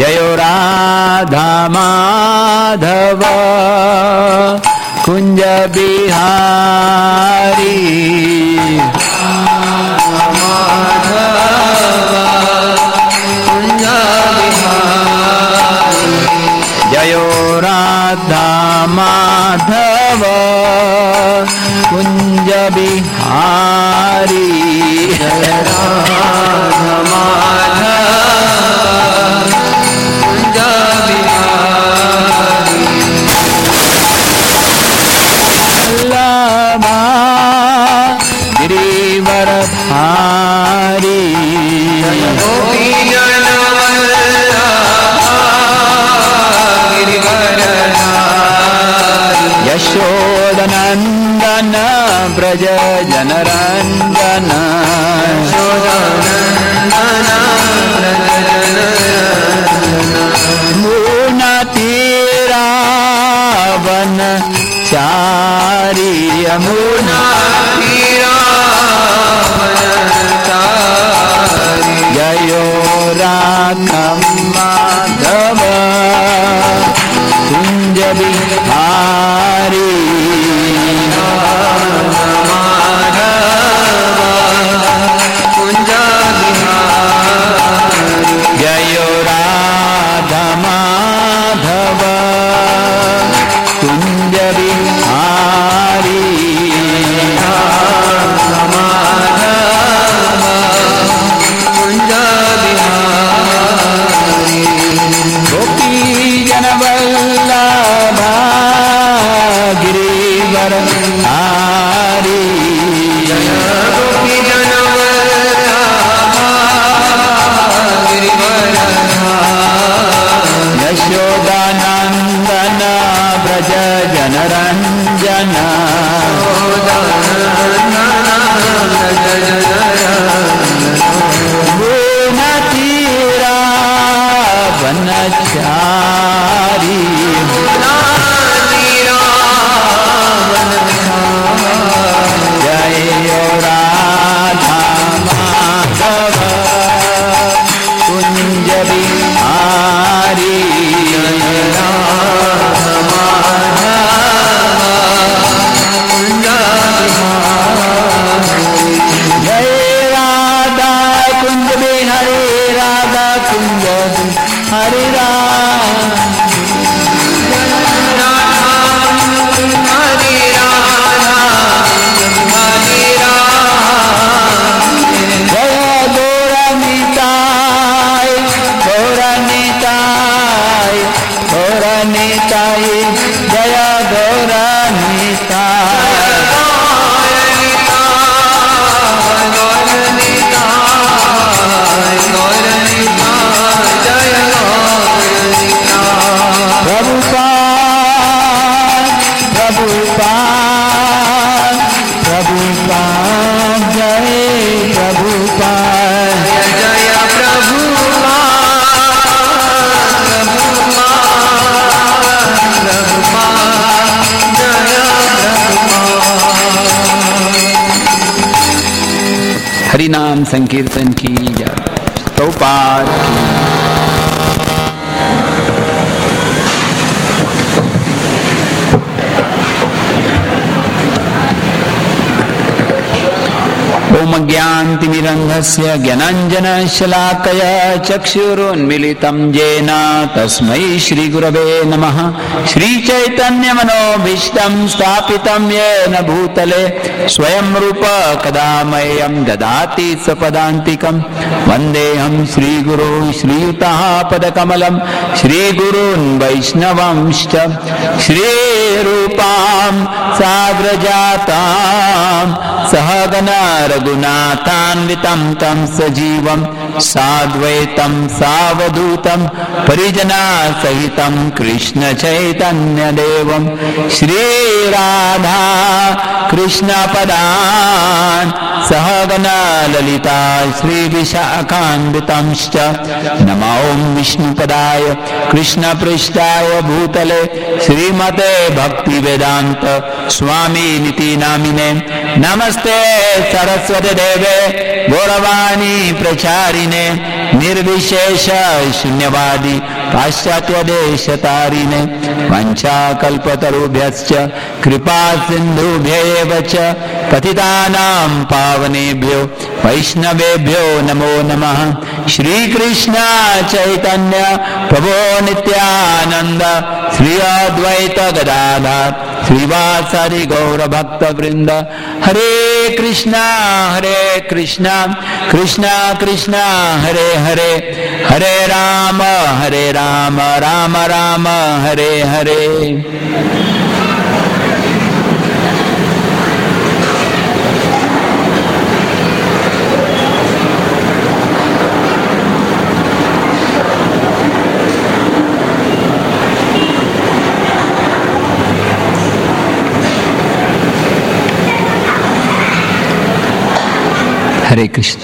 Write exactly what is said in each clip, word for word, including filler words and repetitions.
जयो राधा माधव कुंज बिहारी जयो राधा माधव कुंज बिहारी जय राधा माधव कुंज बिहारी वल्लभा गिरिवर धारी गोपी यशोदनंदन ब्रज जनरंजन मुनतीरावन चारी मुनतीरावन जयो राधा माधव कुंज बिहारी कुंज बिहारी जयो राधा माधव कुंज बिहारी कुंज बिहारी गोपी जन वल्लभा गिरिवर धारी गोपी जन वल्लभा गिरिवर धारी यशोदानंदन ब्रज जनरंजन वनचारी जय राधा माधव कुंज बिहारी राधा माधव कुंज बिहारी जय राधा कुंज बिहारी राधा कुंज हरे राम हरे राधा हरे राम जय गौरनिताय गौरनिताय गौरनिताय जय गौरनिताय गौरनिताय गौरनिताय जय प्रभुपाद प्रभुपाद प्रभुपाद जय प्रभुपाद जय प्रभुपाद प्रभुपाद प्रभुपाद जय प्रभुपाद हरि नाम संकीर्तन की जय प्रभुपाद की ओम ज्ञानतिमिरन्धस्य ज्ञानाञ्जनशलाकया चक्षुरुन्मीलितं येन तस्मै श्रीगुरवे नमः। श्रीचैतन्यमनोभीष्टं स्थापितं येन भूतले स्वयं रूप कदा मह्यं ददाति स्वपदान्तिकं। वन्देऽहं श्रीगुरो श्रीयुतः पदकमलं श्रीगुरून् वैष्णवंश्च श्रीरूपां साग्रजातां सहगना रघुनाथान्वितं तं सजीवं साद्वैतं सावधूतं परिजनसहितं कृष्ण चैतन्यदेवं श्रीराधा कृष्णपदान् सहगना ललिता श्रीविशाखान्वितंश्च नमो विष्णुपदाय कृष्णपृष्ठाय भूतले श्रीमते भक्तिवेदान्त स्वामी निति नामिने नमस्ते सरस्वती सत्यदेवे गौरवाणी प्रचारिणे निर्विशेष शून्यवादी पाश्चात्य देश तारिणे वंचाकल्पतरुभ्यश्च कृपा सिन्धुभ्यैव च पतितानां पावनेभ्यो वैष्णवेभ्यो नमो नमः। श्री कृष्ण चैतन्य प्रभो नित्यानंद श्री अद्वैत गदाधर श्रीवासादि गौर भक्त वृंद। हरे कृष्णा हरे कृष्णा कृष्णा कृष्णा हरे हरे हरे राम हरे राम राम राम हरे हरे। हरे कृष्ण।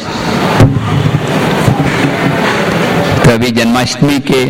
तो अभी जन्माष्टमी के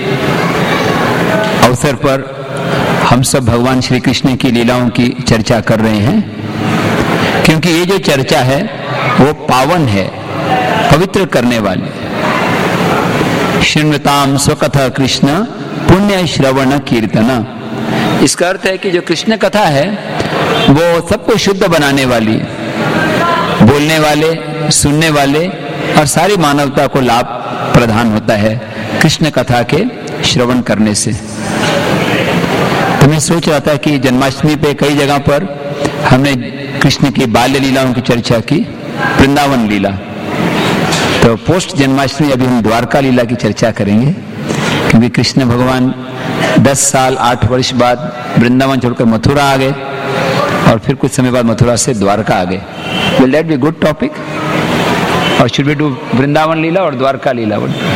अवसर पर हम सब भगवान श्री कृष्ण की लीलाओं की चर्चा कर रहे हैं, क्योंकि ये जो चर्चा है वो पावन है, पवित्र करने वाली। शृण्वताम स्वकथा कृष्ण पुण्य श्रवण कीर्तन। इसका अर्थ है कि जो कृष्ण कथा है वो सबको शुद्ध बनाने वाली है, बोलने वाले, सुनने वाले और सारी मानवता को लाभ प्रदान होता है कृष्ण कथा के श्रवण करने से। तो मैं सोच रहा था कि जन्माष्टमी पे कई जगह पर हमने कृष्ण की बाल्य लीलाओं की चर्चा की, वृंदावन लीला। तो पोस्ट जन्माष्टमी अभी हम द्वारका लीला की चर्चा करेंगे, क्योंकि कृष्ण भगवान दस साल आठ वर्ष बाद वृंदावन छोड़कर मथुरा आ गए और फिर कुछ समय बाद मथुरा से द्वारका आ गए। Will that be a good topic? Or should we do Vrindavan Leela or Dwarka Leela?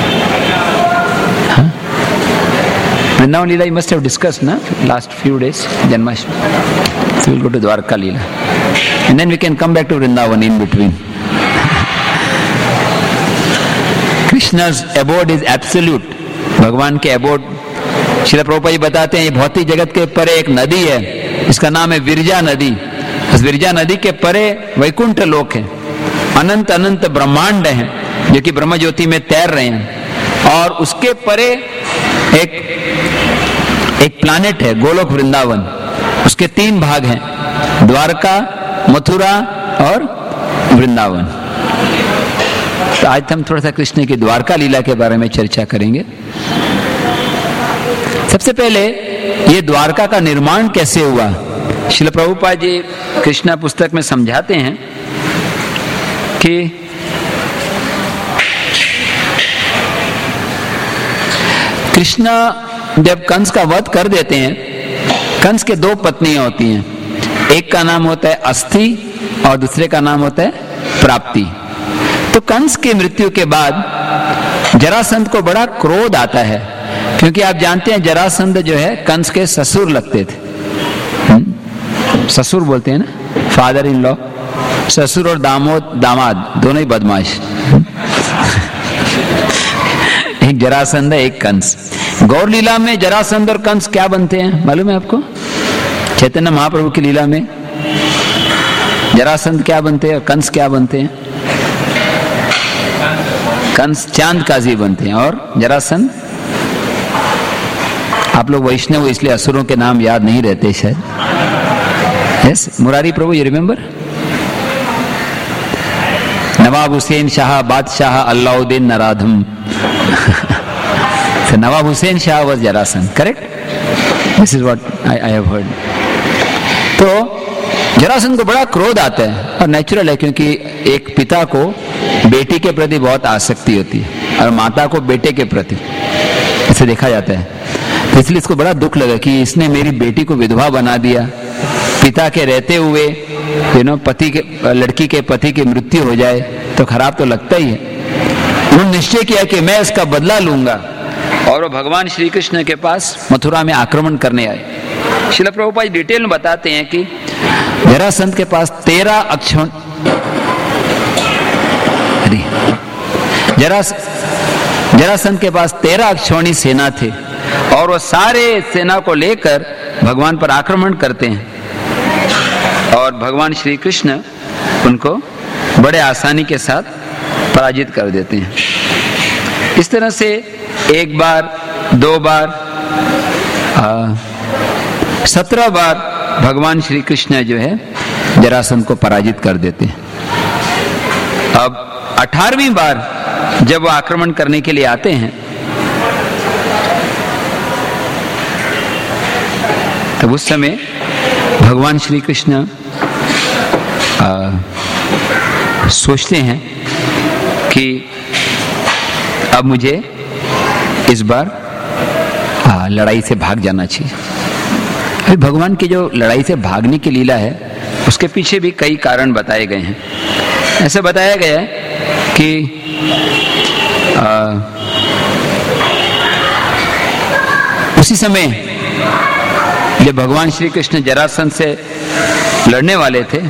Huh? Vrindavan Leela you must have discussed, na? Last few days, Janmashtami. So we'll go to Dwarka Leela. And then we can come back to Vrindavan in between. Krishna's abode is absolute. भगवान के abode, Srila Prabhupada ji बताते हैं, ये भौतिक जगत के परे एक नदी है, इसका नाम है विरजा नदी। उस विरजा नदी के परे वैकुंठ लोक है, अनंत अनंत ब्रह्मांड हैं जो कि ब्रह्म ज्योति में तैर रहे हैं, और उसके परे एक एक प्लैनेट है गोलोक वृंदावन। उसके तीन भाग हैं, द्वारका, मथुरा और वृंदावन। तो आज हम थोड़ा सा कृष्ण की द्वारका लीला के बारे में चर्चा करेंगे। सबसे पहले ये द्वारका का निर्माण कैसे हुआ, श्रील प्रभुपाद जी कृष्णा पुस्तक में समझाते हैं कि कृष्णा जब कंस का वध कर देते हैं, कंस के दो पत्नियां होती हैं, एक का नाम होता है अस्थि और दूसरे का नाम होता है प्राप्ति। तो कंस की मृत्यु के बाद जरासंध को बड़ा क्रोध आता है, क्योंकि आप जानते हैं जरासंध जो है कंस के ससुर लगते थे। ससुर बोलते हैं ना, फादर इन लॉ। ससुर और दामोद दामाद दोनों ही बदमाश। एक जरासंध एक कंस। गौर लीला में जरासंध और कंस क्या बनते हैं मालूम है आपको? चैतन्य महाप्रभु की लीला में जरासंध क्या बनते हैं और कंस क्या बनते हैं? कंस चांद काजी बनते हैं और जरासंध, आप लोग वैष्णव इसलिए असुरों के नाम याद नहीं रहते शायद। Yes, Murari Prabhu, you remember? Nawab Hussain Shah बादशाह Alauddin नराधम। So Nawab Hussain Shah was Jarasandh, correct? This is what I, I have heard. तो जरासंध को बड़ा क्रोध आता है, और नेचुरल है, क्योंकि एक पिता को बेटी के प्रति बहुत आसक्ति होती है और माता को बेटे के प्रति, इसे देखा जाता है। तो इसलिए इसको बड़ा दुख लगा कि इसने मेरी बेटी को विधवा बना दिया, पिता के रहते हुए यू नो पति के लड़की के पति की मृत्यु हो जाए तो खराब तो लगता ही है। उन्होंने निश्चय किया कि मैं इसका बदला लूंगा, और वो भगवान श्री कृष्ण के पास मथुरा में आक्रमण करने आए। श्रील प्रभुपाद डिटेल में बताते हैं कि जरासंध के पास तेरह अक्षौण जरास जरासंध के पास तेरह अक्षौणी सेना थे, और वो सारे सेना को लेकर भगवान पर आक्रमण करते हैं, और भगवान श्री कृष्ण उनको बड़े आसानी के साथ पराजित कर देते हैं। इस तरह से एक बार, दो बार, सत्रह बार भगवान श्री कृष्ण जो है जरासंध को पराजित कर देते हैं। अब अठारहवीं बार जब वो आक्रमण करने के लिए आते हैं, तब उस समय भगवान श्री कृष्ण सोचते हैं कि अब मुझे इस बार आ, लड़ाई से भाग जाना चाहिए। अभी भगवान की जो लड़ाई से भागने की लीला है, उसके पीछे भी कई कारण बताए गए हैं। ऐसा बताया गया है कि आ, उसी समय जब भगवान श्री कृष्ण जरासंध से लड़ने वाले थे,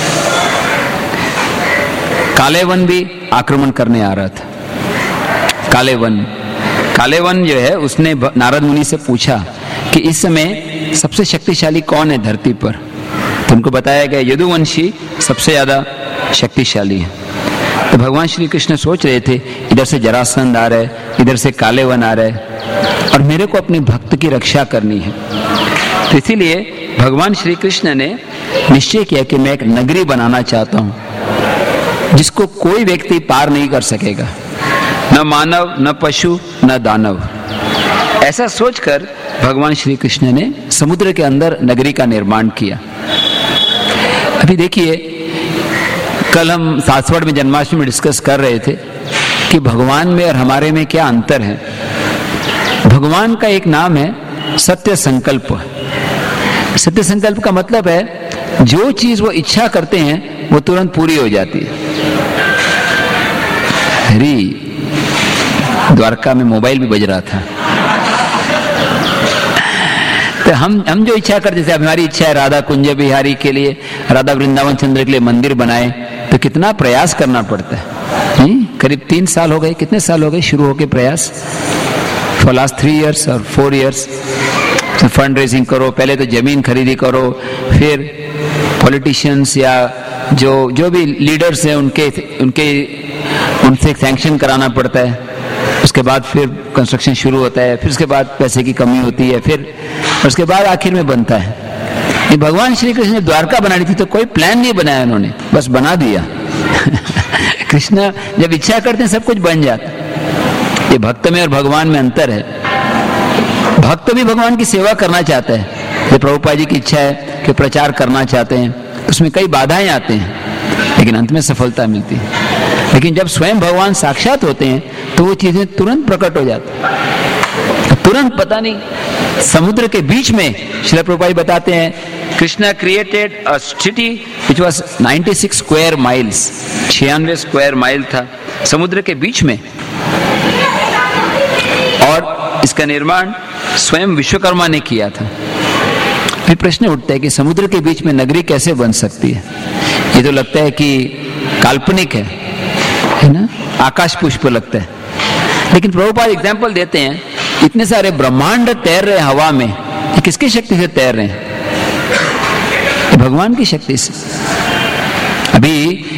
काले वन भी आक्रमण करने आ रहा था। काले वन काले वन जो है, उसने नारद मुनि से पूछा कि इस समय सबसे शक्तिशाली कौन है धरती पर। तो उनको बताया गया यदुवंशी सबसे ज्यादा शक्तिशाली है। तो भगवान श्री कृष्ण सोच रहे थे, इधर से जरासंध आ रहा है, इधर से काले वन आ रहा है, और मेरे को अपने भक्त की रक्षा करनी है। तो इसीलिए भगवान श्री कृष्ण ने निश्चय किया कि मैं एक नगरी बनाना चाहता हूं जिसको कोई व्यक्ति पार नहीं कर सकेगा, न मानव, न पशु, न दानव। ऐसा सोचकर भगवान श्री कृष्ण ने समुद्र के अंदर नगरी का निर्माण किया। अभी देखिए, कल हम सासवड़ में जन्माष्टमी में डिस्कस कर रहे थे कि भगवान में और हमारे में क्या अंतर है। भगवान का एक नाम है सत्य संकल्प। सत्य संकल्प का मतलब है जो चीज वो इच्छा करते हैं वो तुरंत पूरी हो जाती है। हरी द्वारका में मोबाइल भी बज रहा था। तो हम हम जो इच्छा करते थे, हमारी इच्छा है राधा कुंज बिहारी के लिए, राधा वृंदावन चंद्र के लिए मंदिर बनाए, तो कितना प्रयास करना पड़ता है। नहीं? करीब तीन साल हो गए, कितने साल हो गए शुरू होके प्रयास, फॉर लास्ट थ्री इयर्स और फोर इयर्स फंड रेजिंग करो, पहले तो जमीन खरीदी करो, फिर पॉलिटिशियंस या जो जो भी लीडर्स हैं उनके उनके उनसे सैंक्शन कराना पड़ता है, उसके बाद फिर कंस्ट्रक्शन शुरू होता है, फिर उसके बाद पैसे की कमी होती है, फिर उसके बाद आखिर में बनता है। ये भगवान श्री कृष्ण ने द्वारका बनानी थी तो कोई प्लान नहीं बनाया उन्होंने, बस बना दिया। कृष्ण जब इच्छा करते हैं सब कुछ बन जाता है। ये भक्त में और भगवान में अंतर है। भक्त भी भगवान की सेवा करना चाहता है। ये प्रभुपाद जी की इच्छा है कि प्रचार करना चाहते हैं, उसमें कई बाधाएं आते हैं, लेकिन अंत में सफलता मिलती है। लेकिन जब स्वयं भगवान साक्षात होते हैं तो वो चीजें तुरंत प्रकट हो जाती हैं, तुरंत। पता नहीं, समुद्र के बीच में श्रील प्रभुपाद बताते हैं, Krishna created a city which was छियानवे स्क्वायर माइल्स, छियानवे स्क्वायर माइल था समुद्र के बीच में, और इसका निर्माण स्वयं विश्वकर्मा ने किया था। फिर प्रश्न उठता है कि समुद्र के बीच में नगरी कैसे बन सकती है। ये तो लगता है कि काल्पनिक है, है ना, आकाश पुष्प लगता है। लेकिन प्रभुपाद एग्जाम्पल देते हैं, इतने सारे ब्रह्मांड तैर रहे हवा में, ये किसकी शक्ति से तैर रहे हैं? ये भगवान की शक्ति से। अभी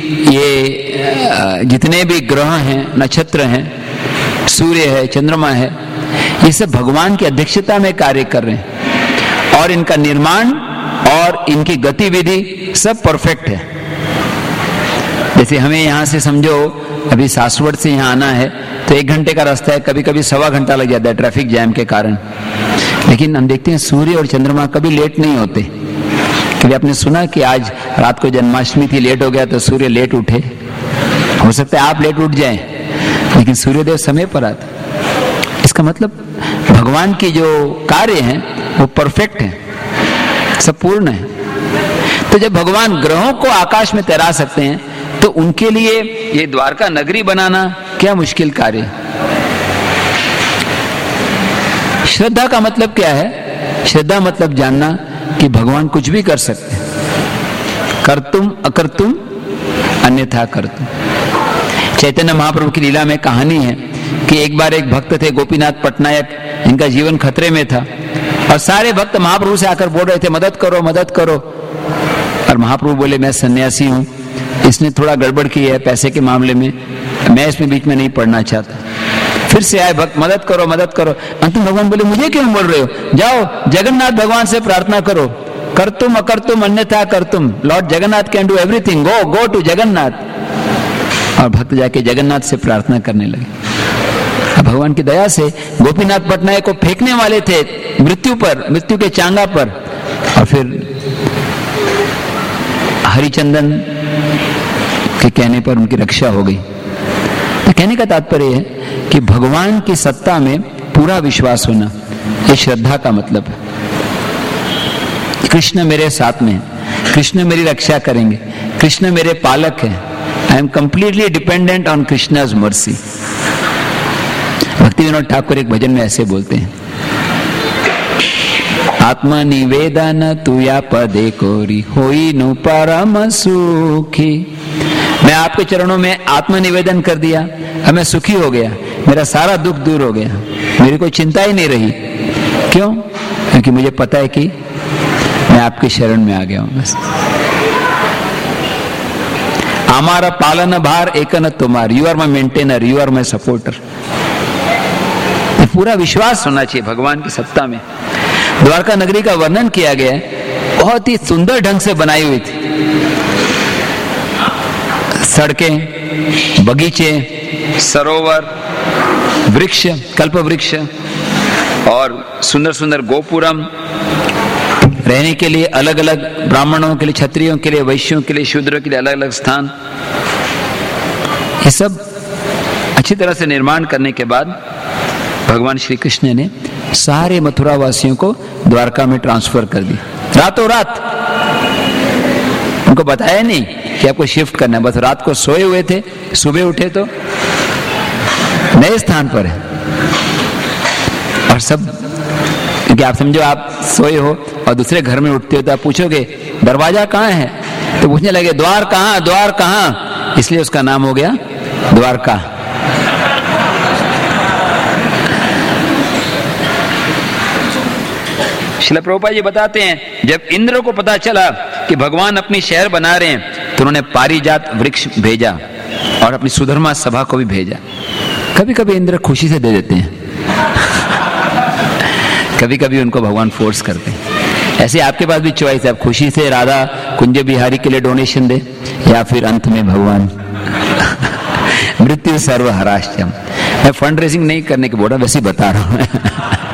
ये जितने भी ग्रह हैं, नक्षत्र हैं, सूर्य है, चंद्रमा है, ये सब भगवान की अध्यक्षता में कार्य कर रहे हैं, और इनका निर्माण और इनकी गतिविधि सब परफेक्ट है। जैसे हमें यहाँ से समझो, अभी सासवड़ से यहाँ आना है तो एक घंटे का रास्ता है, कभी कभी सवा घंटा लग जाता है ट्रैफिक जैम के कारण। लेकिन हम देखते हैं सूर्य और चंद्रमा कभी लेट नहीं होते। कभी आपने सुना कि आज रात को जन्माष्टमी थी, लेट हो गया तो सूर्य लेट उठे? हो सकता है आप लेट उठ जाएं, लेकिन सूर्यदेव समय पर आते। इसका मतलब भगवान की जो कार्य हैं वो परफेक्ट है, सब पूर्ण है। तो जब भगवान ग्रहों को आकाश में तैरा सकते हैं तो उनके लिए ये द्वारका नगरी बनाना क्या मुश्किल कार्य है। श्रद्धा का मतलब क्या है? श्रद्धा मतलब जानना कि भगवान कुछ भी कर सकते हैं, कर्तुम अकर्तुम अन्यथा कर्तुम। चैतन्य महाप्रभु की लीला में कहानी है कि एक बार एक भक्त थे गोपीनाथ पटनायक, इनका जीवन खतरे में था, और सारे भक्त महाप्रभु से आकर बोल रहे थे, मदद करो मदद करो। और महाप्रभु बोले, मैं सन्यासी हूं, इसने थोड़ा गड़बड़ की है पैसे के मामले में, मैं इसमें बीच में नहीं पड़ना चाहता। फिर से आए भक्त, मदद करो मदद करो। अंत में भगवान बोले मुझे क्यों बोल रहे हो, जाओ जगन्नाथ भगवान से प्रार्थना करो, कर तुम अकर तुम अन्यथा कर तुम, lord Jagannath can do everything, go go to Jagannath. और भक्त जाके जगन्नाथ से प्रार्थना करने लगे। अब भगवान की दया से गोपीनाथ पटनायक को फेंकने वाले थे मृत्यु पर, मृत्यु के चांगा पर, और फिर हरिचंदन के कहने पर उनकी रक्षा हो गई। तो कहने का तात्पर्य है कि भगवान की सत्ता में पूरा विश्वास होना, ये श्रद्धा का मतलब है। कृष्ण मेरे साथ में, कृष्ण मेरी रक्षा करेंगे, कृष्ण मेरे पालक हैं, I am completely dependent on Krishna's मर्सी। भक्ति विनोद ठाकुर एक भजन में ऐसे बोलते हैं, आत्मा निवेदन तुया पदे कोरी होई नु परम सुखी। मैं आपके चरणों में आत्मा निवेदन कर दिया, अब मैं सुखी हो गया, मेरा सारा दुख दूर हो गया, मेरी कोई चिंता ही नहीं रही। क्यों? क्योंकि मुझे पता है कि मैं आपके शरण में आ गया हूं। बस हमारा पालन भार एकन तुम्हार, you are my maintainer, you are my supporter. पूरा विश्वास होना चाहिए भगवान की सत्ता में। द्वारका नगरी का वर्णन किया गया है, बहुत ही सुंदर ढंग से बनाई हुई थी, सड़कें, बगीचे, सरोवर, वृक्ष, कल्प वृक्ष, और सुंदर सुंदर गोपुरम, रहने के लिए अलग अलग, ब्राह्मणों के लिए, क्षत्रियों के लिए, वैश्यों के लिए, शूद्रों के लिए अलग अलग स्थान। ये सब अच्छी तरह से निर्माण करने के बाद भगवान श्री कृष्ण ने सारे मथुरा वासियों को द्वारका में ट्रांसफर कर दिया रातों रात। उनको बताया नहीं कि आपको शिफ्ट करना है, बस रात को सोए हुए थे, सुबह उठे तो नए स्थान पर है। और सब, क्योंकि आप समझो आप सोए हो और दूसरे घर में उठते हो तो आप पूछोगे दरवाजा कहाँ है, तो पूछने लगे द्वार कहाँ, द्वार कहाँ, इसलिए उसका नाम हो गया द्वारका। श्रील प्रभुपाद जी बताते हैं, जब इंद्र को पता चला कि भगवान अपनी शहर बना रहे हैं तो उन्होंने पारिजात वृक्ष भेजा और अपनी सुधर्मा सभा को भी भेजा। कभी कभी इंद्र खुशी से दे देते हैं, कभी कभी उनको भगवान फोर्स करते हैं। ऐसे आपके पास भी चॉइस है, आप खुशी से राधा कुंज बिहारी के लिए डोनेशन दे, या फिर अंत में भगवान मृत्यु सर्व हराश्चम। मैं फंड रेजिंग नहीं करने के बोल रहा, वैसे ही बता रहा हूं।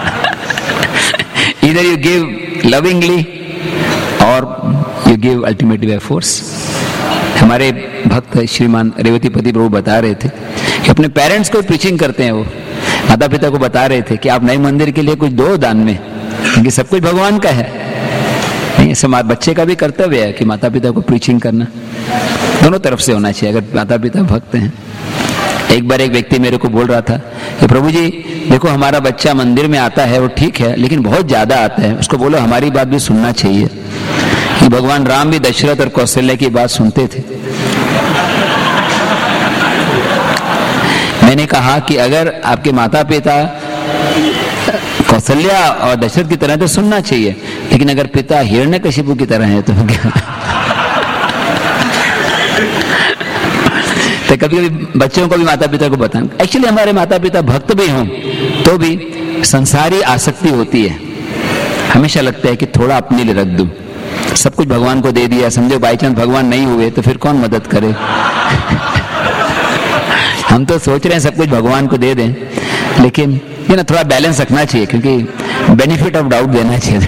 Either you give lovingly or you give ultimately by force. हमारे भक्त श्रीमान रेवतीपति प्रभु बता रहे थे कि अपने पेरेंट्स को प्रीचिंग करते हैं, वो माता पिता को बता रहे थे कि आप नए मंदिर के लिए कुछ दो दान में, क्योंकि सब कुछ भगवान का है। नहीं, ऐसे बच्चे का भी कर्तव्य है कि माता पिता को प्रीचिंग करना, दोनों तरफ से होना चाहिए अगर माता पिता भक्त हैं। एक बार एक व्यक्ति मेरे को बोल रहा था कि प्रभु जी देखो हमारा बच्चा मंदिर में आता है, वो ठीक है, लेकिन बहुत ज्यादा आता है, उसको बोलो हमारी बात भी सुनना चाहिए। कि भगवान राम भी दशरथ और कौशल्या की बात सुनते थे। मैंने कहा कि अगर आपके माता पिता कौशल्या और दशरथ की तरह तो सुनना चाहिए, लेकिन अगर पिता हिरण्यकशिपु की तरह है तो क्या? तो कभी कभी बच्चों को भी माता पिता को बताना। एक्चुअली हमारे माता पिता भक्त भी हों तो भी संसारी आसक्ति होती है, हमेशा लगता है कि थोड़ा अपने लिए रख दूं, सब कुछ भगवान को दे दिया, समझो बाई चांस भगवान नहीं हुए तो फिर कौन मदद करे। हम तो सोच रहे हैं सब कुछ भगवान को दे दें, लेकिन ये ना थोड़ा बैलेंस रखना चाहिए, क्योंकि बेनिफिट ऑफ डाउट देना चाहिए।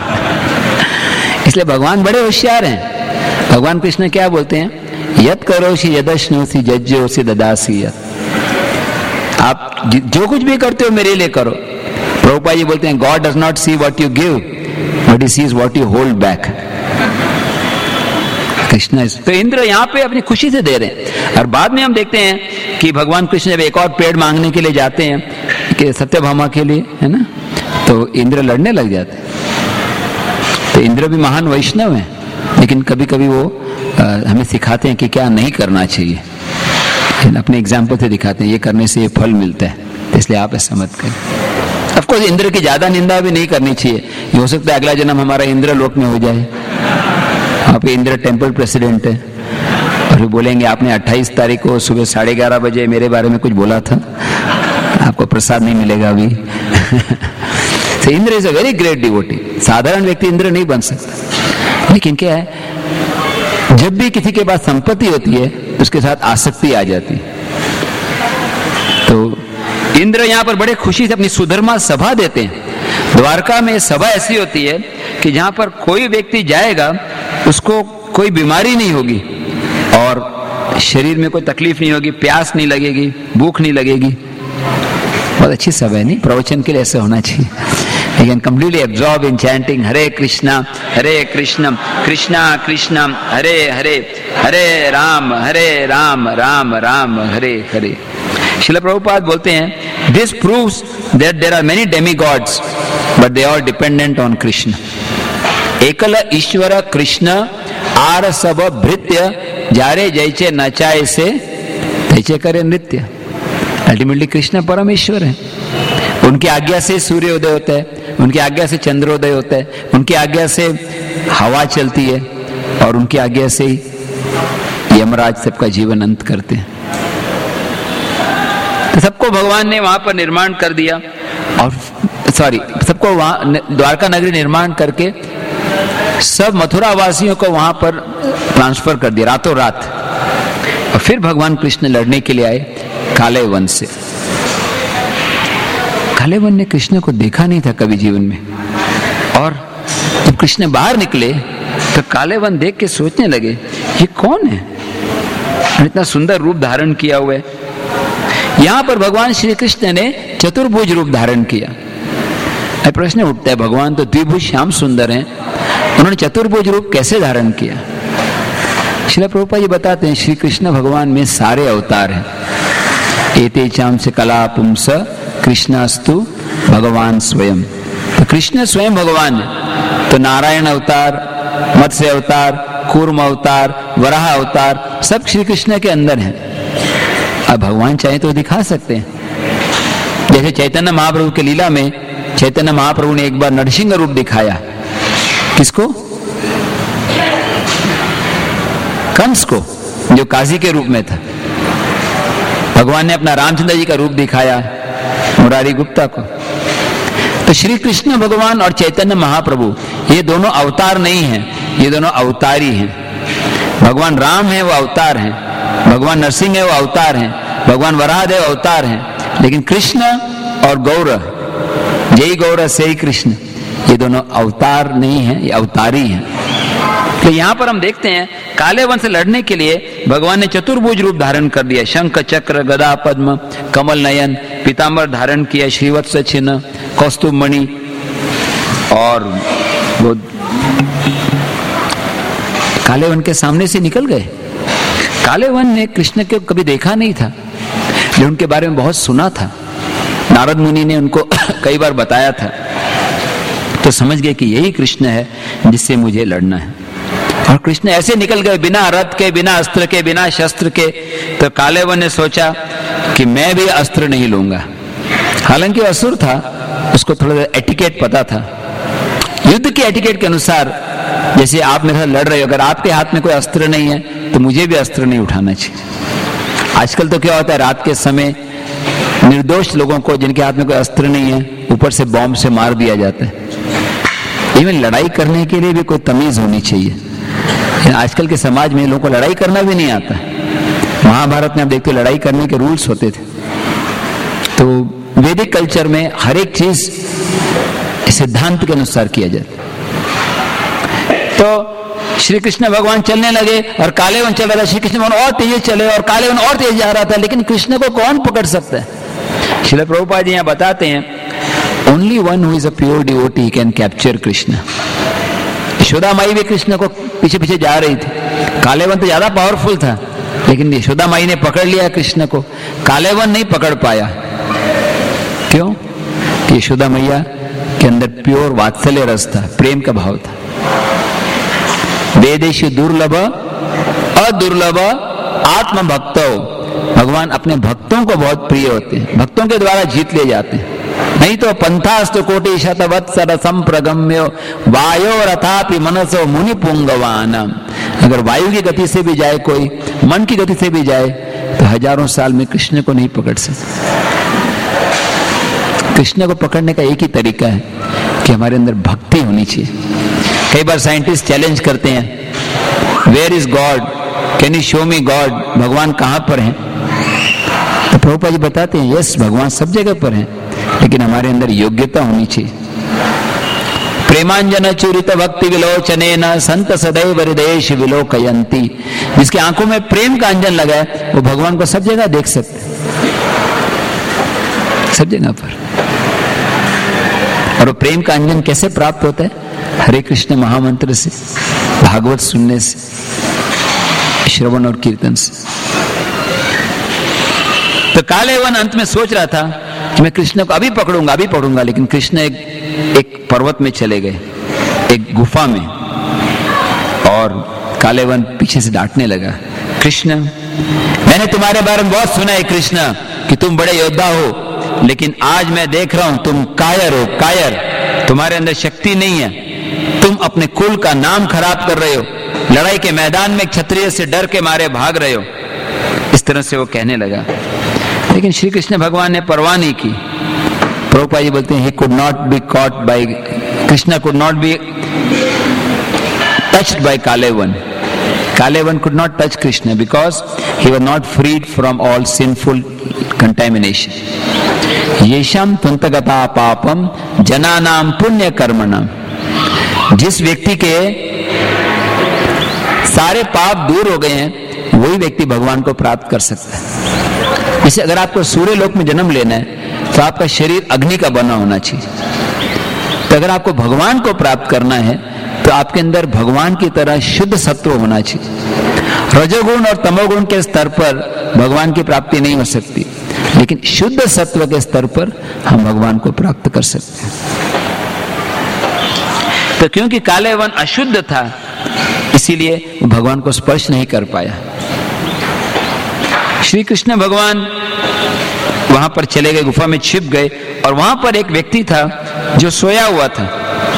इसलिए भगवान बड़े होशियार हैं। भगवान कृष्ण क्या बोलते हैं, यद करोषि यदश्नोषि जज्जोषि ददासी यत्। आप जो कुछ भी करते हो मेरे लिए करो। प्रभुपाद जी बोलते हैं God does not see what you give but he sees what you hold back. Krishna तो इंद्र यहाँ पे अपनी खुशी से दे रहे हैं। और बाद में हम देखते हैं कि भगवान कृष्ण जब एक और पेड़ मांगने के लिए जाते हैं कि सत्यभामा के लिए, है ना, तो इंद्र लड़ने लग जाते हैं। तो इंद्र भी महान वैष्णव है, लेकिन कभी कभी वो आ, हमें सिखाते हैं कि क्या नहीं करना चाहिए, अपने एग्जाम्पल से दिखाते हैं ये करने से ये फल मिलता है, तो इसलिए आप ऐसा मत करें। ऑफ कोर्स इंद्र की ज्यादा निंदा भी नहीं करनी चाहिए, ये हो सकता है अगला जन्म हमारा इंद्र लोक में हो जाए, वहां पे इंद्र टेम्पल प्रेसिडेंट है और फिर बोलेंगे आपने अट्ठाईस तारीख को सुबह साढ़े ग्यारह बजे मेरे बारे में कुछ बोला था, आपको प्रसाद नहीं मिलेगा अभी। so, Indra is a very great devotee. साधारण व्यक्ति इंद्र नहीं बन सकता, लेकिन क्या है, जब भी किसी के पास संपत्ति होती है उसके साथ आसक्ति आ जाती है। तो इंद्र यहाँ पर बड़े खुशी से अपनी सुधर्मा सभा देते हैं। द्वारका में सभा ऐसी होती है कि जहां पर कोई व्यक्ति जाएगा उसको कोई बीमारी नहीं होगी और शरीर में कोई तकलीफ नहीं होगी, प्यास नहीं लगेगी, भूख नहीं लगेगी। बहुत अच्छी सभा है नहीं? प्रवचन के लिए ऐसा होना चाहिए। You can completely absorb in chanting Hare Krishna, Hare Krishna, Krishna Krishna, Hare Hare, Hare Ram, Hare Ram, Ram Ram, Hare Hare. Srila Prabhupada बोलते हैं, this proves that there are many demigods, but they are dependent on Krishna. एकल ईश्वर Krishna are सब भृत्य जारे जैचे नचाए से तैचे करे नृत्य। Ultimately Krishna परमेश्वर है। उनकी आज्ञा से सूर्य उदय होता है, उनकी आज्ञा से चंद्रोदय होता है, उनकी आज्ञा से हवा चलती है और उनकी आज्ञा से ही यमराज सबका जीवन अंत करते हैं। तो सबको भगवान ने वहां पर निर्माण कर दिया और सॉरी सबको वहां द्वारका नगरी निर्माण करके सब मथुरा वासियों को वहां पर ट्रांसफर कर दिया रातों रात। और फिर भगवान कृष्ण लड़ने के लिए आए काले वन से। काले वन ने कृष्ण को देखा नहीं था कभी जीवन में, और जब कृष्ण बाहर निकले तो काले वन देख के सोचने लगे ये कौन है, इतना सुंदर रूप धारण किया हुआ है। यहां पर भगवान श्री कृष्ण ने चतुर्भुज रूप धारण किया। अब प्रश्न उठता है, भगवान तो द्विभुज श्याम सुंदर हैं, उन्होंने चतुर्भुज रूप कैसे धारण किया? श्रील प्रभुपाद जी बताते हैं, श्री कृष्ण भगवान में सारे अवतार हैं। एते चाम से कला पुंस कृष्णास्तु भगवान स्वयं। तो कृष्ण स्वयं भगवान है। तो नारायण अवतार, मत्स्य अवतार, कूर्म अवतार, वराह अवतार सब श्री कृष्ण के अंदर हैं। अब भगवान चाहे तो दिखा सकते हैं। जैसे चैतन्य महाप्रभु के लीला में चैतन्य महाप्रभु ने एक बार नरसिंह रूप दिखाया। किसको? कंस को, जो काजी के रूप में था। भगवान ने अपना रामचंद्र जी का रूप दिखाया मुरारी गुप्ता को। तो श्री कृष्ण भगवान और चैतन्य महाप्रभु ये दोनों अवतार नहीं हैं, ये दोनों अवतारी हैं। भगवान राम है वो अवतार हैं, भगवान नरसिंह है वो अवतार हैं, भगवान वराहदेव अवतार हैं। लेकिन कृष्ण और गौर, जय गौर से ही कृष्ण, ये दोनों अवतार नहीं हैं, ये अवतारी हैं। तो यहाँ पर हम देखते हैं काले वन से लड़ने के लिए भगवान ने चतुर्भुज रूप धारण कर दिया। शंख चक्र गदा पद्म कमल नयन पीतांबर धारण किया, श्रीवत्स चिन्ह कौस्तुभ मणि, और वो काले वन के सामने से निकल गए। काले वन ने कृष्ण को कभी देखा नहीं था, लेकिन उनके बारे में बहुत सुना था। नारद मुनि ने उनको कई बार बताया था, तो समझ गए कि यही कृष्ण है जिससे मुझे लड़ना है। और कृष्ण ऐसे निकल गए बिना रथ के, बिना अस्त्र के, बिना शस्त्र के। तो काले वन ने सोचा कि मैं भी अस्त्र नहीं लूंगा। हालांकि असुर था, उसको थोड़ा एटिकेट पता था। युद्ध के एटिकेट के अनुसार, जैसे आप मेरे साथ लड़ रहे हो, अगर आपके हाथ में कोई अस्त्र नहीं है तो मुझे भी अस्त्र नहीं उठाना चाहिए। आजकल तो क्या होता है, रात के समय निर्दोष लोगों को जिनके हाथ में कोई अस्त्र नहीं है ऊपर से बॉम्ब से मार दिया जाता है। इवन लड़ाई करने के लिए भी कोई तमीज होनी चाहिए। आजकल के समाज में लोगों को लड़ाई करना भी नहीं आता। महाभारत में आप देखते हो लड़ाई करने के रूल्स होते थे। तो वैदिक कल्चर में हर एक चीज सिद्धांत के अनुसार किया जाता। तो श्री कृष्ण भगवान चलने लगे और काले वन चल रहा था। श्री कृष्ण भगवान और तेज चले और काले वन और तेज जा रहा था, लेकिन कृष्ण को कौन पकड़ सकता है? श्रील प्रभुपाद जी यहाँ बताते हैं, only one who is a pure devotee can capture Krishna. Yashoda माई भी कृष्ण को पीछे पीछे जा रही थी। काले वन तो ज्यादा पावरफुल था, लेकिन यशोदा माई ने पकड़ लिया कृष्ण को, काले वन नहीं पकड़ पाया। क्यों? कि यशोदा मैया के अंदर प्योर वात्सल्य रस था, प्रेम का भाव था। वेदेषु दुर्लभ अदुर्लभ आत्म भक्तो, भगवान अपने भक्तों को बहुत प्रिय होते हैं, भक्तों के द्वारा जीत ले जाते हैं। नहीं तो पंथास्तु कोटि शतवत्सर संप्रगम्यो वायो रथापि मनसो मुनि पुंगवान। अगर वायु की गति से भी जाए कोई, मन की गति से भी जाए, तो हजारों साल में कृष्ण को नहीं पकड़ सकते। कृष्ण को पकड़ने का एक ही तरीका है कि हमारे अंदर भक्ति होनी चाहिए। कई बार साइंटिस्ट चैलेंज करते हैं, where is God, can you show me God, भगवान कहां पर है? तो प्रभुपाद जी बताते हैं, यस, भगवान सब जगह पर है, लेकिन हमारे अंदर योग्यता होनी चाहिए। प्रेमांजन चूरित भक्ति विलोचने न संत सदैव हृदयेश विलोकयंती। जिसकी आंखों में प्रेम का अंजन लगा है वो भगवान को सब जगह देख सकते, सब जगह पर। और वो प्रेम का अंजन कैसे प्राप्त होता है? हरे कृष्ण महामंत्र से, भागवत सुनने से, श्रवण और कीर्तन से। तो कालेवन अंत में सोच रहा था कि मैं कृष्ण को अभी पकड़ूंगा अभी पकड़ूंगा, लेकिन कृष्ण एक, एक पर्वत में चले गए, एक गुफा में, और कालेवन पीछे से डांटने लगा, कृष्ण, मैंने तुम्हारे बारे में बहुत सुना है कृष्ण कि तुम बड़े योद्धा हो, लेकिन आज मैं देख रहा हूं तुम कायर हो, कायर, तुम्हारे अंदर शक्ति नहीं है, तुम अपने कुल का नाम खराब कर रहे हो, लड़ाई के मैदान में क्षत्रिय से डर के मारे भाग रहे हो। इस तरह से वो कहने लगा, लेकिन श्री कृष्ण भगवान ने परवाह नहीं की। प्रभुपाद जी बोलते हैं, he could not be caught by, Krishna could not be touched by Kalevan. Kalevan could not touch Krishna because he was not freed from all sinful contamination. येषाम त्वन्तगता पापम जनानाम पुण्य कर्मणाम। जिस व्यक्ति के सारे पाप दूर हो गए हैं वही व्यक्ति भगवान को प्राप्त कर सकता है। इसे अगर आपको सूर्य लोक में जन्म लेना है तो आपका शरीर अग्नि का बना होना चाहिए। तो अगर आपको भगवान को प्राप्त करना है तो आपके अंदर भगवान की तरह शुद्ध सत्व होना चाहिए। रजोगुण और तमोगुण के स्तर पर भगवान की प्राप्ति नहीं हो सकती, लेकिन शुद्ध सत्व के स्तर पर हम भगवान को प्राप्त कर सकते हैं। तो क्योंकि कालेवन अशुद्ध था, इसीलिए वो भगवान को स्पर्श नहीं कर पाया। श्री कृष्ण भगवान वहां पर चले गए, गुफा में छिप गए, और वहां पर एक व्यक्ति था जो सोया हुआ था।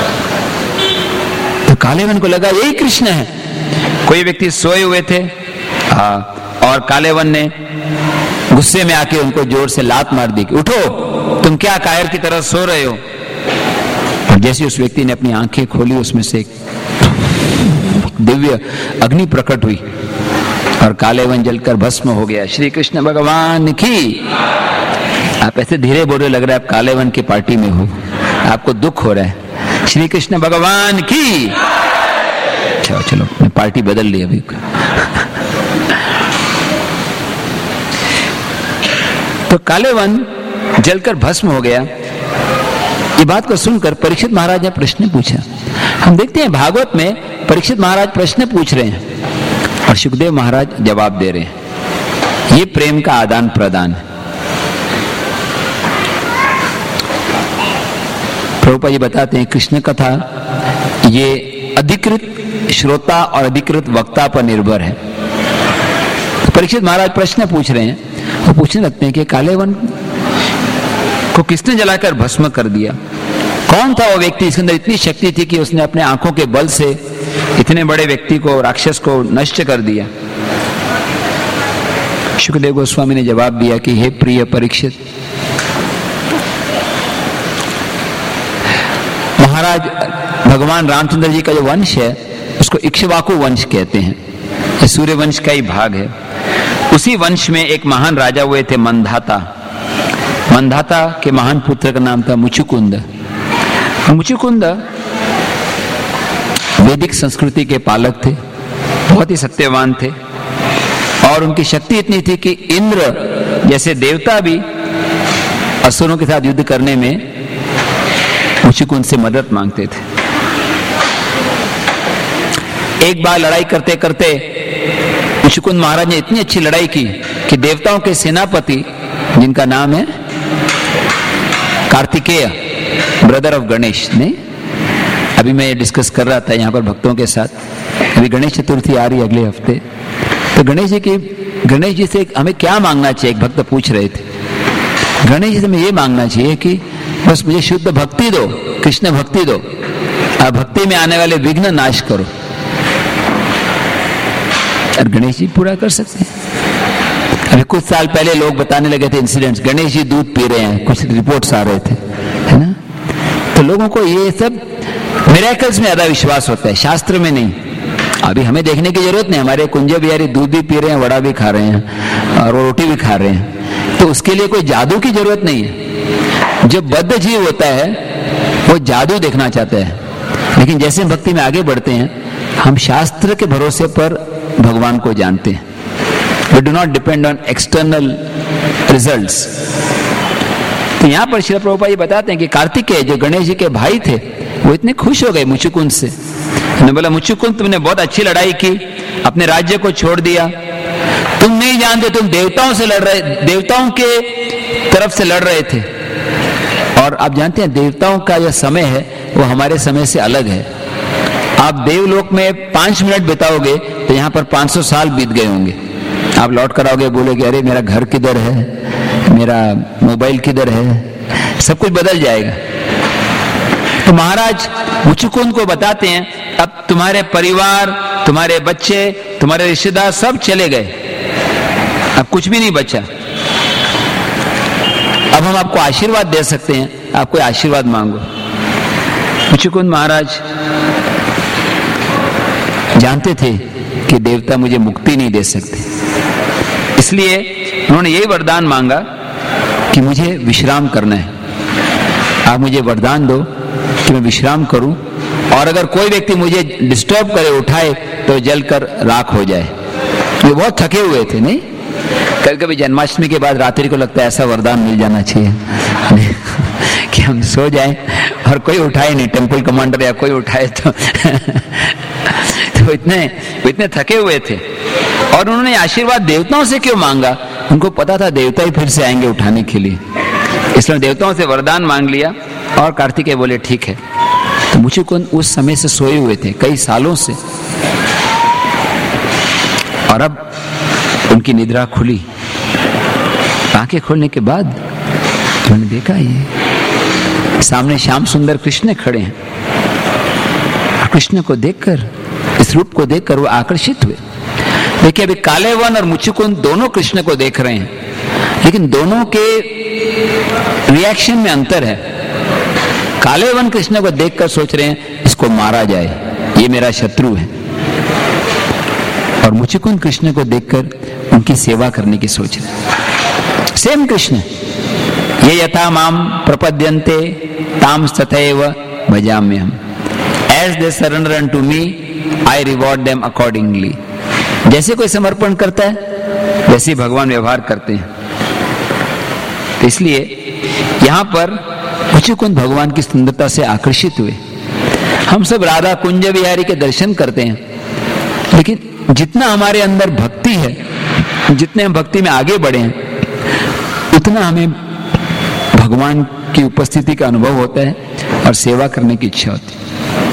तो कालेवन को लगा यही कृष्ण है। कोई व्यक्ति सोए हुए थे, हाँ, और कालेवन ने गुस्से में आके उनको जोर से लात मार दी कि उठो, तुम क्या कायर की तरह सो रहे हो। और जैसे उस व्यक्ति ने अपनी आंखें खोली, उसमें से एक दिव्य अग्नि प्रकट हुई और कालेवन जलकर भस्म हो गया। श्री कृष्ण भगवान की। आप ऐसे धीरे बोले, लग रहा है आप कालेवन की पार्टी में हो, आपको दुख हो रहा है। श्री कृष्ण भगवान की। चलो चलो मैं पार्टी बदल ली अभी। तो कालेवन जलकर भस्म हो गया। ये बात को सुनकर परीक्षित महाराज ने प्रश्न पूछा। हम देखते हैं भागवत में परीक्षित महाराज प्रश्न पूछ रहे हैं और सुखदेव महाराज जवाब दे रहे हैं। ये प्रेम का आदान प्रदान है। प्रभुपाद जी बताते हैं कृष्ण कथा ये अधिकृत श्रोता और अधिकृत वक्ता पर निर्भर है। तो परीक्षित महाराज प्रश्न पूछ रहे हैं, वो पूछने लगते हैं कि कालेवन को किसने जलाकर भस्म कर दिया? कौन था वो व्यक्ति, इसके अंदर इतनी शक्ति थी कि उसने अपने आंखों के बल से इतने बड़े व्यक्ति को, राक्षस को नष्ट कर दिया? शुकदेव गोस्वामी ने जवाब दिया कि हे प्रिय परीक्षित, महाराज भगवान रामचंद्र जी का जो वंश है उसको इक्ष्वाकु वंश कहते हैं। ये सूर्य वंश का ही भाग है। उसी वंश में एक महान राजा हुए थे मंधाता। मंधाता के महान पुत्र का नाम था मुचुकुंद। मुचुकुंद वैदिक संस्कृति के पालक थे, बहुत ही सत्यवान थे, और उनकी शक्ति इतनी थी कि इंद्र जैसे देवता भी असुरों के साथ युद्ध करने में मुचुकुंद से मदद मांगते थे। एक बार लड़ाई करते करते मुचुकुंद महाराज ने इतनी अच्छी लड़ाई की कि देवताओं के सेनापति, जिनका नाम है कार्तिकेय, ब्रदर ऑफ गणेश, ने, अभी मैं डिस्कस कर रहा था यहाँ पर भक्तों के साथ, अभी गणेश चतुर्थी आ रही अगले हफ्ते, तो गणेश जी की गणेश जी से हमें क्या मांगना चाहिए, एक भक्त पूछ रहे थे। गणेश जी से हमें ये मांगना चाहिए कि बस मुझे शुद्ध भक्ति दो, कृष्ण भक्ति दो, और भक्ति में आने वाले विघ्न नाश करो। और गणेश जी पूरा कर सकते हैं। अभी कुछ साल पहले लोग बताने लगे थे इंसिडेंट्स, गणेश जी दूध पी रहे हैं, कुछ रिपोर्ट्स आ रहे थे, है ना। तो लोगों को ये सब मिरेकल्स में ज्यादा विश्वास होता है, शास्त्र में नहीं। अभी हमें देखने की जरूरत नहीं, हमारे कुंज बिहारी दूध भी पी रहे हैं, वड़ा भी खा रहे हैं और रोटी भी खा रहे हैं, तो उसके लिए कोई जादू की जरूरत नहीं है। जो बद्ध जीव होता है वो जादू देखना चाहता है, लेकिन जैसे हम भक्ति में आगे बढ़ते हैं हम शास्त्र के भरोसे पर भगवान को जानते हैं। We do not depend on external results। तो यहाँ पर श्रील प्रभुपाद जी बताते हैं कि कार्तिकेय जो गणेश जी के भाई थे वो इतने खुश हो गए मुचुकुंद से। उन्होंने बोला, मुचुकुंद तुमने बहुत अच्छी लड़ाई की, अपने राज्य को छोड़ दिया, तुम नहीं जानते तुम देवताओं से लड़ रहे, देवताओं के तरफ से लड़ रहे थे। और आप जानते हैं देवताओं का यह समय है वो हमारे समय से अलग है। आप देवलोक में पांच मिनट बिताओगे तो यहाँ पर पांच सौ साल बीत गए होंगे। आप लौट कर आओगे, बोलोगे अरे मेरा घर किधर है, मेरा मोबाइल किधर है, सब कुछ बदल जाएगा। तो महाराज मुचुकुंद को बताते हैं, अब तुम्हारे परिवार, तुम्हारे बच्चे, तुम्हारे रिश्तेदार सब चले गए, अब कुछ भी नहीं बचा। अब हम आपको आशीर्वाद दे सकते हैं, आप कोई आशीर्वाद मांगो। मुचुकुंद महाराज जानते थे कि देवता मुझे मुक्ति नहीं दे सकते, इसलिए उन्होंने यही वरदान मांगा कि मुझे विश्राम करना है। आप मुझे वरदान दो कि मैं विश्राम करूं, और अगर कोई व्यक्ति मुझे डिस्टर्ब करे, उठाए, तो जलकर राख हो जाए। वे बहुत थके हुए थे, नहीं? कभी कभी जन्माष्टमी के बाद रात्रि को लगता है ऐसा वरदान मिल जाना चाहिए कि हम सो जाएं और कोई उठाए नहीं, टेम्पल कमांडर या कोई उठाए तो तो इतने इतने थके हुए थे। और उन्होंने आशीर्वाद देवताओं से क्यों मांगा? उनको पता था देवता ही फिर से आएंगे उठाने के लिए, इसलिए देवताओं से वरदान मांग लिया। और कार्तिकेय बोले ठीक है। तो मुचुकुंद उस समय से सोए हुए थे, कई सालों से, और अब उनकी निद्रा खुली। आंखें खोलने के बाद उन्होंने देखा ये सामने श्याम सुंदर कृष्ण खड़े हैं। कृष्ण को देखकर, इस रूप को देखकर वो आकर्षित हुए। देखिए अभी कालेवन और मुचुकुंद दोनों कृष्ण को देख रहे हैं, लेकिन दोनों के रिएक्शन में अंतर है। कालेवन कृष्ण को देखकर सोच रहे हैं इसको मारा जाए, ये मेरा शत्रु है, और मुचुकुंद कृष्ण को देखकर उनकी सेवा करने की सोच रहे हैं। सेम कृष्ण, ये यथा माम प्रपद्यन्ते ताम तथैव भजाम्यहम्, as they surrender unto me I reward them accordingly. जैसे कोई समर्पण करता है वैसे भगवान व्यवहार करते हैं। तो इसलिए यहां पर मुचुकुंद भगवान की सुंदरता से आकर्षित हुए। हम सब राधा कुंज बिहारी के दर्शन करते हैं, लेकिन जितना हमारे अंदर भक्ति है, जितने हम भक्ति में आगे बढ़े हैं, उतना हमें भगवान की उपस्थिति का अनुभव होता है और सेवा करने की इच्छा होती है।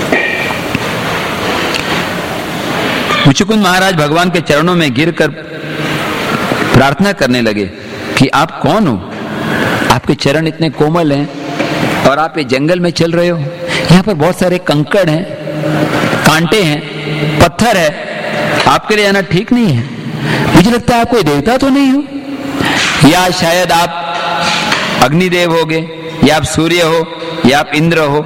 मुचुकुंद महाराज भगवान के चरणों में गिरकर प्रार्थना करने लगे कि आप कौन हो? आपके चरण इतने कोमल हैं और आप ये जंगल में चल रहे हो, यहाँ पर बहुत सारे कंकड़ हैं, कांटे हैं, पत्थर है, आपके लिए जाना ठीक नहीं है। मुझे लगता है आप कोई देवता तो नहीं हो, या शायद आप अग्निदेव होगे, या आप सूर्य हो, या आप इंद्र हो।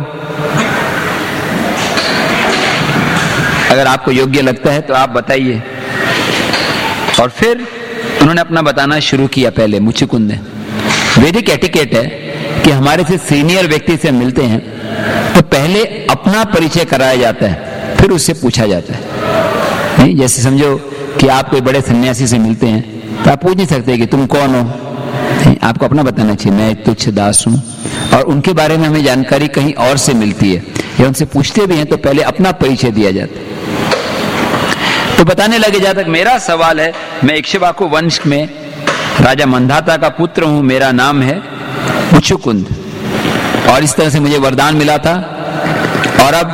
अगर आपको योग्य लगता है तो आप बताइए। और फिर उन्होंने अपना बताना शुरू किया। पहले मुचुकुंद ने, वैदिक एटिकेट है कि हमारे से सीनियर व्यक्ति से मिलते हैं तो पहले अपना परिचय कराया जाता है, फिर उससे पूछा जाता है। नहीं, जैसे समझो कि आप कोई बड़े सन्यासी से मिलते हैं तो आप पूछ नहीं सकते कि तुम कौन हो, नहीं, आपको अपना बताना चाहिए, मैं तुच्छ दास हूं। और उनके बारे में हमें जानकारी कहीं और से मिलती है, या उनसे पूछते भी हैं तो पहले अपना परिचय दिया जाता है। तो बताने लगे, जहां तक मेरा सवाल है, मैं इक्ष्वाकु वंश में राजा मंधाता का पुत्र हूं, मेरा नाम है मुचुकुंद, और इस तरह से मुझे वरदान मिला था। और अब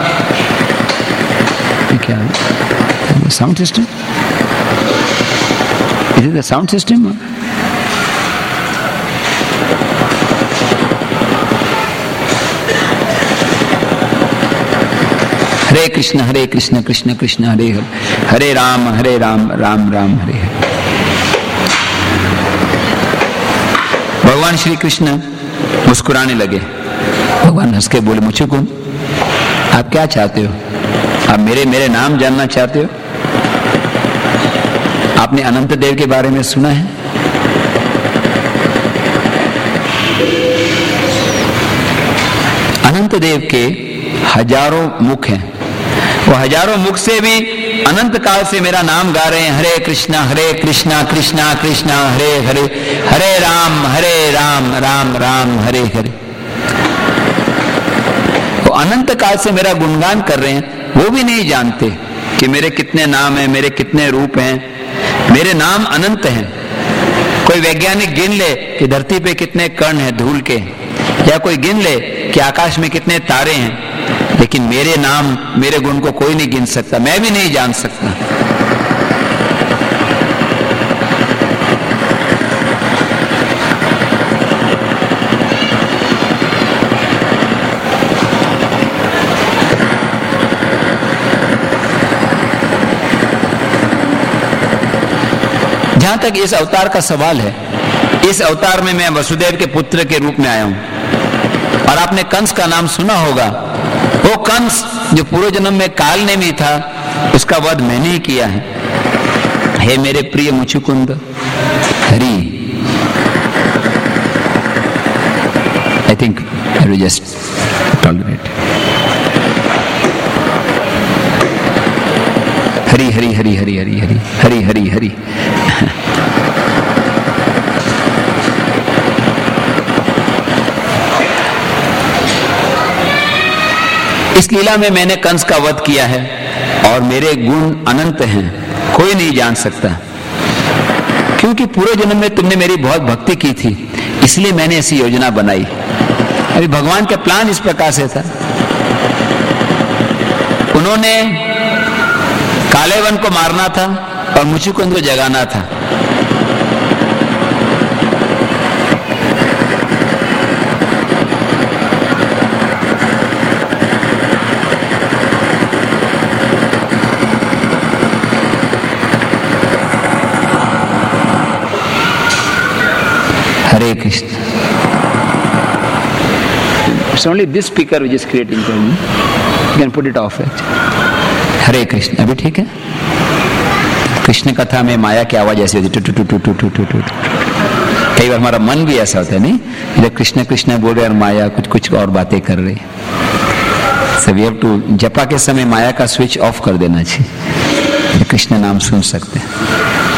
क्या है sound system? Is it the sound system? हरे हरे कृष्ण हरे कृष्ण कृष्ण कृष्ण हरे हरे, हरे राम हरे राम राम राम हरे हरे। भगवान श्री कृष्ण मुस्कुराने लगे। भगवान हंस के बोले, मुचुकुंद आप क्या चाहते हो? आप मेरे मेरे नाम जानना चाहते हो? आपने अनंत देव के बारे में सुना है? अनंत देव के हजारों मुख हैं। वो हजारों मुख से भी अनंत काल से मेरा नाम गा रहे हैं, हरे कृष्णा हरे कृष्णा कृष्णा कृष्णा हरे हरे, हरे राम हरे राम राम राम हरे हरे। वो अनंत काल से मेरा गुणगान कर रहे हैं। वो भी नहीं जानते कि मेरे कितने नाम हैं, मेरे कितने रूप हैं। मेरे नाम अनंत हैं। कोई वैज्ञानिक गिन ले कि धरती पे कितने कण हैं धूल के, या कोई गिन ले कि आकाश में कितने तारे हैं, लेकिन मेरे नाम मेरे गुण को कोई नहीं गिन सकता, मैं भी नहीं जान सकता। जहां तक इस अवतार का सवाल है, इस अवतार में मैं वसुदेव के पुत्र के रूप में आया हूं। और आपने कंस का नाम सुना होगा। वो कंस जो पूर्व जन्म में काल ने भी था, उसका वध मैंने ही किया है। हे मेरे प्रिय Muchukunda Hari, I think I will just tolerate. Hari Hari Hari Hari Hari Hari Hari Hari Hari. इस लीला में मैंने कंस का वध किया है और मेरे गुण अनंत हैं, कोई नहीं जान सकता। क्योंकि पूरे जन्म में तुमने मेरी बहुत भक्ति की थी, इसलिए मैंने ऐसी योजना बनाई। अभी भगवान का प्लान इस प्रकार से था। उन्होंने कालेवन को मारना था और मुचुकुंद को जगाना था। Hare Krishna. It's only this speaker which is creating problem. You can put it off. हरे कृष्ण। अभी ठीक है? कृष्ण कथा में माया की आवाज ऐसी होती है, टू टू टू टू टू टू टू। कई बार हमारा मन भी ऐसा होता है, नहीं? जब कृष्ण कृष्ण बोल रहे और माया कुछ कुछ और बातें कर रही। So we have to, जपा के समय माया का स्विच ऑफ कर देना चाहिए, कृष्ण नाम सुन सकते हैं।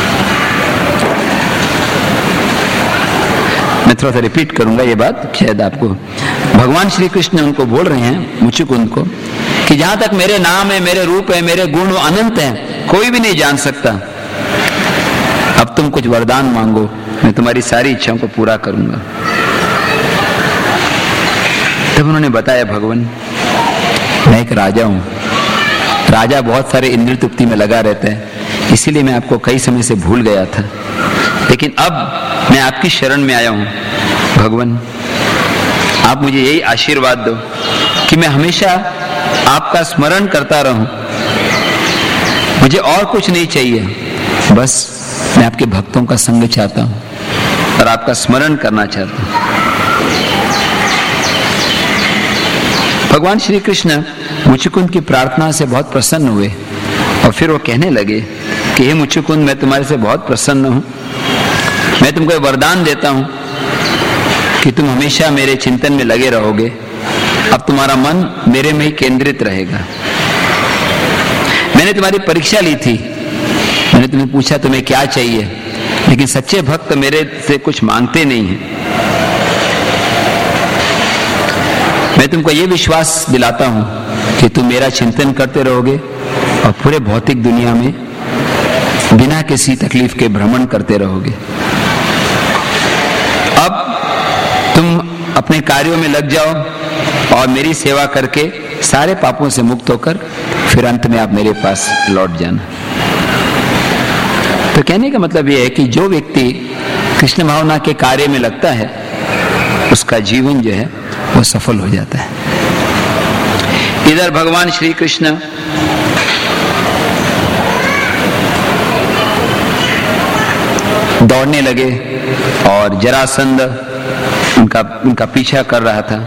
मैं थोड़ा सा रिपीट करूंगा ये बात, शायद आपको। भगवान श्री कृष्ण उनको बोल रहे हैं मुचुकुंद को कि जहां तक मेरे नाम है, मेरे रूप है, मेरे गुण अनंत हैं, कोई भी नहीं जान सकता। अब तुम कुछ वरदान मांगो, मैं तुम्हारी सारी इच्छाओं को पूरा करूंगा। तब उन्होंने बताया, भगवान मैं एक राजा हूं। राजा बहुत सारे इंद्र तुप्ति में लगा रहता है, इसीलिए मैं आपको कई समय से भूल गया था, लेकिन अब मैं आपकी शरण में आया हूं। भगवान आप मुझे यही आशीर्वाद दो कि मैं हमेशा आपका स्मरण करता रहूं। मुझे और कुछ नहीं चाहिए, बस मैं आपके भक्तों का संग चाहता हूं और आपका स्मरण करना चाहता हूं। भगवान श्री कृष्ण मुचुकुंद की प्रार्थना से बहुत प्रसन्न हुए और फिर वो कहने लगे कि हे मुचुकुंद, मैं तुम्हारे से बहुत प्रसन्न हूं। मैं तुमको वरदान देता हूं कि तुम हमेशा मेरे चिंतन में लगे रहोगे। अब तुम्हारा मन मेरे में ही केंद्रित रहेगा। मैंने तुम्हारी परीक्षा ली थी, मैंने तुम्हें पूछा तुम्हें क्या चाहिए, लेकिन सच्चे भक्त मेरे से कुछ मांगते नहीं हैं। मैं तुमको ये विश्वास दिलाता हूं कि तुम मेरा चिंतन करते रहोगे और पूरे भौतिक दुनिया में बिना किसी तकलीफ के भ्रमण करते रहोगे। अब तुम अपने कार्यों में लग जाओ और मेरी सेवा करके सारे पापों से मुक्त होकर फिर अंत में आप मेरे पास लौट जाना। तो कहने का मतलब यह है कि जो व्यक्ति कृष्ण भावना के कार्य में लगता है, उसका जीवन जो है वो सफल हो जाता है। इधर भगवान श्री कृष्ण दौड़ने लगे और जरासंध उनका उनका पीछा कर रहा था।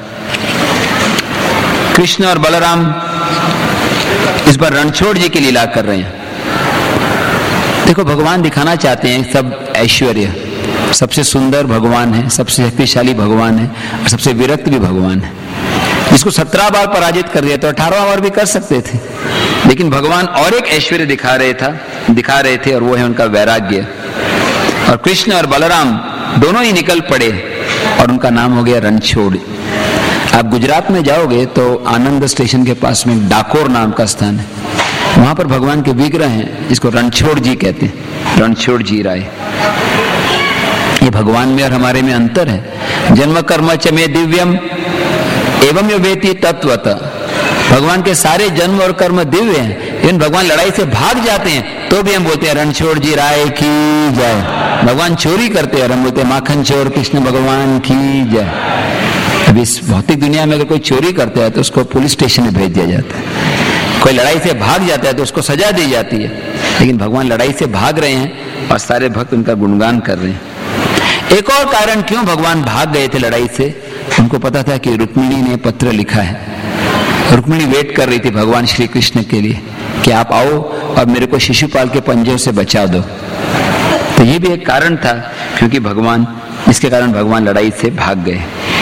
कृष्ण और बलराम इस बार रणछोड़ जी की लीला कर रहे हैं। देखो, भगवान दिखाना चाहते हैं सब ऐश्वर्य, सबसे सुंदर भगवान है, सबसे शक्तिशाली भगवान है और सबसे विरक्त भी भगवान है। जिसको सत्रह बार पराजित कर दिया तो अठारह बार भी कर सकते थे, लेकिन भगवान और एक ऐश्वर्य दिखा रहे था दिखा रहे थे और वो है उनका वैराग्य। और कृष्ण और बलराम दोनों ही निकल पड़े और उनका नाम हो गया रणछोड़। आप गुजरात में जाओगे तो आनंद स्टेशन के पास में डाकोर नाम का स्थान है, वहां पर भगवान के विग्रह हैं जिसको रणछोड़ जी कहते हैं, रणछोड़ जी राय। ये भगवान में और हमारे में अंतर है। जन्म कर्म च मे दिव्यम एवं यो वेति तत्वतः। भगवान के सारे जन्म और कर्म दिव्य हैं, लेकिन भगवान लड़ाई से भाग जाते हैं तो भी हम बोलते हैं रणछोड़ जी राय की जय। भगवान चोरी करते हैं, हम बोलते हैं माखन चोर कृष्ण भगवान की जय। अभी इस भौतिक दुनिया में अगर कोई चोरी करता है तो उसको पुलिस स्टेशन में भेज दिया जाता है, कोई लड़ाई से भाग जाता है तो उसको सजा दी जाती है, लेकिन भगवान लड़ाई से भाग रहे हैं और सारे भक्त उनका गुणगान कर रहे हैं। एक और कारण क्यों भगवान भाग गए थे लड़ाई से, उनको पता था कि रुक्मिणी ने पत्र लिखा है। रुक्मिणी वेट कर रही थी भगवान श्री कृष्ण के लिए कि आप आओ और मेरे को शिशुपाल के पंजों से बचा दो। तो ये भी एक कारण था, क्योंकि भगवान इसके कारण भगवान लड़ाई से भाग गए।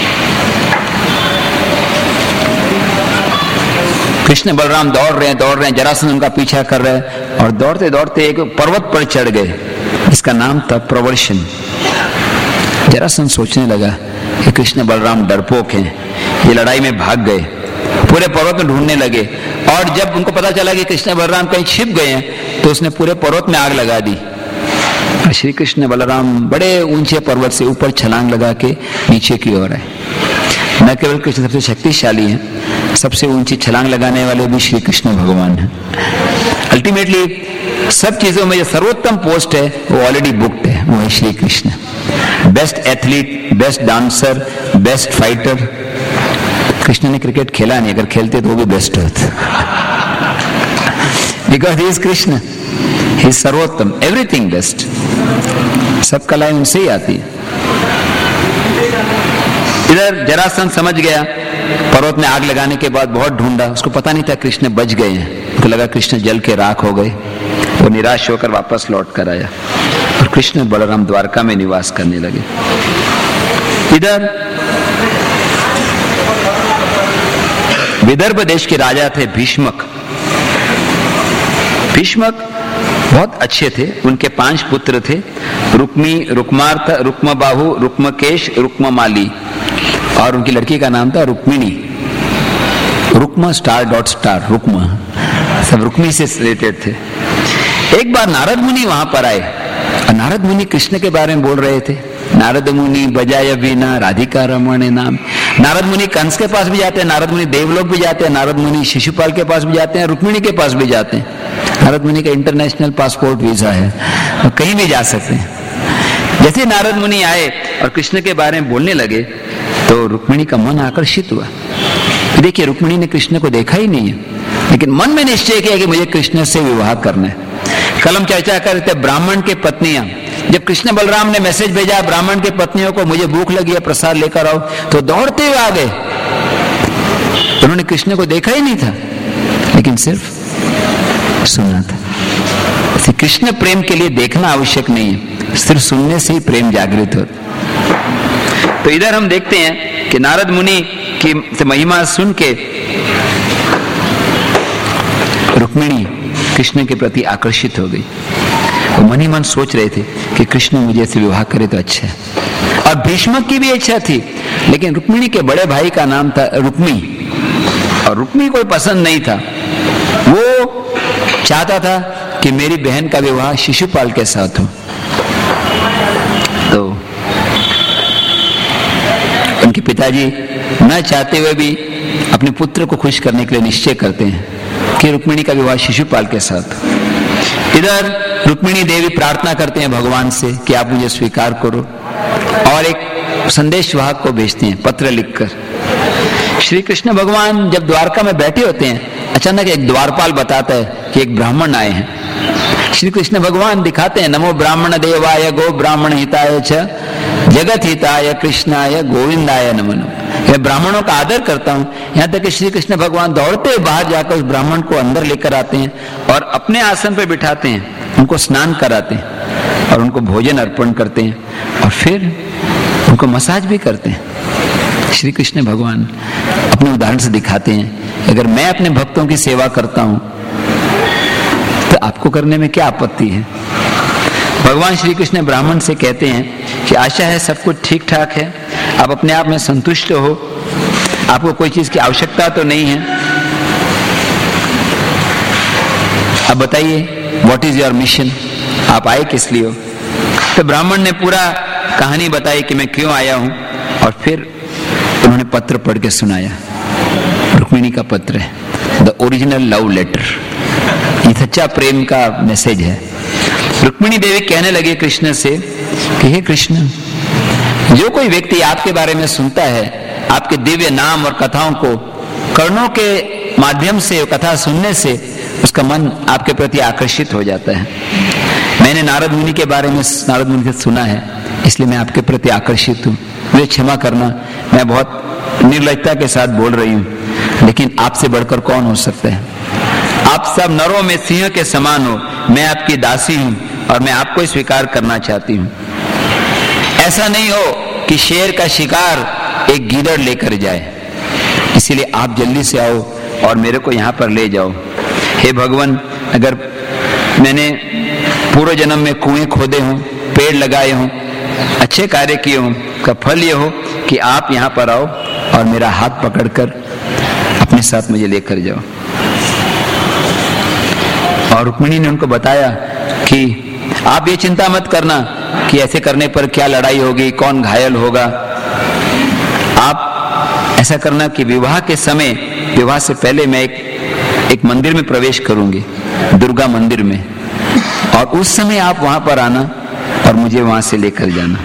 कृष्ण बलराम दौड़ रहे हैं दौड़ रहे हैं जरासंध उनका पीछा कर रहे हैं और दौड़ते दौड़ते एक पर्वत पर चढ़ गए, इसका नाम था प्रवर्षण। जरासंध सोचने लगा कि कृष्ण बलराम डरपोक हैं, ये लड़ाई में भाग गए, पूरे पर्वत में ढूंढने लगे। और जब उनको पता चला कि कृष्ण बलराम कहीं छिप गए हैं तो उसने पूरे पर्वत में आग लगा दी। श्री कृष्ण बलराम बड़े ऊंचे पर्वत से ऊपर छलांग लगा के नीचे की ओर आए। न केवल कृष्ण सबसे शक्तिशाली हैं, सबसे ऊंची छलांग लगाने वाले भी श्री कृष्ण भगवान हैं। अल्टीमेटली सब चीजों में जो सर्वोत्तम पोस्ट है वो ऑलरेडी बुक्ड है, वो है Shri Krishna. Best athlete, best dancer, best fighter. Krishna ने क्रिकेट खेला नहीं, अगर खेलते तो वो भी बेस्ट होता, because he is Krishna, he is सर्वोत्तम, एवरीथिंग बेस्ट। सब कलाएं उनसे ही आती है। इधर जरासंध समझ गया, पर्वत में आग लगाने के बाद बहुत ढूंढा, उसको पता नहीं था कृष्ण बच गए हैं, उसको लगा कृष्ण जल के राख हो गए। वो निराश होकर वापस लौट कर आया और कृष्ण बलराम द्वारका में निवास करने लगे। इधर विदर्भ देश के राजा थे भीष्मक। भीष्मक बहुत अच्छे थे, उनके पांच पुत्र थे, रुक्मी, रुक्मार्थ, रुक्मबाहु, रुक्मकेश, रुक्ममाली, और उनकी लड़की का नाम था Rukmini. Rukma star dot star Rukma, सब रुक्मी से रिलेटेड थे। एक बार नारद मुनि वहां पर आए और नारद मुनि कृष्ण के बारे में बोल रहे थे। नारद मुनि बजाय वीणा राधिका रमण नाम। नारद मुनि कंस के पास भी जाते हैं, नारद मुनि देवलोक भी जाते हैं, नारद मुनि शिशुपाल के पास भी जाते हैं, रुक्मिणी के पास भी जाते हैं। नारद मुनि का इंटरनेशनल पासपोर्ट वीजा है, तो कहीं भी जा सकते हैं। जैसे नारद मुनि आए और कृष्ण के बारे में बोलने लगे तो रुक्मिणी का मन आकर्षित हुआ। देखिए, रुक्मिणी ने कृष्ण को देखा ही नहीं है, लेकिन मन में निश्चय किया कि मुझे कृष्ण से विवाह करना है। कल हम चर्चा कर रहे थे ब्राह्मण के पत्नियां, जब कृष्ण बलराम ने मैसेज भेजा ब्राह्मण के पत्नियों को मुझे भूख लगी है प्रसाद लेकर आओ, तो दौड़ते हुए आ गए। उन्होंने कृष्ण को देखा ही नहीं था, लेकिन सिर्फ सुना था। श्री कृष्ण प्रेम के लिए देखना आवश्यक नहीं है, सिर्फ सुनने से ही प्रेम जागृत होता। तो इधर हम देखते हैं कि नारद मुनि की महिमा सुन के रुक्मिणी कृष्ण के प्रति आकर्षित हो गई। वो मन ही मन सोच रहे थे कि कृष्ण मुझे से विवाह करे तो अच्छा है। और भीष्मक की भी इच्छा थी, लेकिन रुक्मिणी के बड़े भाई का नाम था रुक्मी, और रुक्मी कोई पसंद नहीं था। वो चाहता था कि मेरी बहन का विवाह शिशुपाल के साथ हो। तो उनके पिताजी न चाहते हुए भी अपने पुत्र को खुश करने के लिए निश्चय करते हैं कि रुक्मिणी का विवाह शिशुपाल के साथ। इधर रुक्मिणी देवी प्रार्थना करते हैं भगवान से कि आप मुझे स्वीकार करो, और एक संदेश वाहक को भेजते हैं पत्र लिखकर। श्री कृष्ण भगवान जब द्वारका में बैठे होते हैं अचानक एक द्वारपाल बताता है कि एक ब्राह्मण आए हैं। श्री कृष्ण भगवान दिखाते हैं, नमो ब्राह्मण देवाय गो ब्राह्मण हिताय च जगत हिताय कृष्णाय गोविंदाय नमो नमः। मैं ब्राह्मणों का आदर करता हूँ। यहाँ तक कि श्री कृष्ण भगवान दौड़ते बाहर जाकर उस ब्राह्मण को अंदर लेकर आते हैं और अपने आसन पर बिठाते हैं, उनको स्नान कराते हैं और उनको भोजन अर्पण करते हैं और फिर उनको मसाज भी करते हैं। श्री कृष्ण भगवान अपने उदाहरण से दिखाते हैं, अगर मैं अपने भक्तों की सेवा करता हूं तो आपको करने में क्या आपत्ति है। भगवान श्री कृष्ण ब्राह्मण से कहते हैं कि आशा है सब कुछ ठीक ठाक है, आप अपने आप में संतुष्ट हो, आपको कोई चीज की आवश्यकता तो नहीं है, अब बताइए व्हाट इज योर मिशन, आप आए किस लिए हो। तो ब्राह्मण ने पूरा कहानी बताई कि मैं क्यों आया हूं और फिर उन्होंने पत्र पढ़ के सुनाया। रुक्मिणी का पत्र है, द ओरिजिनल लव लेटर, ये सच्चा प्रेम का मैसेज है। रुक्मिणी देवी कहने लगे कृष्ण से कि हे कृष्ण, जो कोई व्यक्ति आपके बारे में सुनता है, आपके दिव्य नाम और कथाओं को कर्णों के माध्यम से कथा सुनने से उसका मन आपके प्रति आकर्षित हो जाता है। मैंने नारद मुनि के बारे में नारद मुनि से सुना है, इसलिए मैं आपके प्रति आकर्षित हूँ। मुझे क्षमा करना, मैं बहुत निर्लजता के साथ बोल रही हूँ, लेकिन आपसे बढ़कर कौन हो सकता है। आप सब नरों में सिंह के समान हो, मैं आपकी दासी हूँ और मैं आपको ही स्वीकार करना चाहती हूँ। ऐसा नहीं हो कि शेर का शिकार एक गीदड़ लेकर जाए, इसीलिए आप जल्दी से आओ और मेरे को यहाँ पर ले जाओ। हे भगवान, अगर मैंने पूर्व जन्म में कुएं खोदे हों, पेड़ लगाए हों, अच्छे कार्य किए हों, का फल ये हो कि आप यहाँ पर आओ और मेरा हाथ पकड़कर अपने साथ मुझे लेकर जाओ। और रुक्मिणी ने उनको बताया कि आप ये चिंता मत करना कि ऐसे करने पर क्या लड़ाई होगी, कौन घायल होगा। आप ऐसा करना कि विवाह के समय, विवाह से पहले मैं एक एक मंदिर में प्रवेश करूंगी, दुर्गा मंदिर में, और उस समय आप वहां पर आना और मुझे वहां से लेकर जाना।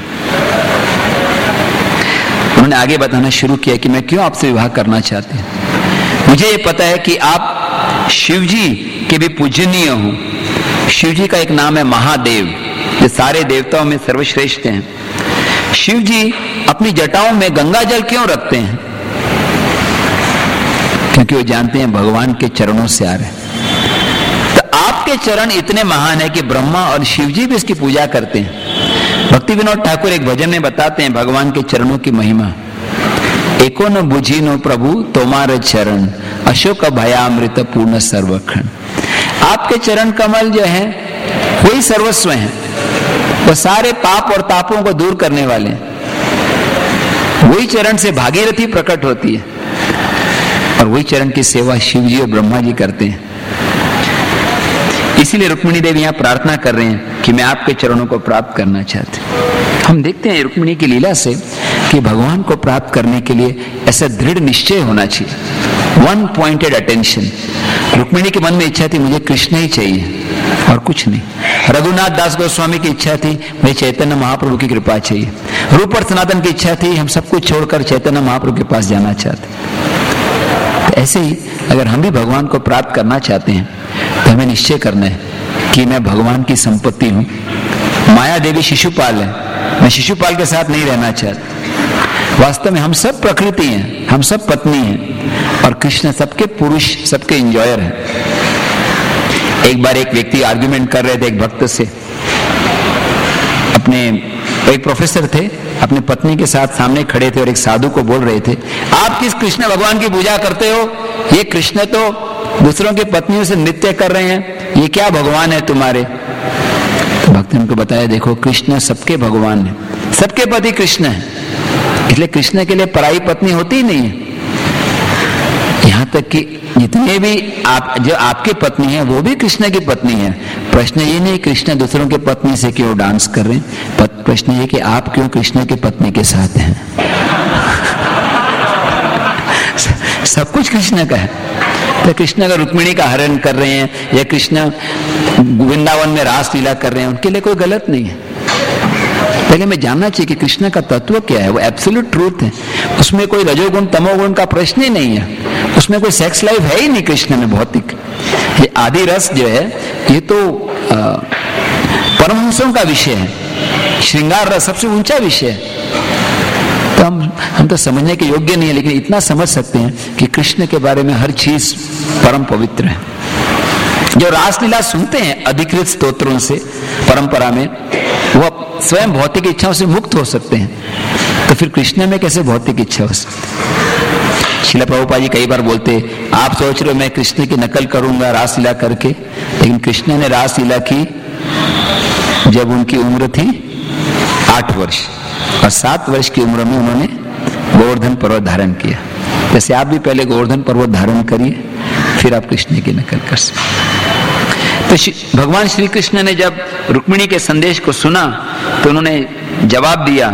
उन्होंने आगे बताना शुरू किया कि मैं क्यों आपसे विवाह करना चाहती हूँ। मुझे ये पता है कि आप शिव जी के भी पूजनीय हो। शिव जी का एक नाम है महादेव, जो सारे देवताओं में सर्वश्रेष्ठ हैं। शिव जी अपनी जटाओं में गंगा जल क्यों रखते हैं? क्योंकि वो जानते हैं भगवान के चरणों से आ रहे हैं। तो आपके चरण इतने महान है कि ब्रह्मा और शिव जी भी इसकी पूजा करते हैं। भक्ति विनोद ठाकुर एक भजन में बताते हैं भगवान के चरणों की महिमा। एको न बुझीनो प्रभु तोमार चरण, अशोक भयामृत पूर्ण सर्वखंड। आपके चरण कमल जो है वही सर्वस्व है, वो सारे पाप और तापों को दूर करने वाले हैं। वही चरण से भागीरथी प्रकट होती है और वही चरण की सेवा शिव जी और ब्रह्मा जी करते हैं। इसीलिए रुक्मिणी देवी यहाँ प्रार्थना कर रहे हैं कि मैं आपके चरणों को प्राप्त करना चाहती हूँ। हम देखते हैं रुक्मिणी की लीला से कि भगवान को प्राप्त करने के लिए ऐसा दृढ़ निश्चय होना चाहिए, वन पॉइंटेड अटेंशन। रुक्मिणी के मन में इच्छा थी मुझे कृष्ण ही चाहिए और कुछ नहीं। रघुनाथ दास गोस्वामी की इच्छा थी मुझे चैतन्य महाप्रभु की कृपा चाहिए। रूप और सनातन की इच्छा थी हम सब कुछ छोड़कर चैतन्य महाप्रभु के पास जाना चाहते। तो ऐसे ही अगर हम भी भगवान को प्राप्त करना चाहते हैं तो हमें निश्चय करना है कि मैं भगवान की संपत्ति हूँ। माया देवी शिशुपाल है, मैं शिशुपाल के साथ नहीं रहना चाहता। वास्तव में हम सब प्रकृति हैं, हम सब पत्नी हैं और कृष्ण सबके पुरुष, सबके एंजॉयर हैं। एक बार एक व्यक्ति आर्ग्यूमेंट कर रहे थे एक भक्त से। अपने एक प्रोफेसर थे, अपनी पत्नी के साथ सामने खड़े थे और एक साधु को बोल रहे थे आप किस कृष्ण भगवान की पूजा करते हो? ये कृष्ण तो दूसरों की पत्नियों से नृत्य कर रहे हैं, ये क्या भगवान है तुम्हारे? तो भक्त ने उनको बताया देखो कृष्ण सबके भगवान है, सबके पति कृष्ण है, इसलिए कृष्ण के लिए पराई पत्नी होती ही नहीं है। यहाँ तक कि जितने भी आप जो आपकी पत्नी है वो भी कृष्ण की पत्नी है। प्रश्न ये नहीं कृष्ण दूसरों की पत्नी से क्यों डांस कर रहे हैं, प्रश्न ये कि आप क्यों कृष्ण की पत्नी के साथ हैं। सब कुछ कृष्ण का है। तो कृष्ण अगर रुक्मिणी का हरण कर रहे हैं या कृष्ण वृंदावन में रास लीला कर रहे हैं उनके लिए कोई गलत नहीं है। पहले हमें जानना चाहिए कि कृष्ण का तत्व क्या है। वो एब्सोल्यूट ट्रूथ है, उसमें कोई रजोगुण तमोगुण का प्रश्न ही नहीं है, उसमें कोई सेक्स लाइफ है ही नहीं कृष्ण में भौतिक। ये आदि रस जो है ये तो परमहंसों का विषय है, श्रृंगार रस सबसे ऊंचा विषय है। तो हम हम तो समझने के योग्य नहीं है, लेकिन इतना समझ सकते हैं कि कृष्ण के बारे में हर चीज परम पवित्र है। जो रासलीला सुनते हैं अधिकृत स्तोत्रों से परंपरा में, वो स्वयं भौतिक इच्छाओं से मुक्त हो सकते हैं, तो फिर कृष्ण में कैसे भौतिक इच्छा हो सकती है? श्रील प्रभुपाद जी कई बार बोलते, आप सोच रहे हो मैं कृष्ण की नकल करूंगा रासलीला करके, लेकिन कृष्ण ने रासलीला की जब उनकी उम्र थी आठ वर्ष, और सात वर्ष की उम्र में उन्होंने गोवर्धन पर्वत धारण किया। जैसे आप भी पहले गोवर्धन पर्वत धारण करिए, फिर आप कृष्ण की नकल कर सकते। तो भगवान श्री कृष्ण ने जब रुक्मिणी के संदेश को सुना तो उन्होंने जवाब दिया।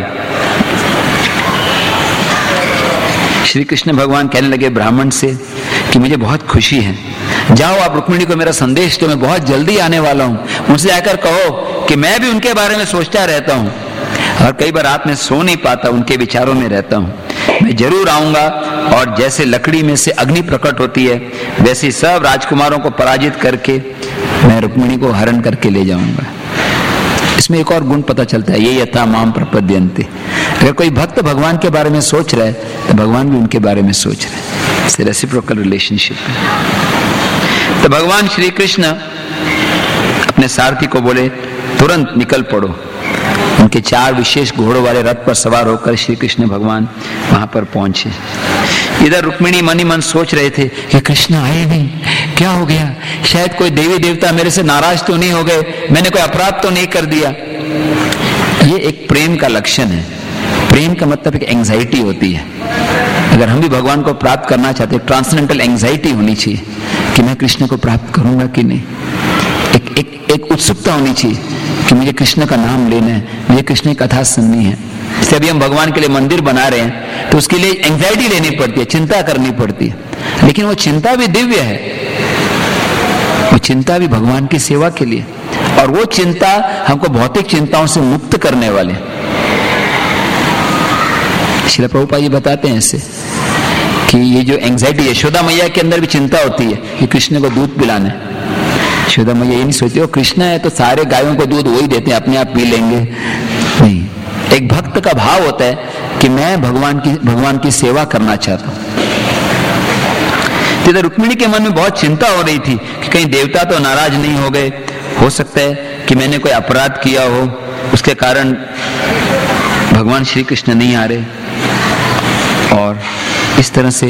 श्री कृष्ण भगवान कहने लगे ब्राह्मण से कि मुझे बहुत खुशी है, जाओ आप रुक्मिणी को मेरा संदेश तो मैं बहुत जल्दी आने वाला हूँ, मुझसे आकर कहो कि मैं भी उनके बारे में सोचता रहता हूँ और कई बार रात में सो नहीं पाता, उनके विचारों में रहता हूँ। मैं जरूर आऊंगा और जैसे लकड़ी में से अग्नि प्रकट होती है वैसे सब राजकुमारों को पराजित करके मैं रुक्मिणी को हरण करके ले जाऊंगा। इसमें एक और गुण पता चलता है, ये यथा माम प्रपद्यन्ते। अगर कोई भक्त भगवान के बारे में सोच रहा है तो भगवान भी उनके बारे में सोच रहे हैं। इससे रेसिप्रोकल रिलेशनशिप है। तो भगवान श्री कृष्ण अपने सारथी को बोले तुरंत निकल पड़ो। उनके चार विशेष घोड़ों वाले रथ पर सवार होकर श्री कृष्ण भगवान वहां पर पहुंचे। इधर रुक्मिणी मन ही मन सोच रहे थे कि कृष्ण आए नहीं, क्या हो गया, शायद कोई देवी देवता मेरे से नाराज तो नहीं हो गए, मैंने कोई अपराध तो नहीं कर दिया। ये एक प्रेम का लक्षण है। प्रेम का मतलब एक एंजाइटी होती है। अगर हम भी भगवान को प्राप्त करना चाहते हैं, ट्रांसेंडेंटल एंजाइटी होनी चाहिए कि मैं कृष्ण को प्राप्त करूंगा कि नहीं। एक एक एक उत्सुकता होनी चाहिए कि मुझे कृष्ण का नाम लेना है, मुझे कृष्ण की कथा सुननी है। जैसे अभी हम भगवान के लिए मंदिर बना रहे हैं तो उसके लिए एंजाइटी लेनी पड़ती है, चिंता करनी पड़ती है, लेकिन वो चिंता भी दिव्य है, वो चिंता भी भगवान की सेवा के लिए, और वो चिंता हमको भौतिक चिंताओं से मुक्त करने वाले। श्रील प्रभुपाद जी बताते हैं ऐसे कि ये जो एंजाइटी, यशोदा मैया के अंदर भी चिंता होती है कि कृष्ण को दूध पिलाना है। यशोदा मैया ये नहीं सोचती वो कृष्ण है तो सारे गायों को दूध वही देते हैं, अपने आप पी लेंगे। नहीं, एक भक्त का भाव होता है कि मैं भगवान की भगवान की सेवा करना चाहता हूं। तो रुक्मिणी के मन में बहुत चिंता हो रही थी कि कहीं देवता तो नाराज नहीं हो गए, हो सकता है कि मैंने कोई अपराध किया हो, उसके कारण भगवान श्री कृष्ण नहीं आ रहे। और इस तरह से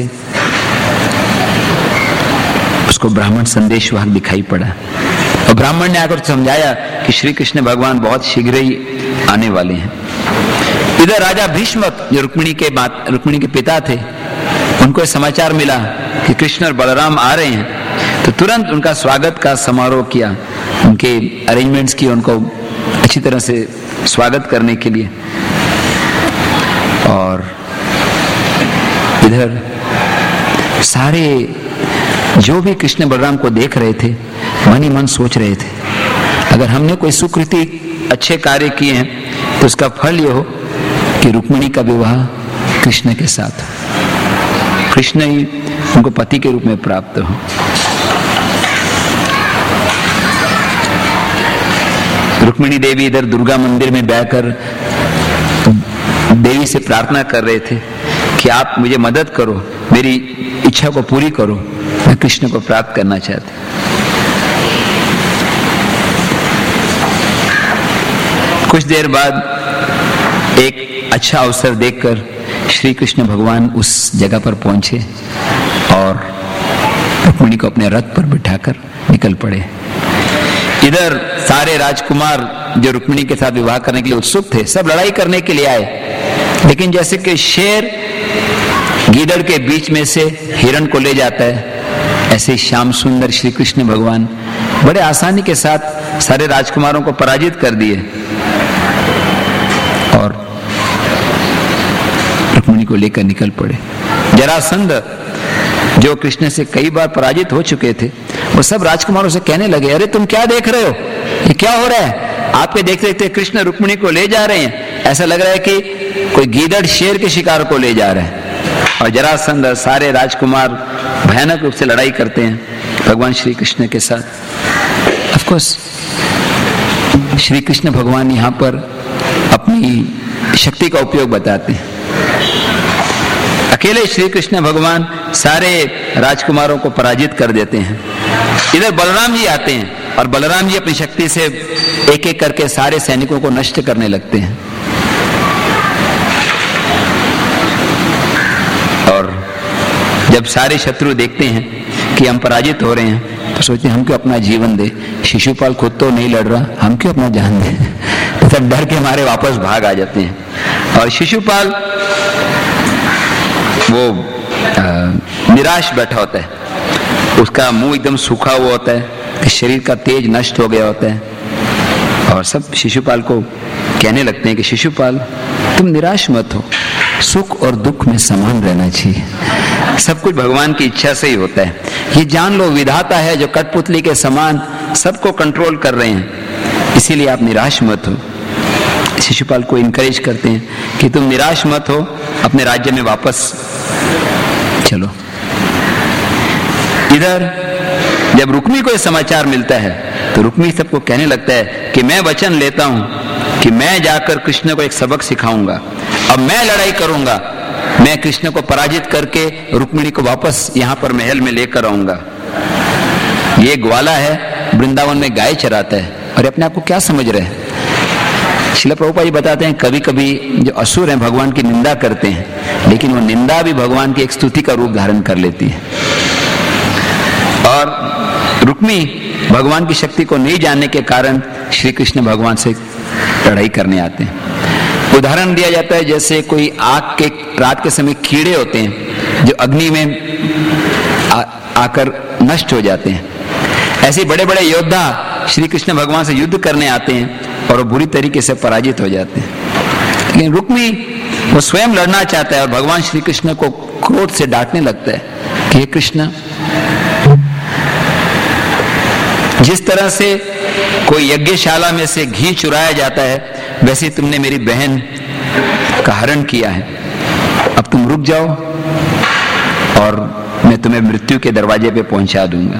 उसको ब्राह्मण संदेशवाहक दिखाई पड़ा, और ब्राह्मण ने आकर समझाया कि श्री कृष्ण भगवान बहुत शीघ्र ही आने वाले हैं। इधर राजा भीष्म जो रुक्मिणी के बात रुक्मिणी के पिता थे, उनको समाचार मिला कि कृष्ण और बलराम आ रहे हैं, तो तुरंत उनका स्वागत का समारोह किया, उनके अरेंजमेंट्स किए उनको अच्छी तरह से स्वागत करने के लिए। और इधर सारे जो भी कृष्ण बलराम को देख रहे थे मन ही मन सोच रहे थे अगर हमने कोई सुकृति अच्छे कार्य किए हैं तो उसका फल ये हो कि रुक्मिणी का विवाह कृष्ण के साथ, कृष्ण ही उनको पति के रूप में प्राप्त हो। रुक्मिणी देवी इधर दुर्गा मंदिर में बैठकर देवी से प्रार्थना कर रहे थे कि आप मुझे मदद करो, मेरी इच्छा को पूरी करो, मैं कृष्ण को प्राप्त करना चाहती। कुछ देर बाद एक अच्छा अवसर देखकर श्री कृष्ण भगवान उस जगह पर पहुंचे और रुक्मिणी को अपने रथ पर बिठाकर निकल पड़े। इधर सारे राजकुमार जो रुक्मिणी के साथ विवाह करने के लिए उत्सुक थे, सब लड़ाई करने के लिए आए, लेकिन जैसे कि शेर गीदड़ के बीच में से हिरण को ले जाता है, ऐसे श्याम सुंदर श्री कृष्ण भगवान बड़े आसानी के साथ सारे राजकुमारों को पराजित कर दिए और रुक्मिणी को लेकर निकल पड़े। जरासंध जो कृष्ण से कई बार पराजित हो चुके थे, वो सब राजकुमारों से कहने लगे, अरे तुम क्या देख रहे हो, ये क्या हो रहा है, आपके देखते देखते कृष्ण रुक्मिणी को ले जा रहे हैं, ऐसा लग रहा है कि कोई गीदड़ शेर के शिकार को ले जा रहा है, और जरासंध और सारे राजकुमार भयानक रूप से लड़ाई करते हैं भगवान श्री कृष्ण के साथ। ऑफ कोर्स श्री कृष्ण भगवान यहाँ पर अपनी शक्ति का उपयोग बताते हैं। अकेले श्री कृष्ण भगवान सारे राजकुमारों को पराजित कर देते हैं। इधर बलराम जी आते हैं और बलराम जी अपनी शक्ति से एक एक करके सारे सैनिकों को नष्ट करने लगते हैं। और जब सारे शत्रु देखते हैं कि हम पराजित हो रहे हैं तो सोचते हैं हम क्यों अपना जीवन दे, शिशुपाल खुद तो नहीं लड़ रहा, हम क्यों अपना जान दे। तो सब डर के मारे वापस भाग आ जाते हैं। और शिशुपाल वो आ, निराश बैठा होता है, उसका मुंह एकदम सूखा हुआ होता है कि शरीर का तेज नष्ट हो गया होता है। और सब शिशुपाल को कहने लगते हैं कि शिशुपाल तुम निराश मत हो, सुख और दुख में समान रहना चाहिए, सब कुछ भगवान की इच्छा से ही होता है। ये जान लो विधाता है जो कठपुतली के समान सबको कंट्रोल कर रहे हैं, इसीलिए आप निराश मत हो। शिशुपाल को इनकरेज करते हैं कि तुम निराश मत हो, अपने राज्य में वापस चलो। इधर जब रुक्मी को यह समाचार मिलता है तो रुक्मी सबको कहने लगता है कि मैं वचन लेता हूं कि मैं जाकर कृष्ण को एक सबक सिखाऊंगा, अब मैं लड़ाई करूंगा, मैं कृष्ण को पराजित करके रुक्मिणी को वापस यहां पर महल में लेकर आऊंगा। ये ग्वाला है, वृंदावन में गाय चराता है और अपने आप को क्या समझ रहे हैं। श्रील प्रभुपाद जी बताते हैं कभी कभी जो असुर हैं भगवान की निंदा करते हैं, लेकिन वो निंदा भी भगवान की एक स्तुति का रूप धारण कर लेती है। और रुक्मी भगवान की शक्ति को नहीं जानने के कारण श्री कृष्ण भगवान से लड़ाई करने आते हैं। उदाहरण दिया जाता है जैसे कोई आग के रात के समय कीड़े होते हैं जो अग्नि में आ, आकर नष्ट हो जाते हैं, ऐसे बड़े बड़े योद्धा श्री कृष्ण भगवान से युद्ध करने आते हैं और वो बुरी तरीके से पराजित हो जाते हैं। लेकिन रुक्मी वो स्वयं लड़ना चाहता है और भगवान श्री कृष्ण को क्रोध से डांटने लगता है कि हे कृष्ण, जिस तरह से कोई यज्ञशाला में से घी चुराया जाता है वैसे तुमने मेरी बहन का हरण किया है, अब तुम रुक जाओ और मैं तुम्हें मृत्यु के दरवाजे पे पहुंचा दूंगा।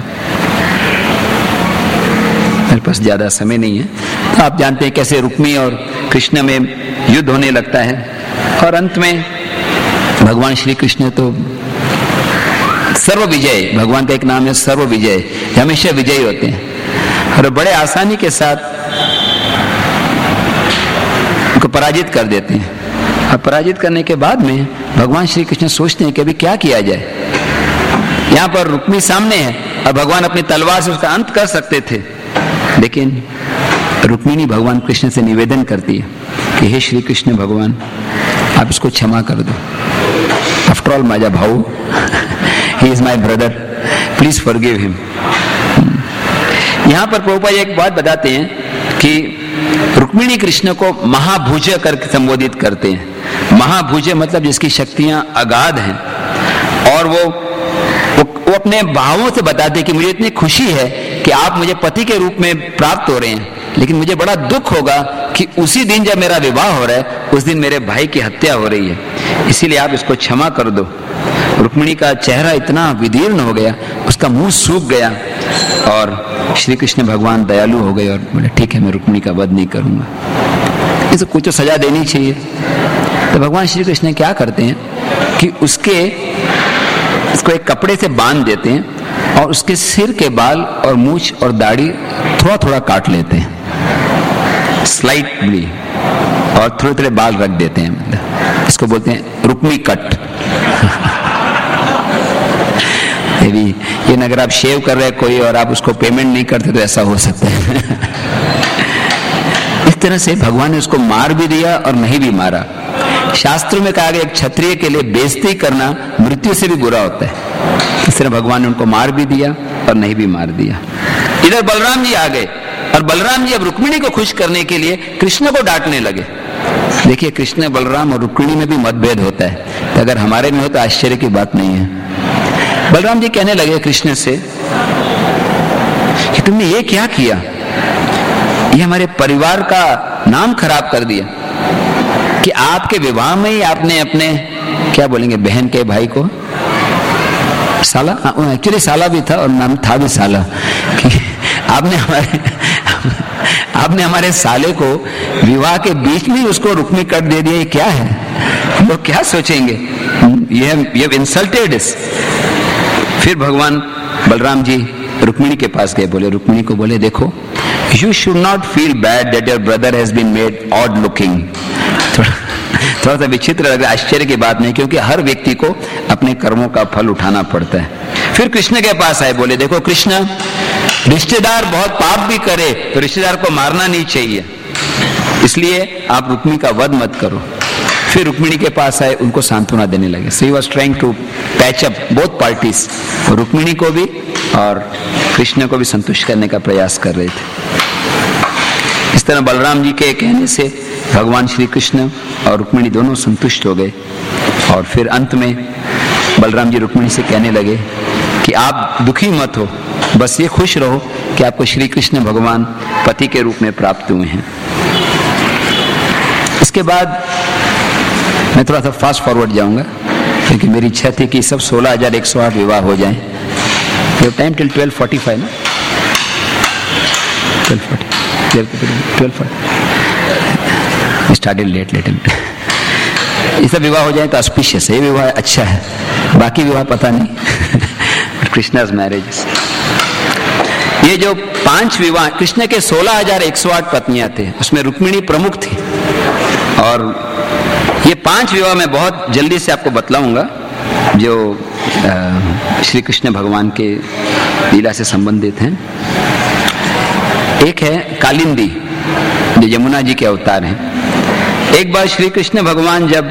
मेरे पास ज्यादा समय नहीं है, तो आप जानते हैं कैसे रुक्मी और कृष्ण में युद्ध होने लगता है और अंत में भगवान श्री कृष्ण तो सर्व विजय, भगवान का एक नाम है सर्व विजय, हमेशा विजयी होते हैं और बड़े आसानी के साथ उनको पराजित कर देते हैं। और पराजित करने के बाद में भगवान श्री कृष्ण सोचते हैं कि अभी क्या किया जाए। यहाँ पर रुक्मी सामने है और भगवान अपनी तलवार से उसका अंत कर सकते थे, लेकिन रुक्मिणी भगवान कृष्ण से निवेदन करती है कि हे श्री कृष्ण भगवान, आप इसको क्षमा कर दो, आफ्टर ऑल माजा भाऊ, he is my brother, please forgive him. यहाँ पर प्रभुपाद एक बात बताते हैं कि रुक्मिणी कृष्ण को महाभुज करके संबोधित करते हैं। महाभुज मतलब जिसकी शक्तियां अगाध हैं और वो वो, वो अपने भावों से बताते हैं कि मुझे इतनी खुशी है कि आप मुझे पति के रूप में प्राप्त हो रहे हैं, लेकिन मुझे बड़ा दुख होगा कि उसी दिन जब मेरा विवाह हो रहा है उस दिन मेरे भाई की हत्या हो रही है, इसीलिए आप इसको क्षमा कर दो। रुक्मिणी का चेहरा इतना विदीर्ण हो गया, उसका मुंह सूख गया और श्री कृष्ण भगवान दयालु हो गए और बोले ठीक है, मैं रुक्मिणी का वध नहीं करूंगा, इसे कुछ तो सजा देनी चाहिए। तो भगवान श्री कृष्ण क्या करते हैं कि उसके इसको एक कपड़े से बांध देते हैं और उसके सिर के बाल और मूछ और दाढ़ी थोड़ा थोड़ा काट लेते हैं स्लाइटली और थोड़े थोड़े बाल रख देते हैं, मतलब इसको बोलते हैं रुक्मी कट। यदि ये अगर आप शेव कर रहे हैं कोई और आप उसको पेमेंट नहीं करते तो ऐसा हो सकता है। इस तरह से भगवान ने उसको मार भी दिया और नहीं भी मारा। शास्त्रों में कहा गया एक क्षत्रिय के लिए बेइज्जती करना मृत्यु से भी बुरा होता है, इस तरह भगवान ने उनको मार भी दिया और नहीं भी मार दिया। इधर बलराम जी आ गए और बलराम जी अब रुक्मिणी को खुश करने के लिए कृष्ण को डांटने लगे। देखिए, कृष्ण बलराम और रुक्मिणी में भी मतभेद होता है, तो अगर हमारे में हो तो आश्चर्य की बात नहीं है। बलराम जी कहने लगे कृष्ण से कि तुमने ये क्या किया, ये हमारे परिवार का नाम खराब कर दिया। कि आपके विवाह में ही आपने अपने क्या बोलेंगे बहन के भाई को साला, एक्चुअली साला भी था और नाम था भी साला, कि आपने हमारे आपने हमारे साले को विवाह के बीच में उसको रुक्मी कट दे दिया, ये क्या है? लोग क्या सोचेंगे? ये ये इंसल्टेड इस। फिर भगवान बलराम जी रुक्मिणी के पास गए, बोले रुक्मिणी को बोले देखो, you should not feel bad that your brother has been made odd looking. थोड़ा थोड़ा सा विचित्र लग रहा है, आश्चर्य की बात नहीं, क्योंकि हर व्यक्ति को अपने कर्मों का फल उठाना पड़ता है। फिर कृष्ण के पास आए, बोले देखो कृष्ण, रिश्तेदार बहुत पाप भी करे तो रिश्तेदार को मारना नहीं चाहिए, इसलिए आप रुक्मिणी का वध मत करो। फिर रुक्मिणी के पास आए, उनको सांत्वना देने लगे। So he was trying to patch up both parties, Rukmini को भी और कृष्ण को भी संतुष्ट करने का प्रयास कर रहे थे। इस तरह बलराम जी के कहने से भगवान श्री कृष्ण और रुक्मिणी दोनों संतुष्ट हो गए। और फिर अंत में बलराम जी रुक्मिणी से कहने लगे कि आप दुखी मत हो, बस ये खुश रहो कि आपको श्री कृष्ण भगवान पति के रूप में प्राप्त हुए हैं। इसके बाद मैं थोड़ा सा फास्ट फॉरवर्ड जाऊंगा, क्योंकि मेरी इच्छा थी कि सब सोलह हजार एक सौ आठ विवाह हो जाएं। Time till twelve forty five ना, twelve forty twelve forty started late little. ये सब विवाह हो जाए तो ऑस्पिशियस है, ये विवाह अच्छा है, बाकी विवाह पता नहीं। कृष्णा's मैरिज, ये जो पांच विवाह, कृष्ण के सोलह हजार एक सौ आठ पत्नियां थे, उसमें रुक्मिणी प्रमुख थी। और ये पांच विवाह मैं बहुत जल्दी से आपको बतलाऊंगा जो श्री कृष्ण भगवान के लीला से संबंधित हैं। एक है कालिंदी, जो यमुना जी के अवतार हैं। एक बार श्री कृष्ण भगवान जब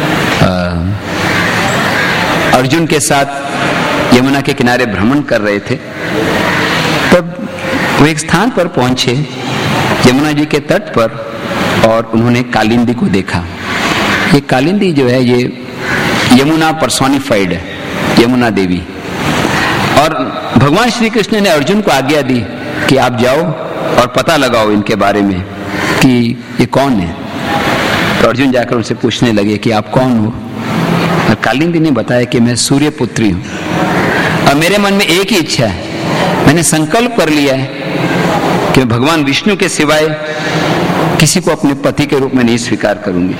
अर्जुन के साथ यमुना के किनारे भ्रमण कर रहे थे, तब वो एक स्थान पर पहुंचे यमुना जी के तट पर, और उन्होंने कालिंदी को देखा। ये कालिंदी जो है ये यमुना पर्सोनिफाइड है, यमुना देवी। और भगवान श्री कृष्ण ने अर्जुन को आज्ञा दी कि आप जाओ और पता लगाओ इनके बारे में कि ये कौन है। तो अर्जुन जाकर उनसे पूछने लगे कि आप कौन हो। और कालिंदी ने बताया कि मैं सूर्य पुत्री हूँ, और मेरे मन में एक ही इच्छा है, मैंने संकल्प कर लिया है कि मैं भगवान विष्णु के सिवाय किसी को अपने पति के रूप में नहीं स्वीकार करूंगी।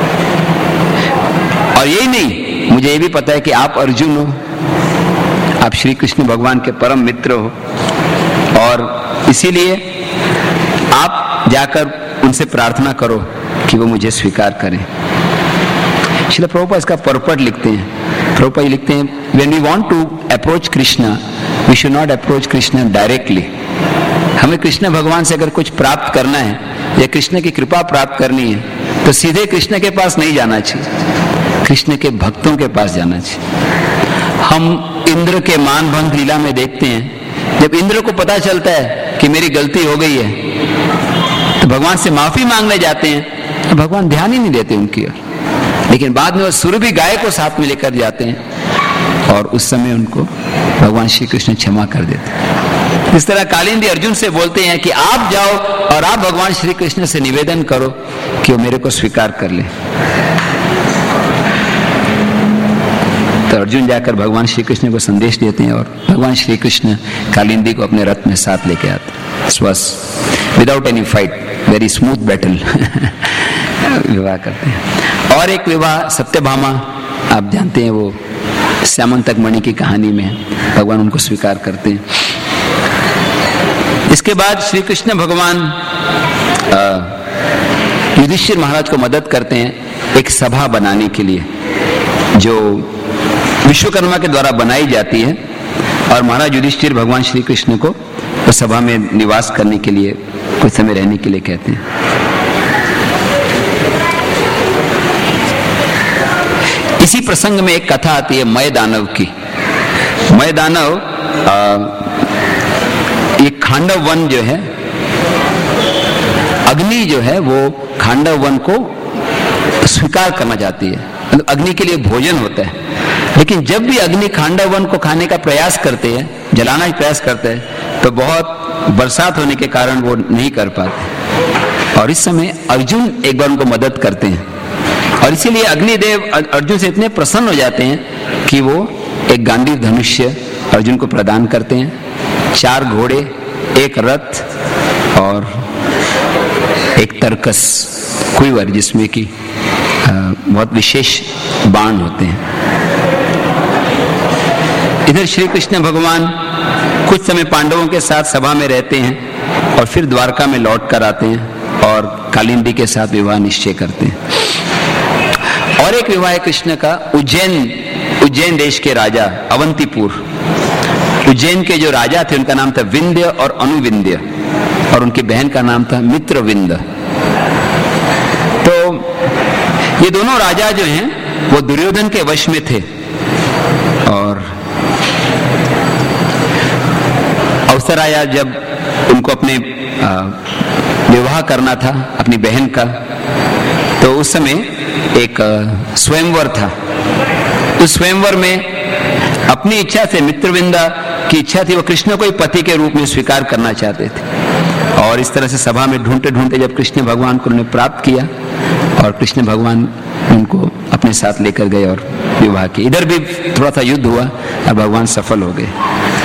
और यही नहीं, मुझे ये भी पता है कि आप अर्जुन हो, आप श्री कृष्ण भगवान के परम मित्र हो, और इसीलिए आप जाकर उनसे प्रार्थना करो कि वो मुझे स्वीकार करें। श्रील प्रभुपाद इसका परपट लिखते हैं। प्रभुपाद लिखते हैं, when we want to approach Krishna, we should not approach Krishna directly. हमें कृष्ण भगवान से अगर कुछ प्राप्त करना है या कृष्ण की कृपा प्राप्त करनी है तो सीधे कृष्ण के पास नहीं जाना चाहिए, कृष्ण के भक्तों के पास जाना चाहिए। हम इंद्र के मान भंग लीला में देखते हैं, जब इंद्र को पता चलता है कि मेरी गलती हो गई है तो भगवान से माफी मांगने जाते हैं, तो भगवान ध्यान ही नहीं देते उनकी ओर। लेकिन बाद में वो सुरभि गाय को साथ में लेकर जाते हैं और उस समय उनको भगवान श्री कृष्ण क्षमा कर देते हैं। इस तरह कालिंदी अर्जुन से बोलते हैं कि आप जाओ और आप भगवान श्री कृष्ण से निवेदन करो कि वो मेरे को स्वीकार कर ले। तो अर्जुन जाकर भगवान श्री कृष्ण को संदेश देते हैं और भगवान श्री कृष्ण कालिंदी को अपने रथ में साथ लेके आते हैं। Without any fight, very smooth battle विवाह करते हैं। और एक विवाह सत्यभामा, आप जानते हैं, वो श्यामंतक मणि की कहानी में भगवान उनको स्वीकार करते हैं। इसके बाद श्री कृष्ण भगवान युधिष्ठिर महाराज को मदद करते हैं एक सभा बनाने के लिए, जो विश्वकर्मा के द्वारा बनाई जाती है, और महाराज युधिष्ठिर भगवान श्री कृष्ण को उस सभा में निवास करने के लिए, कुछ समय रहने के लिए कहते हैं। इसी प्रसंग में एक कथा आती है मय दानव की। मय दानव ये खांडव वन जो है, अग्नि जो है वो खांडव वन को स्वीकार करना चाहती है, मतलब अग्नि के लिए भोजन होता है। लेकिन जब भी अग्नि खांडव वन को खाने का प्रयास करते हैं, जलाना का प्रयास करते हैं, तो बहुत बरसात होने के कारण वो नहीं कर पाते। और इस समय अर्जुन एक बार उनको मदद करते हैं और इसीलिए अग्निदेव अर्जुन से इतने प्रसन्न हो जाते हैं कि वो एक गांडीव धनुष्य अर्जुन को प्रदान करते हैं, चार घोड़े, एक रथ और एक तरकस कुइवर जिसमें कि बहुत विशेष बाण होते हैं। इधर श्री कृष्ण भगवान कुछ समय पांडवों के साथ सभा में रहते हैं और फिर द्वारका में लौट कर आते हैं और कालिंदी के साथ विवाह निश्चय करते हैं। और एक विवाह है कृष्ण का उज्जैन उज्जैन देश के राजा अवंतीपुर, उज्जैन के जो राजा थे उनका नाम था विंध्य और अनुविंध्य और उनकी बहन का नाम था मित्रविंद। तो ये दोनों राजा जो हैं वो दुर्योधन के वश में थे और अवसर आया जब उनको अपने विवाह करना था अपनी बहन का, तो उस समय एक स्वयंवर था। उस स्वयंवर में अपनी इच्छा से मित्रविंदा की इच्छा थी, वो कृष्ण को ही पति के रूप में स्वीकार करना चाहते थे। और इस तरह से सभा में ढूंढते ढूंढते जब कृष्ण भगवान को उन्होंने प्राप्त किया और कृष्ण भगवान उनको अपने साथ लेकर गए और विवाह किया। इधर भी थोड़ा सा युद्ध हुआ और भगवान सफल हो गए।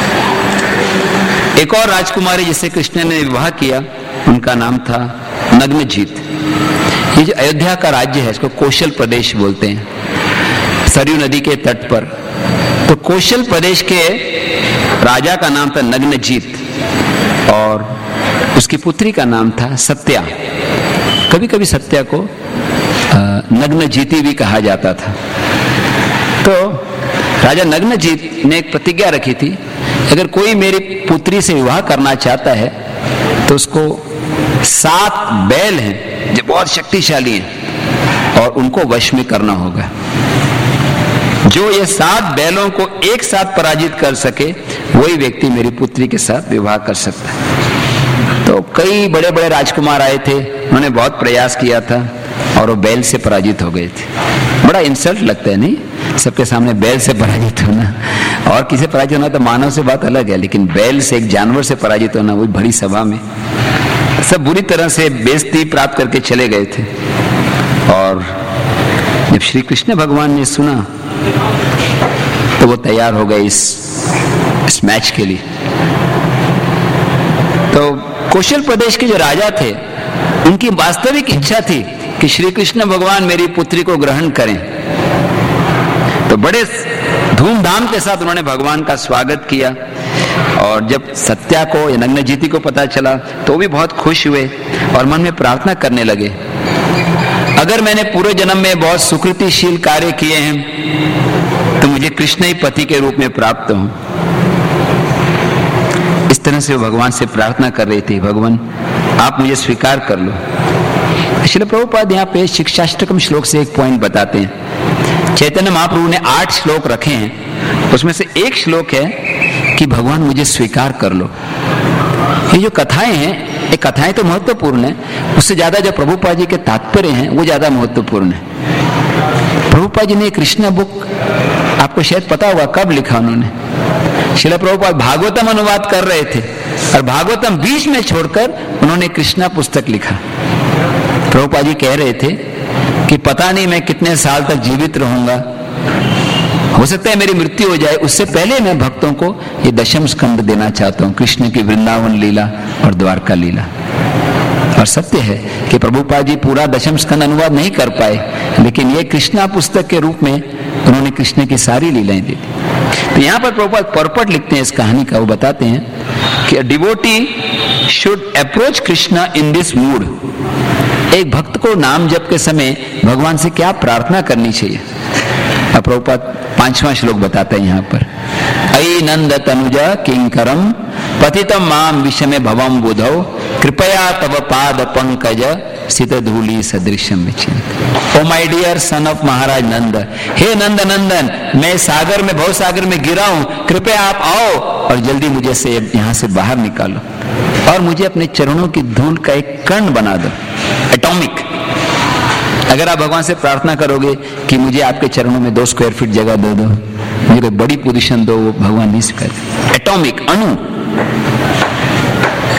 एक और राजकुमारी जिससे कृष्ण ने विवाह किया उनका नाम था नग्नजीत। ये जो अयोध्या का राज्य है इसको कौशल प्रदेश बोलते हैं, सरयू नदी के तट पर। तो कौशल प्रदेश के राजा का नाम था नग्नजीत और उसकी पुत्री का नाम था सत्या। कभी कभी सत्या को नग्नजीती भी कहा जाता था। तो राजा नग्नजीत ने एक प्रतिज्ञा रखी थी, अगर कोई मेरी पुत्री से विवाह करना चाहता है तो उसको सात बैल हैं जो बहुत शक्तिशाली हैं और उनको वश में करना होगा। जो ये सात बैलों को एक साथ पराजित कर सके वही व्यक्ति मेरी पुत्री के साथ विवाह कर सकता है। तो कई बड़े बड़े राजकुमार आए थे, उन्होंने बहुत प्रयास किया था और वो बैल से पराजित हो गए थे। बड़ा इंसल्ट लगता है नहीं, सबके सामने बैल से पराजित होना। और किसी पराजित होना तो मानव से बात अलग है, लेकिन बैल से, एक जानवर से पराजित होना, वही बड़ी सभा में, सब बुरी तरह से बेइज्जती प्राप्त करके चले गए थे। और जब श्री कृष्ण भगवान ने सुना तो वो तैयार हो गए इस इस मैच के लिए। तो कौशल प्रदेश के जो राजा थे उनकी वास्तविक इच्छा थी कि श्री कृष्ण भगवान मेरी पुत्री को ग्रहण करें। तो बड़े धूमधाम के साथ उन्होंने भगवान का स्वागत किया और जब सत्या को या नग्नजीती को पता चला तो वो भी बहुत खुश हुए और मन में प्रार्थना करने लगे, अगर मैंने पूरे जन्म में बहुत सुकृतिशील कार्य किए हैं तो मुझे कृष्ण ही पति के रूप में प्राप्त हो। इस तरह से वो भगवान से प्रार्थना कर रही थी, भगवान आप मुझे स्वीकार कर लो। श्रील प्रभुपाद यहाँ पे शिक्षाष्टकम श्लोक से एक पॉइंट बताते हैं। चैतन्य महाप्रभु ने आठ श्लोक रखे हैं, उसमें से एक श्लोक है कि भगवान मुझे स्वीकार कर लो। ये जो कथाएं हैं, ये कथाएं तो महत्वपूर्ण है, उससे ज्यादा जो प्रभुपाद जी के तात्पर्य हैं वो ज्यादा महत्वपूर्ण है। प्रभुपाद जी ने कृष्ण बुक, आपको शायद पता होगा कब लिखा उन्होंने, श्रील प्रभुपाद भागवतम अनुवाद कर रहे थे और भागवतम बीच में छोड़कर उन्होंने कृष्णा पुस्तक लिखा। प्रभुपाद जी कह रहे थे कि पता नहीं मैं कितने साल तक जीवित रहूंगा, हो सकता है मेरी मृत्यु हो जाए, उससे पहले मैं भक्तों को ये दशम स्कंद देना चाहता हूँ, कृष्ण की वृंदावन लीला और द्वारका लीला। और सत्य है कि प्रभुपाद जी पूरा दशम स्कंद अनुवाद नहीं कर पाए, लेकिन ये कृष्णा पुस्तक के रूप में उन्होंने कृष्ण की सारी लीलाएं दी थी। तो यहाँ पर प्रभुपाद परपट लिखते हैं इस कहानी का, वो बताते हैं कि devotee should approach Krishna in this mood. एक भक्त को नाम जप के समय भगवान से क्या प्रार्थना करनी चाहिए। अब प्रभुपाद पांचवा श्लोक बताता है यहाँ पर, अयि नंद तनुजा किंकरम पतितम माम विषमे भवम बुधौ कृपया तव पाद पंकज सित धूली सदृशम विचिंत। O my dear son of Maharaj Nand, हे नंद नंदन, मैं सागर में भव सागर में गिरा हूं, कृपया आप आओ और जल्दी मुझे से यहाँ से बाहर निकालो और मुझे अपने चरणों की धूल का एक कण बना दो, एटॉमिक। अगर आप भगवान से प्रार्थना करोगे कि मुझे आपके चरणों में दो स्क्वायर फीट जगह दे दो, मुझे बड़ी पोजीशन दो, वो भगवान नहीं सिखाते। एटॉमिक, अणु,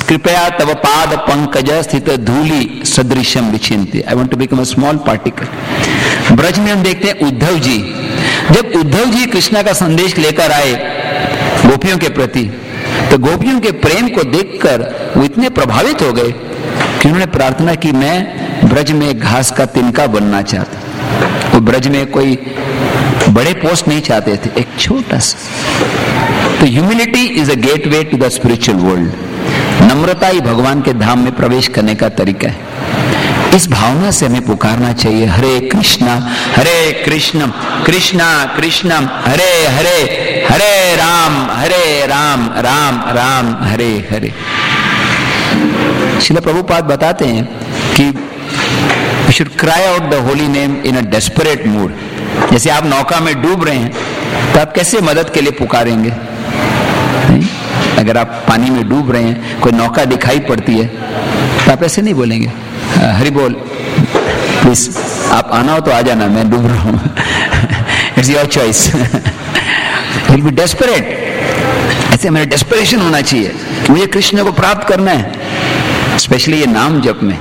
कृपया तव पाद पंकज स्थित धूलि सदृशम विचिन्त्य। I want to become a small particle. Braj में हम देखते हैं उद्धव जी, जब उद्धव जी कृष्णा का संदेश लेकर आए गोपियों के प्रति, तो गोपियों के प्रेम को देखकर वो इतने प्रभावित हो गए कि उन्होंने प्रार्थना की, मैं ब्रज में घास का तिनका बनना चाहता। वो ब्रज में कोई बड़े पोस्ट नहीं चाहते थे, एक छोटा सा। तो humility is a gateway to the spiritual world. नम्रता ही भगवान के धाम में प्रवेश करने का तरीका है। इस भावना से हमें पुकारना चाहिए, हरे कृष्णा हरे कृष्ण कृष्णा कृष्ण हरे हरे, हरे राम हरे राम राम राम हरे हरे। श्रील प्रभुपाद बताते हैं कि we should cry out the holy name in a desperate mood। जैसे आप नौका में डूब रहे हैं तो आप कैसे मदद के लिए पुकारेंगे? नहीं? अगर आप पानी में डूब रहे हैं, कोई नौका दिखाई पड़ती है तो आप ऐसे नहीं बोलेंगे, हरि बोल प्लीज आप आना हो तो आ जाना, मैं डूब रहा हूं। It's your choice. Will be desperate. ऐसे मेरा डेस्परेशन होना चाहिए कि मुझे कृष्ण को प्राप्त करना है, स्पेशली ये नाम जप में।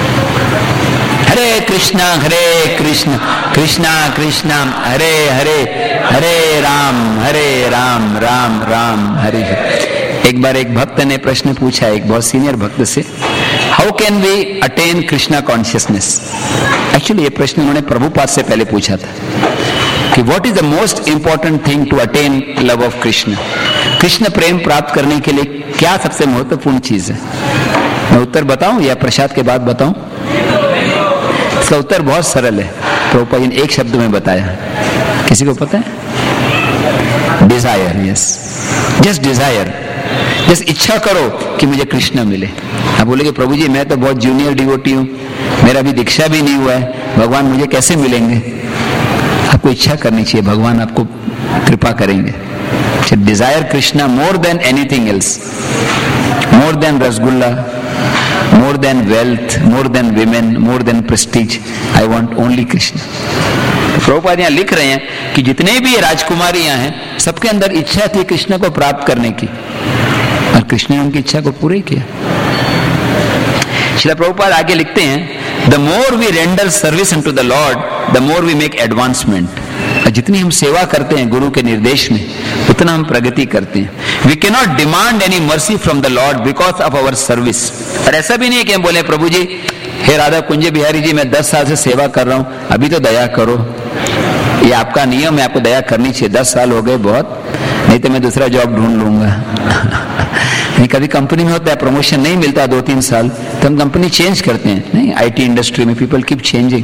हरे कृष्णा हरे कृष्ण कृष्णा कृष्णा हरे हरे, हरे राम हरे राम राम राम हरे हरे। एक बार एक भक्त ने प्रश्न पूछा एक बहुत सीनियर भक्त से, how can we attain Krishna consciousness. Actually ये प्रश्न उन्होंने प्रभुपाद से पहले पूछा था कि what is the most important thing to attain love of Krishna. Krishna प्रेम प्राप्त करने के लिए क्या सबसे महत्वपूर्ण चीज है? मैं उत्तर बताऊं या प्रसाद के बाद बताऊं? इसका उत्तर बहुत सरल है, प्रभुपाद जी ने एक शब्द में बताया। किसी को पता है? Desire. Yes, just desire. Just इच्छा करो कि मुझे कृष्ण मिले। आप बोलेगे प्रभु जी मैं तो बहुत जूनियर डिवोटी हूं, मेरा भी दीक्षा भी नहीं हुआ है, भगवान मुझे कैसे मिलेंगे? आपको इच्छा करनी चाहिए, भगवान आपको कृपा करेंगे। Desire Krishna more than anything else, more than rasgulla, more than wealth, more than women, more than prestige. I want only Krishna. Prabhupada यहाँ लिख रहे हैं कि जितने भी राजकुमारियां हैं सबके अंदर इच्छा थी कृष्ण को प्राप्त करने की, और कृष्ण ने उनकी इच्छा को पूरे किया। श्रील प्रभुपाद आगे लिखते हैं, the more we render service unto the lord the more we make advancement. जितनी हम सेवा करते हैं गुरु के निर्देश में उतना हम प्रगति करते हैं। We can not demand any mercy from the lord because of our service. और ऐसा भी नहीं है कि हम बोले प्रभु जी हे राधा कुंज बिहारी जी मैं दस साल से सेवा कर रहा हूं, अभी तो दया करो। ये आपका नियम है, आपको दया करनी चाहिए। दस साल हो गए बहुत, नहीं तो मैं दूसरा जॉब ढूंढ लूंगा। नहीं, कभी कंपनी में होता है प्रमोशन नहीं मिलता दो तीन साल तो हम कंपनी चेंज करते हैं। नहीं, आईटी इंडस्ट्री में people keep changing.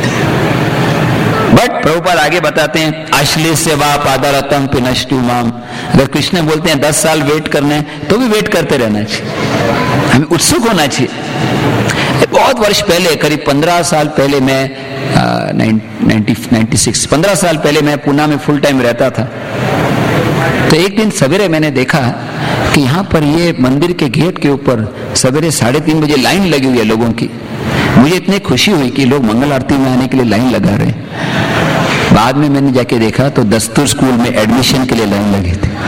But Prabhupada आगे बताते हैं, अश्लील सेवा पादारतम पिनष्टु माम। अगर कृष्ण बोलते हैं दस साल वेट करना है तो भी वेट करते रहना चाहिए, हमें उत्सुक होना चाहिए। बहुत वर्ष पहले, करीब पंद्रह साल पहले, मैं नाइन्टी सिक्स पंद्रह साल पहले मैं पुणे में फुल टाइम रहता था। तो एक दिन सवेरे मैंने देखा कि यहाँ पर ये मंदिर के गेट के ऊपर सवेरे साढ़े तीन बजे लाइन लगी हुई है लोगों की। मुझे इतनी खुशी हुई कि लोग मंगल आरती में आने के लिए लाइन लगा रहे। बाद में मैंने जाके देखा तो दस्तूर स्कूल में एडमिशन के लिए लाइन लगी थी।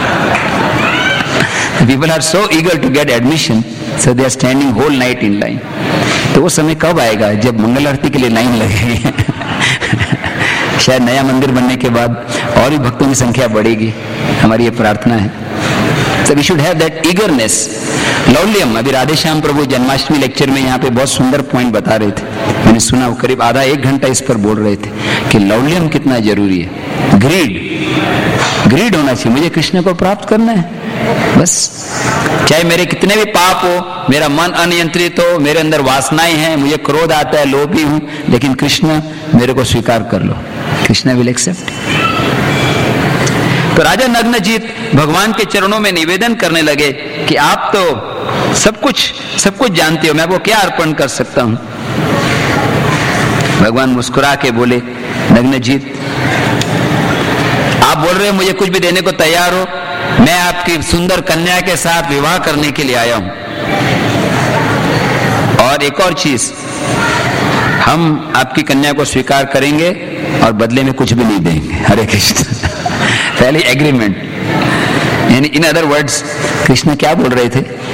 People are so eager to get admission, so they are standing whole night in line. तो वो समय कब आएगा जब मंगल आरती के लिए लाइन लगेगी? शायद नया मंदिर बनने के बाद और भी भक्तों की संख्या बढ़ेगी, हमारी ये प्रार्थना है। So we should have that eagerness. लौल्यम, अभी राधेश्याम प्रभु जन्माष्टमी लेक्चर में यहाँ पे बहुत सुंदर पॉइंट बता रहे थे, मैंने सुना, वो करीब आधा एक घंटा इस पर बोल रहे थे कि लौल्यम कितना जरूरी है। ग्रीड, ग्रीड होना चाहिए, मुझे कृष्ण को प्राप्त करना है बस। चाहे मेरे कितने भी पाप हो, मेरा मन अनियंत्रित हो, मेरे अंदर वासनाएं हैं, मुझे क्रोध आता है, लोभी हूं, लेकिन कृष्ण मेरे को स्वीकार कर लो, कृष्ण विल एक्सेप्ट। तो राजा नग्नजीत भगवान के चरणों में निवेदन करने लगे कि आप तो सब कुछ सब कुछ जानते हो, मैं आपको क्या अर्पण कर सकता हूं। भगवान मुस्कुरा के बोले, नग्नजीत आप बोल रहे हो मुझे कुछ भी देने को तैयार हो, मैं आपकी सुंदर कन्या के साथ विवाह करने के लिए आया हूं। और एक और चीज, हम आपकी कन्या को स्वीकार करेंगे और बदले में कुछ भी नहीं देंगे। हरे कृष्ण। पहले एग्रीमेंट, यानी इन अदर वर्ड्स कृष्ण क्या बोल रहे थे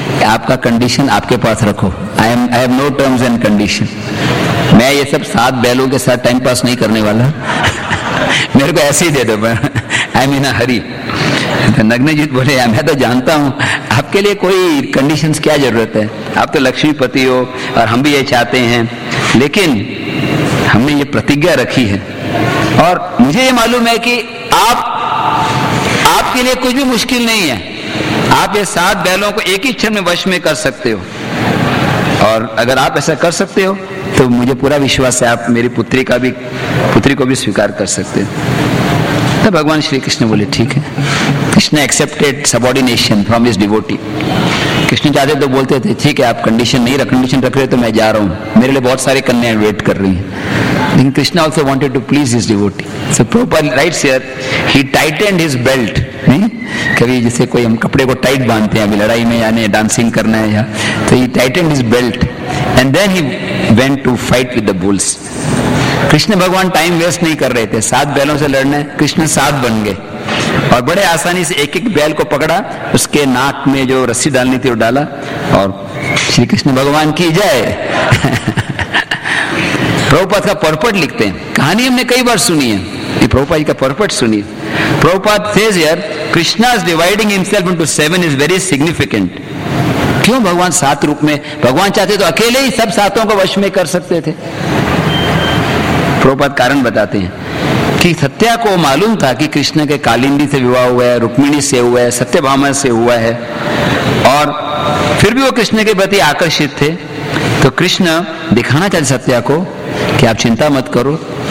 आपका कंडीशन आपके पास रखो। I am I have no terms and condition. मैं ये सब सात बैलों के साथ टाइम पास नहीं करने वाला। मेरे को ऐसे ही दे दो, आई एम इन अ हरी। नग्नजीत बोले मैं तो जानता हूँ आपके लिए कोई कंडीशंस क्या जरूरत है, आप तो लक्ष्मीपति हो और हम भी ये चाहते हैं, लेकिन हमने ये प्रतिज्ञा रखी है और मुझे ये मालूम है कि आप आपके लिए कुछ भी मुश्किल नहीं है। आप ये सात बैलों को एक ही क्षण में वश में कर सकते हो और अगर आप ऐसा कर सकते हो तो मुझे पूरा विश्वास है आप मेरी पुत्री का भी पुत्री को भी स्वीकार कर सकते हो। तो भगवान श्री कृष्ण बोले ठीक है। Krishna accepted subordination from his devotee. Krishna चाहते तो बोलते थे ठीक है आप कंडीशन नहीं रख कंडीशन रख रहे तो मैं जा रहा हूँ, मेरे लिए बहुत सारे कन्याएं वेट कर रही हैं। लेकिन Krishna also wanted to please his devotee, so Prabhupada writes here he tightened his belt. नहीं कभी जैसे कोई हम कपड़े को टाइट बांधते हैं, अभी लड़ाई में यानी डांसिंग करना है या, तो ही tightened his belt and then he went to fight with the bulls. Krishna भगवान टाइम वेस्ट नहीं कर रहे थे, सात बैलों से लड़ना है, कृष्ण सात बन गए और बड़े आसानी से एक एक बैल को पकड़ा, उसके नाक में जो रस्सी डालनी थी वो डाला और श्री कृष्ण भगवान की जय। प्रभुपाद का परपट लिखते हैं, कहानी हमने कई बार सुनी है, ये प्रभुपाद का परपट सुनिए। Prabhupada says here Krishna's dividing himself into seven is very significant। क्यों भगवान सात रूप में, भगवान चाहते तो अकेले ही सब सातों को वश में कर सकते थे। प्रभुपाद कारण बताते हैं कि सत्या को मालूम था कि कृष्ण के कालिंदी से विवाह हुआ है, रुक्मिणी से हुआ है, सत्यभामा से हुआ है और फिर भी वो कृष्ण के प्रति आकर्षित थे। तो कृष्ण दिखाना चाहते सत्या को कि आप चिंता मत करो,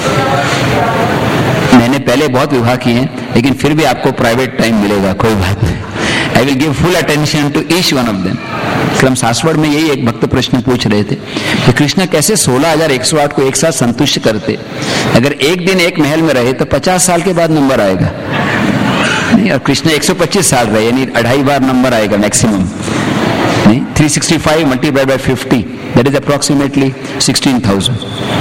मैंने पहले बहुत विवाह किए हैं लेकिन फिर भी आपको प्राइवेट टाइम मिलेगा, कोई बात नहीं। I will give full attention to each one of them. क्रम शास्त्र में यही एक भक्त प्रश्न पूछ रहे थे कि कृष्ण कैसे सोलह हजार एक सौ आठ को एक साथ संतुष्ट करते। अगर एक दिन एक महल में रहे तो पचास साल के बाद नंबर आएगा नहीं, और कृष्ण एक सौ पच्चीस साल रहे यानी अढ़ाई बार नंबर आएगा मैक्सिमम नहीं। Three sixty five multiplied by fifty that is approximately sixteen thousand.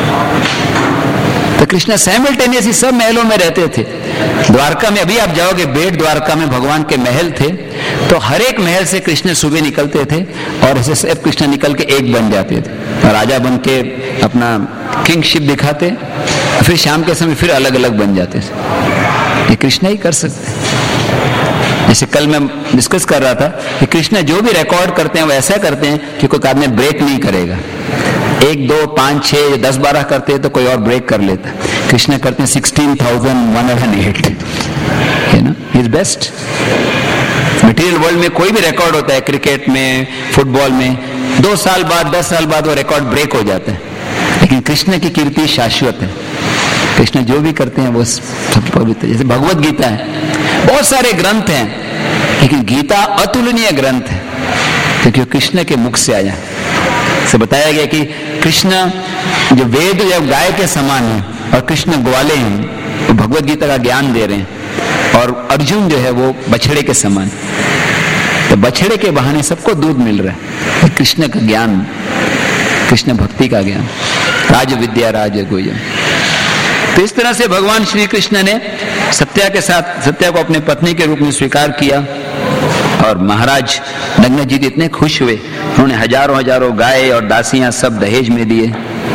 तो कृष्ण साइमल्टेनियसली सब महलों में रहते थे। द्वारका में अभी आप जाओगे, बेट द्वारका में भगवान के महल थे, तो हर एक महल से कृष्ण सुबह निकलते थे और ऐसे सब कृष्ण निकल के एक बन जाते थे और राजा बन के अपना किंगशिप दिखाते, फिर शाम के समय फिर अलग अलग बन जाते थे। ये कृष्ण ही कर सकते। जैसे कल मैं डिस्कस कर रहा था कि कृष्ण जो भी रिकॉर्ड करते हैं वो ऐसा करते हैं कि कोई आदमी ब्रेक नहीं करेगा। एक दो पांच छह दस बारह करते हैं तो कोई और ब्रेक कर लेता। कृष्ण करते हैं sixteen thousand one hundred eight, है ना, इज बेस्ट। मटेरियल वर्ल्ड में कोई भी रिकॉर्ड होता है, क्रिकेट में, फुटबॉल में, दो साल बाद दस साल बाद वो रिकॉर्ड ब्रेक हो जाता है, लेकिन कृष्ण की कीर्ति शाश्वत है। कृष्ण जो भी करते हैं वो सब पवित्र। जैसे भगवत गीता है, बहुत सारे ग्रंथ हैं लेकिन गीता अतुलनीय ग्रंथ है क्योंकि कृष्ण के मुख से आया। से बताया गया कि कृष्ण जो वेद या गाय के समान है और कृष्ण ग्वाले हैं, वो भगवत गीता का ज्ञान दे रहे हैं और अर्जुन जो है वो बछड़े के समान। तो बछड़े के बहाने सबको दूध मिल रहा है, कृष्ण का ज्ञान, कृष्ण भक्ति का ज्ञान, राज विद्या राज गुह्यम। तो इस तरह से भगवान श्री कृष्ण ने सत्या के साथ सत्या को अपने पत्नी के रूप में स्वीकार किया और महाराज नग्नजीत इतने खुश हुए, उन्होंने हजारों हजारों गाय और दासियां सब दहेज में दिए।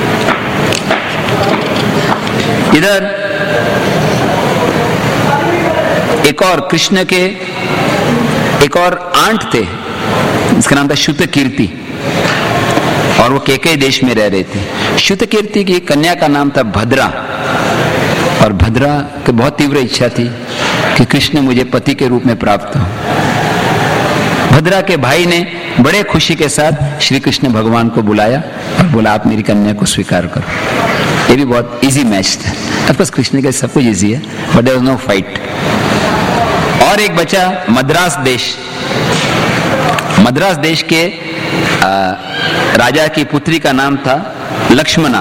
इधर एक और कृष्ण के एक और आंट थे, इसका नाम था श्रुतकीर्ति और वो केकई देश में रह रहे थे। श्रुतकीर्ति की कन्या का नाम था भद्रा और भद्रा की बहुत तीव्र इच्छा थी कि कृष्ण मुझे पति के रूप में प्राप्त हो। भद्रा के भाई ने बड़े खुशी के साथ श्री कृष्ण भगवान को बुलाया और बोला आप मेरी कन्या को स्वीकार करो। ये भी बहुत इजी मैच था। ऑफकोर्स कृष्ण के सब कुछ इजी है, but there was no fight. और एक बचा मद्रास देश। मद्रास देश के आ, राजा की पुत्री का नाम था लक्ष्मणा।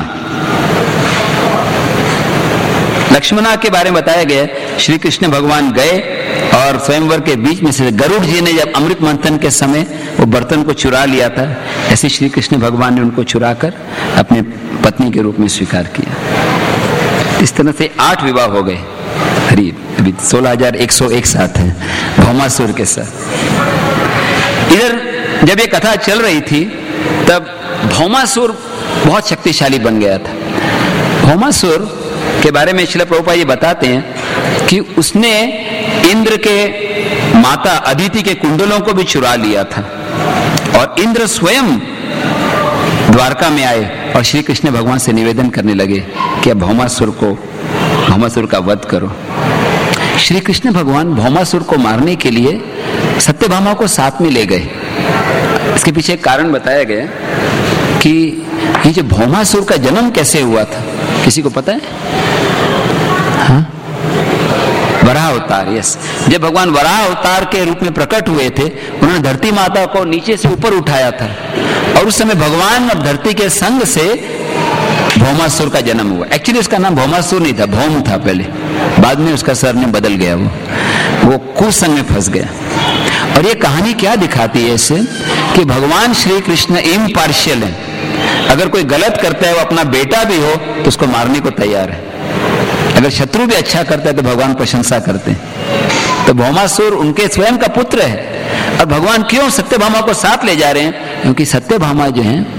लक्ष्मणा के बारे में बताया गया, श्री कृष्ण भगवान गए और स्वयंवर के बीच में से गरुड़ जी ने जब अमृत मंथन के समय वो बर्तन को चुरा लिया था, ऐसे श्री कृष्ण भगवान ने उनको चुरा कर अपने पत्नी के रूप में स्वीकार किया। इस तरह से आठ विवाह हो गए। हरी अभी सोलह हजार एक सौ एक साथ है भौमासुर के साथ। इधर जब ये कथा चल रही थी तब भौमासुर बहुत शक्तिशाली बन गया था। भौमासुर के बारे में श्रील प्रभुपाद ये बताते हैं कि उसने इंद्र के माता अदिति के कुंडलों को भी चुरा लिया था और इंद्र स्वयं द्वारका में आए और श्री कृष्ण भगवान से निवेदन करने लगे कि अब भौमासुर को भौमासुर का वध करो। श्री कृष्ण भगवान भौमासुर को मारने के लिए सत्यभामा को साथ में ले गए। इसके पीछे एक कारण बताया गया कि ये जो भौमासुर का जन्म कैसे हुआ था, किसी को पता है? हाँ? वराह अवतार, यस। जब भगवान वराह अवतार के रूप में प्रकट हुए थे, उन्होंने धरती माता को नीचे से ऊपर उठाया था और उस समय भगवान और धरती के संग से भौमासुर का जन्म हुआ। एक्चुअली उसका नाम भौमासुर नहीं था, भौम था पहले, बाद में उसका सरनेम बदल गया, वो वो कुसंग में फंस गया। और ये कहानी क्या दिखाती है इससे कि भगवान श्री कृष्ण इम्पार्शियल है। अगर कोई गलत करता है, वो अपना बेटा भी हो तो उसको मारने को तैयार है। अगर शत्रु भी अच्छा करता है तो भगवान प्रशंसा करते हैं। तो भौमासुर उनके स्वयं का पुत्र है। और भगवान क्यों सत्यभामा को साथ ले जा रहे हैं? क्योंकि सत्यभामा जो है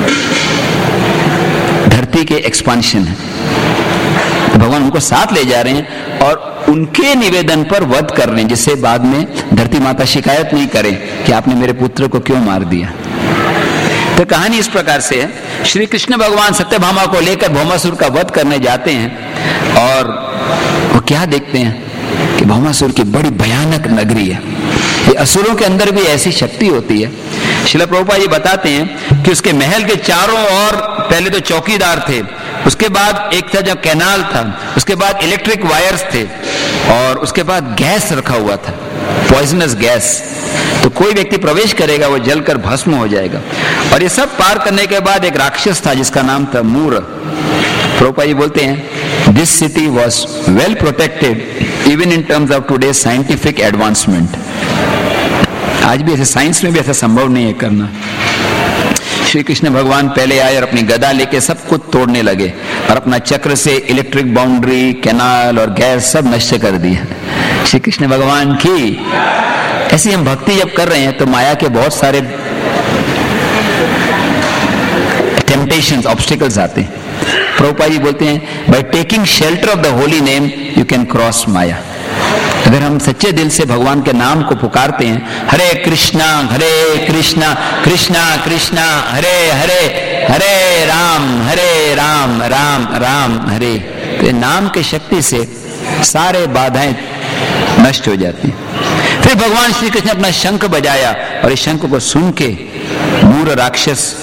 धरती के एक्सपांशन है, तो भगवान उनको साथ ले जा रहे हैं और उनके निवेदन पर वध कर रहे हैं, जिससे बाद में धरती माता शिकायत नहीं करे कि आपने मेरे पुत्र को क्यों मार दिया। तो कहानी इस प्रकार से है। श्री कृष्ण भगवान सत्यभामा को लेकर भौमासुर का वध करने जाते हैं और वो क्या देखते हैं कि भौमासुर की बड़ी भयानक नगरी है। ये असुरों के अंदर भी ऐसी शक्ति होती है। श्रील प्रभुपाद ये बताते हैं कि उसके महल के चारों ओर पहले तो चौकीदार थे, उसके बाद एक था जो कैनाल था, उसके बाद इलेक्ट्रिक वायर्स थे और उसके बाद गैस रखा हुआ था, पॉइजनस गैस। तो कोई व्यक्ति प्रवेश करेगा वो जलकर भस्म हो जाएगा। और ये सब पार करने के बाद एक राक्षस था जिसका नाम था मूर। प्रभुपाद जी बोलते हैं this city was well protected even in terms of today scientific advancement. आज भी ऐसे साइंस में भी ऐसा संभव नहीं है करना। श्री कृष्ण भगवान पहले आए और अपनी गदा लेके सब कुछ तोड़ने लगे और अपना चक्र से इलेक्ट्रिक बाउंड्री, कैनाल और गैस सब नष्ट कर दिया। श्री कृष्ण भगवान की ऐसी हम भक्ति जब कर रहे हैं तो माया के बहुत सारे टेम्पटेशंस, ऑब्स्टिकल्स आते हैं। प्रभुपाद जी बोलते हैं by taking shelter of the holy name you can cross Maya. अगर हम सच्चे दिल से भगवान के नाम को पुकारते हैं, हरे कृष्णा हरे कृष्णा कृष्णा कृष्णा हरे हरे, हरे राम हरे राम राम राम हरे, तो नाम की शक्ति से सारे बाधाएं नष्ट हो जाती हैं। फिर भगवान श्री कृष्ण अपना शंख बजाया और इस शंख को सुन के मूर राक्षस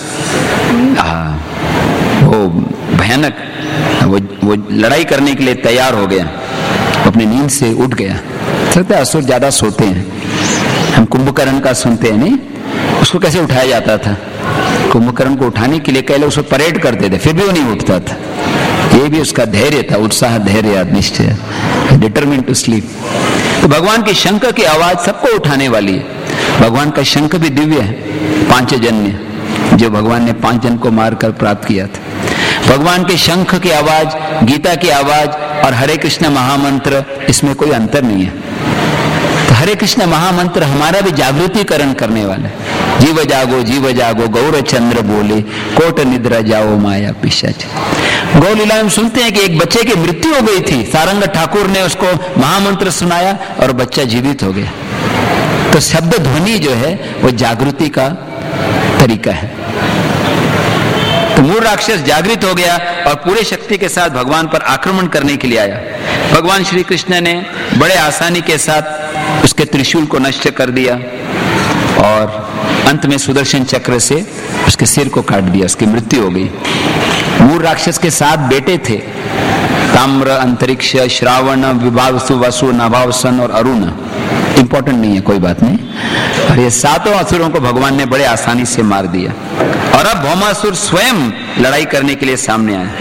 वो भयानक वो वो लड़ाई करने के लिए तैयार हो गया, अपनी नींद से उठ गया। सकता है असुर ज्यादा सोते हैं, हम कुंभकर्ण का सुनते हैं नहीं, उसको कैसे उठाया जाता था? कुंभकर्ण को उठाने के लिए पहले उसको परेड करते थे, फिर भी वो नहीं उठता था। ये भी उसका धैर्य था, उत्साह, धैर्य, निश्चय, डिटरमिन टू स्लीप। तो भगवान की शंख की आवाज सबको उठाने वाली है। भगवान का शंख भी दिव्य है, पांचजन्य, जो भगवान ने पांच जन को मारकर प्राप्त किया था। भगवान के शंख की आवाज, गीता की आवाज और हरे कृष्ण महामंत्र, इसमें कोई अंतर नहीं है। तो हरे कृष्ण महामंत्र हमारा भी जागृतिकरण करने वाला है। जीव जागो जीव जागो गौर चंद्र बोले, कोट निद्रा जाओ माया पिशाच। गौ लीला में सुनते हैं कि एक बच्चे की मृत्यु हो गई थी, सारंग ठाकुर ने उसको महामंत्र सुनाया और बच्चा जीवित हो गया। तो शब्द ध्वनि जो है वो जागृति का तरीका है। तो मूल राक्षस जागृत हो गया और पूरे शक्ति के साथ भगवान पर आक्रमण करने के लिए आया। भगवान श्री कृष्ण ने बड़े आसानी के साथ उसके त्रिशूल को नष्ट कर दिया और अंत में सुदर्शन चक्र से उसके सिर को काट दिया, उसकी मृत्यु हो गई। मूल राक्षस के सात बेटे थे, ताम्र, अंतरिक्ष, श्रावण, विभावसु, वसु, नाभावसन और अरुण। इंपॉर्टेंट नहीं है, कोई बात नहीं। और ये सातों असुरों को भगवान ने बड़े आसानी से मार दिया और अब भौमासुर स्वयं लड़ाई करने के लिए सामने आया।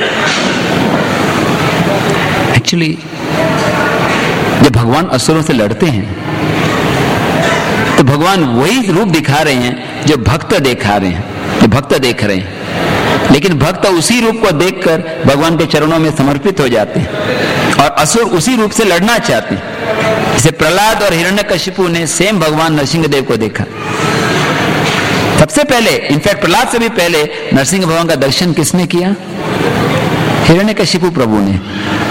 एक्चुअली जब भगवान असुरों से लड़ते हैं तो भगवान वही रूप दिखा रहे हैं जो भक्त दिखा रहे हैं, जो भक्त देख रहे हैं। लेकिन भक्त उसी रूप को देखकर भगवान के चरणों में समर्पित हो जाते हैं और असुर उसी रूप से लड़ना चाहते हैं। जैसे प्रहलाद और हिरण्यकशिपु ने सेम भगवान नरसिंह देव को देखा। सबसे पहले, इनफैक्ट प्रहलाद से भी पहले नरसिंह भगवान का दर्शन किसने किया? हिरण्यकशिपु प्रभु ने।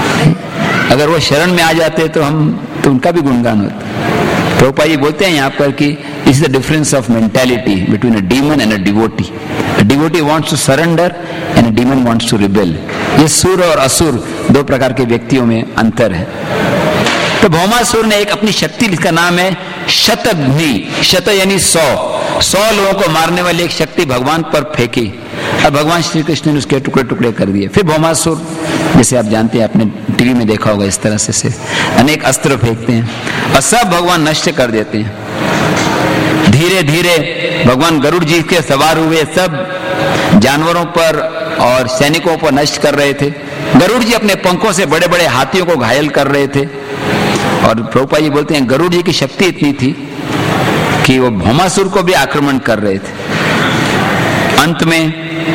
अगर वो शरण में आ जाते तो हम तो उनका भी गुणगान होता। प्रभुपाद जी बोलते हैं यहाँ पर कि is the difference of mentality between a demon and a devotee. A devotee wants to surrender and a demon wants to rebel. ये सुर और असुर दो प्रकार के व्यक्तियों में अंतर है। तो भौमासुर ने एक अपनी शक्ति, जिसका नाम है शतघ्नि, शत यानी सौ, सौ लोगों को मारने वाली एक शक्ति भगवान पर फेंकी और भगवान श्री कृष्ण ने उसके टुकड़े टुकड़े कर दिए। फिर भौमासुर, जैसे आप जानते हैं, आपने टीवी में देखा होगा, इस तरह से, से अनेक अस्त्र फेंकते हैं और सब भगवान नष्ट कर देते हैं। धीरे धीरे भगवान गरुड़ जी के सवार हुए, सब जानवरों पर और सैनिकों पर नष्ट कर रहे थे। गरुड़ जी अपने पंखों से बड़े बड़े हाथियों को घायल कर रहे थे। और प्रभुपाद जी बोलते हैं गरुड़ जी की शक्ति इतनी थी कि वो भौमासुर को भी आक्रमण कर रहे थे। अंत में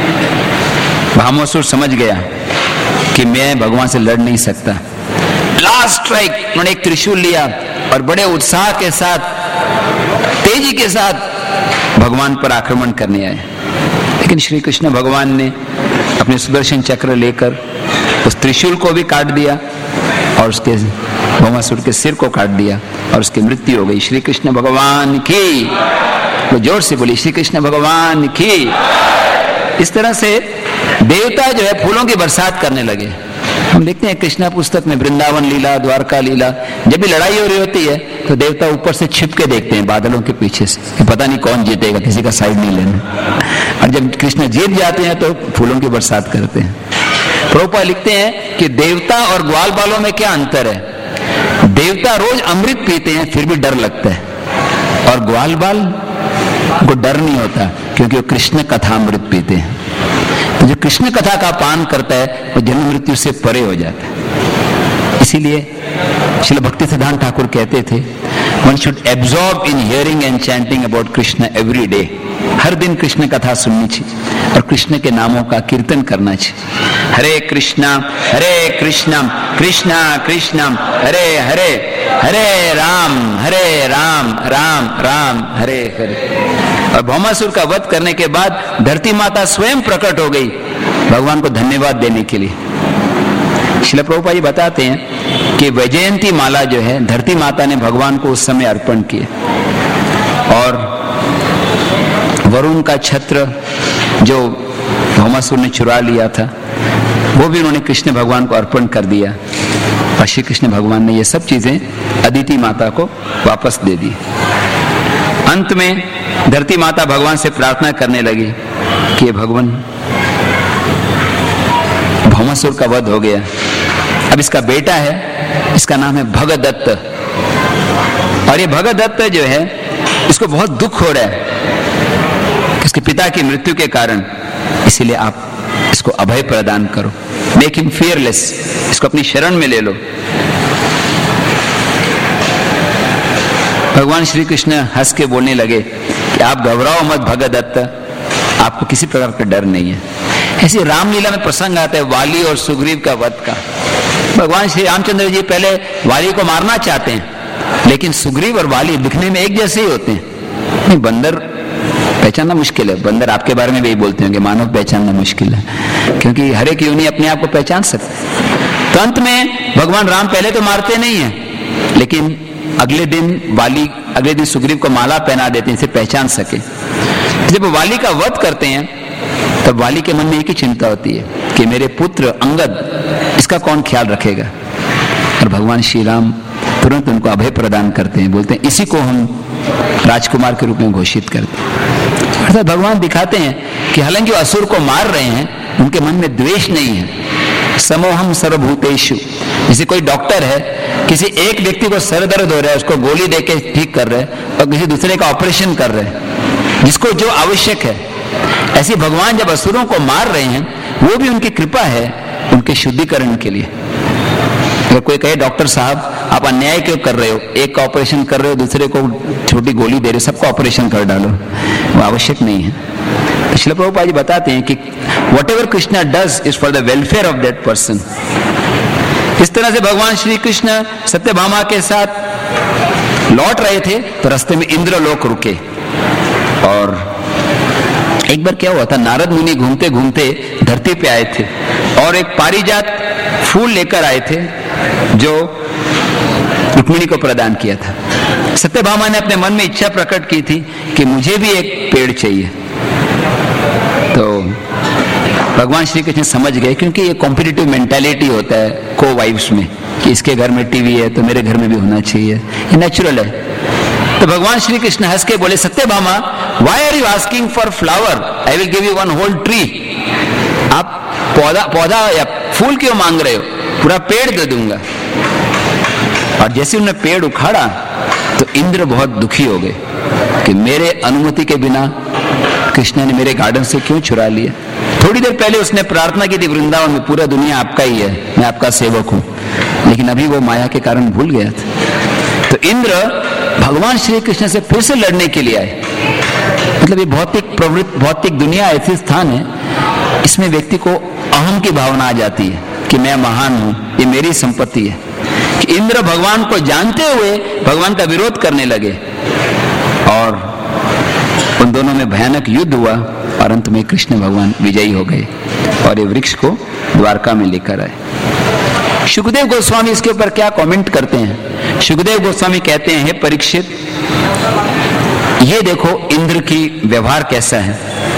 भौमासुर समझ गया कि मैं भगवान से लड़ नहीं सकता। लास्ट स्ट्राइक, उन्होंने एक त्रिशूल लिया और बड़े उत्साह के साथ, तेजी के साथ भगवान पर आक्रमण करने आए। लेकिन श्री कृष्ण भगवान ने अपने सुदर्शन चक्र लेकर उस त्रिशूल को भी काट दिया और उसके भौमासुर के सिर को काट दिया और उसकी मृत्यु हो गई। श्री कृष्ण भगवान की, वो जोर से बोली, श्री कृष्ण भगवान की। इस तरह से देवता जो है फूलों की बरसात करने लगे। हम देखते हैं कृष्णा पुस्तक में वृंदावन लीला, द्वारका लीला, जब भी लड़ाई हो रही होती है तो देवता ऊपर से छिप के देखते हैं बादलों के पीछे से कि पता नहीं कौन जीतेगा, किसी का साइड नहीं लेना। और जब कृष्ण जीत जाते हैं तो फूलों की बरसात करते हैं। प्रभुपाद लिखते हैं कि देवता और ग्वाल बालों में क्या अंतर है। देवता रोज अमृत पीते हैं फिर भी डर लगता है, और ग्वाल बाल को डर नहीं होता क्योंकि वो कृष्ण कथा अमृत पीते हैं। तो जो कृष्ण कथा का पान करता है वो जन्म मृत्यु से परे हो जाता है। इसीलिए श्रील भक्ति सिद्धांत ठाकुर कहते थे, one should absorb in hearing and chanting about Krishna every day. हर दिन कृष्ण कथा सुननी चाहिए और कृष्ण के नामों का कीर्तन करना चाहिए। हरे कृष्णा हरे कृष्णा कृष्णा कृष्णा हरे हरे, हरे राम हरे राम राम राम हरे हरे। और भौमासुर का वध करने के बाद धरती माता स्वयं प्रकट हो गई भगवान को धन्यवाद देने के लिए। श्रील प्रभुपाद जी बताते हैं कि वैजयंती माला जो है धरती माता ने भगवान को उस समय अर्पण किए, और वरुण का छत्र जो भौमासुर ने चुरा लिया था वो भी उन्होंने कृष्ण भगवान को अर्पण कर दिया, और श्री कृष्ण भगवान ने ये सब चीजें अदिति माता को वापस दे दी। अंत में धरती माता भगवान से प्रार्थना करने लगी कि भगवान, भौमासुर का वध हो गया, अब इसका बेटा है, इसका नाम है भगदत्त, और ये भगदत्त जो है इसको बहुत दुख हो रहा है इसके पिता की मृत्यु के कारण, इसीलिए आप इसको अभय प्रदान करो, मेक हिम फियरलेस, इसको अपनी शरण में ले लो। भगवान श्री कृष्ण हंस के बोलने लगे कि आप घबराओ मत भगदत्त, आपको किसी प्रकार का डर नहीं है। ऐसी रामलीला में प्रसंग आता है वाली और सुग्रीव का वध का। भगवान श्री रामचंद्र जी पहले वाली को मारना चाहते हैं, लेकिन सुग्रीव और वाली दिखने में एक जैसे ही होते हैं। नहीं, बंदर पहचानना मुश्किल है, बंदर आपके बारे में भी बोलते होंगे, मानव पहचानना मुश्किल है, क्योंकि हर एक योनि अपने आप को पहचान सकते। तो अंत में भगवान राम पहले तो मारते नहीं है, लेकिन अगले दिन वाली, अगले दिन सुग्रीव को माला पहना देते हैं, इसे पहचान सके। जब वाली का वध करते हैं तब वाली के मन में एक ही चिंता होती है कि मेरे पुत्र अंगद, इसका कौन ख्याल रखेगा। और भगवान श्री राम तुरंत उनको अभय प्रदान करते हैं, बोलते हैं इसी को हम राजकुमार के रूप में घोषित करते हैं। अर्थात भगवान दिखाते हैं कि हालांकि वो असुर को मार रहे हैं, उनके मन में द्वेष नहीं है। समोहम सर्वभूतेषु, जैसे कोई डॉक्टर है, किसी एक व्यक्ति को सर दर्द हो रहा है, उसको गोली देके ठीक कर रहे हैं, और किसी दूसरे का ऑपरेशन कर रहे हैं, जिसको जो आवश्यक है। ऐसे भगवान जब असुरों को मार रहे हैं, वो भी उनकी कृपा है उनके शुद्धिकरण के लिए। अगर कोई कहे डॉक्टर साहब आप अन्याय क्यों कर रहे हो, एक का ऑपरेशन कर रहे हो, दूसरे को छोटी गोली दे रहे हो, सबका ऑपरेशन कर डालो, वो आवश्यक नहीं है। श्रील प्रभुपाद जी बताते हैं कि whatever Krishna does is for the welfare of that person. इस तरह से भगवान श्री कृष्ण सत्यभामा के साथ लौट रहे थे तो रास्ते में इंद्रलोक रुके, और एक बार क्या हुआ था, नारद मुनि घूमते घूमते धरती पे आए थे और एक पारिजात फूल लेकर आए थे जो रुक्मिणी को प्रदान किया था। सत्यभामा ने अपने मन में इच्छा प्रकट की थी कि मुझे भी एक पेड़ चाहिए। तो भगवान श्री कृष्ण समझ गए, क्योंकि ये कॉम्पिटिटिव मेंटालिटी होता है को वाइफ्स में कि इसके घर में टीवी है तो मेरे घर में भी होना चाहिए, ये नेचुरल है। तो भगवान श्री कृष्ण हंस के बोले, Satyabhama, why are you asking for flower, I will give you one whole tree. आप पौधा पौधा या फूल क्यों मांग रहे हो, पूरा पेड़ दे दूंगा। और जैसे उन्होंने पेड़ उखाड़ा तो इंद्र बहुत दुखी हो गए कि मेरे अनुमति के बिना कृष्ण ने मेरे गार्डन से क्यों चुरा लिया। थोड़ी देर पहले उसने प्रार्थना की थी वृंदावन में, पूरा दुनिया आपका ही है, मैं आपका सेवक हूं, लेकिन अभी वो माया के कारण भूल गया था। तो इंद्र भगवान श्री कृष्ण से फिर से लड़ने के लिए आए। मतलब ये भौतिक प्रवृत्ति, भौतिक दुनिया ऐसी स्थान है, इसमें व्यक्ति को अहम की भावना आ जाती है कि मैं महान हूं, ये मेरी संपत्ति है। कि इंद्र भगवान को जानते हुए भगवान का विरोध करने लगे और उन दोनों में भयानक युद्ध हुआ और अंत में कृष्ण भगवान विजयी हो गए और ये वृक्ष को द्वारका में लेकर आए। शुकदेव गोस्वामी इसके ऊपर क्या कमेंट करते हैं? शुकदेव गोस्वामी कहते हैं, हे परीक्षित, ये देखो इंद्र की व्यवहार कैसा है।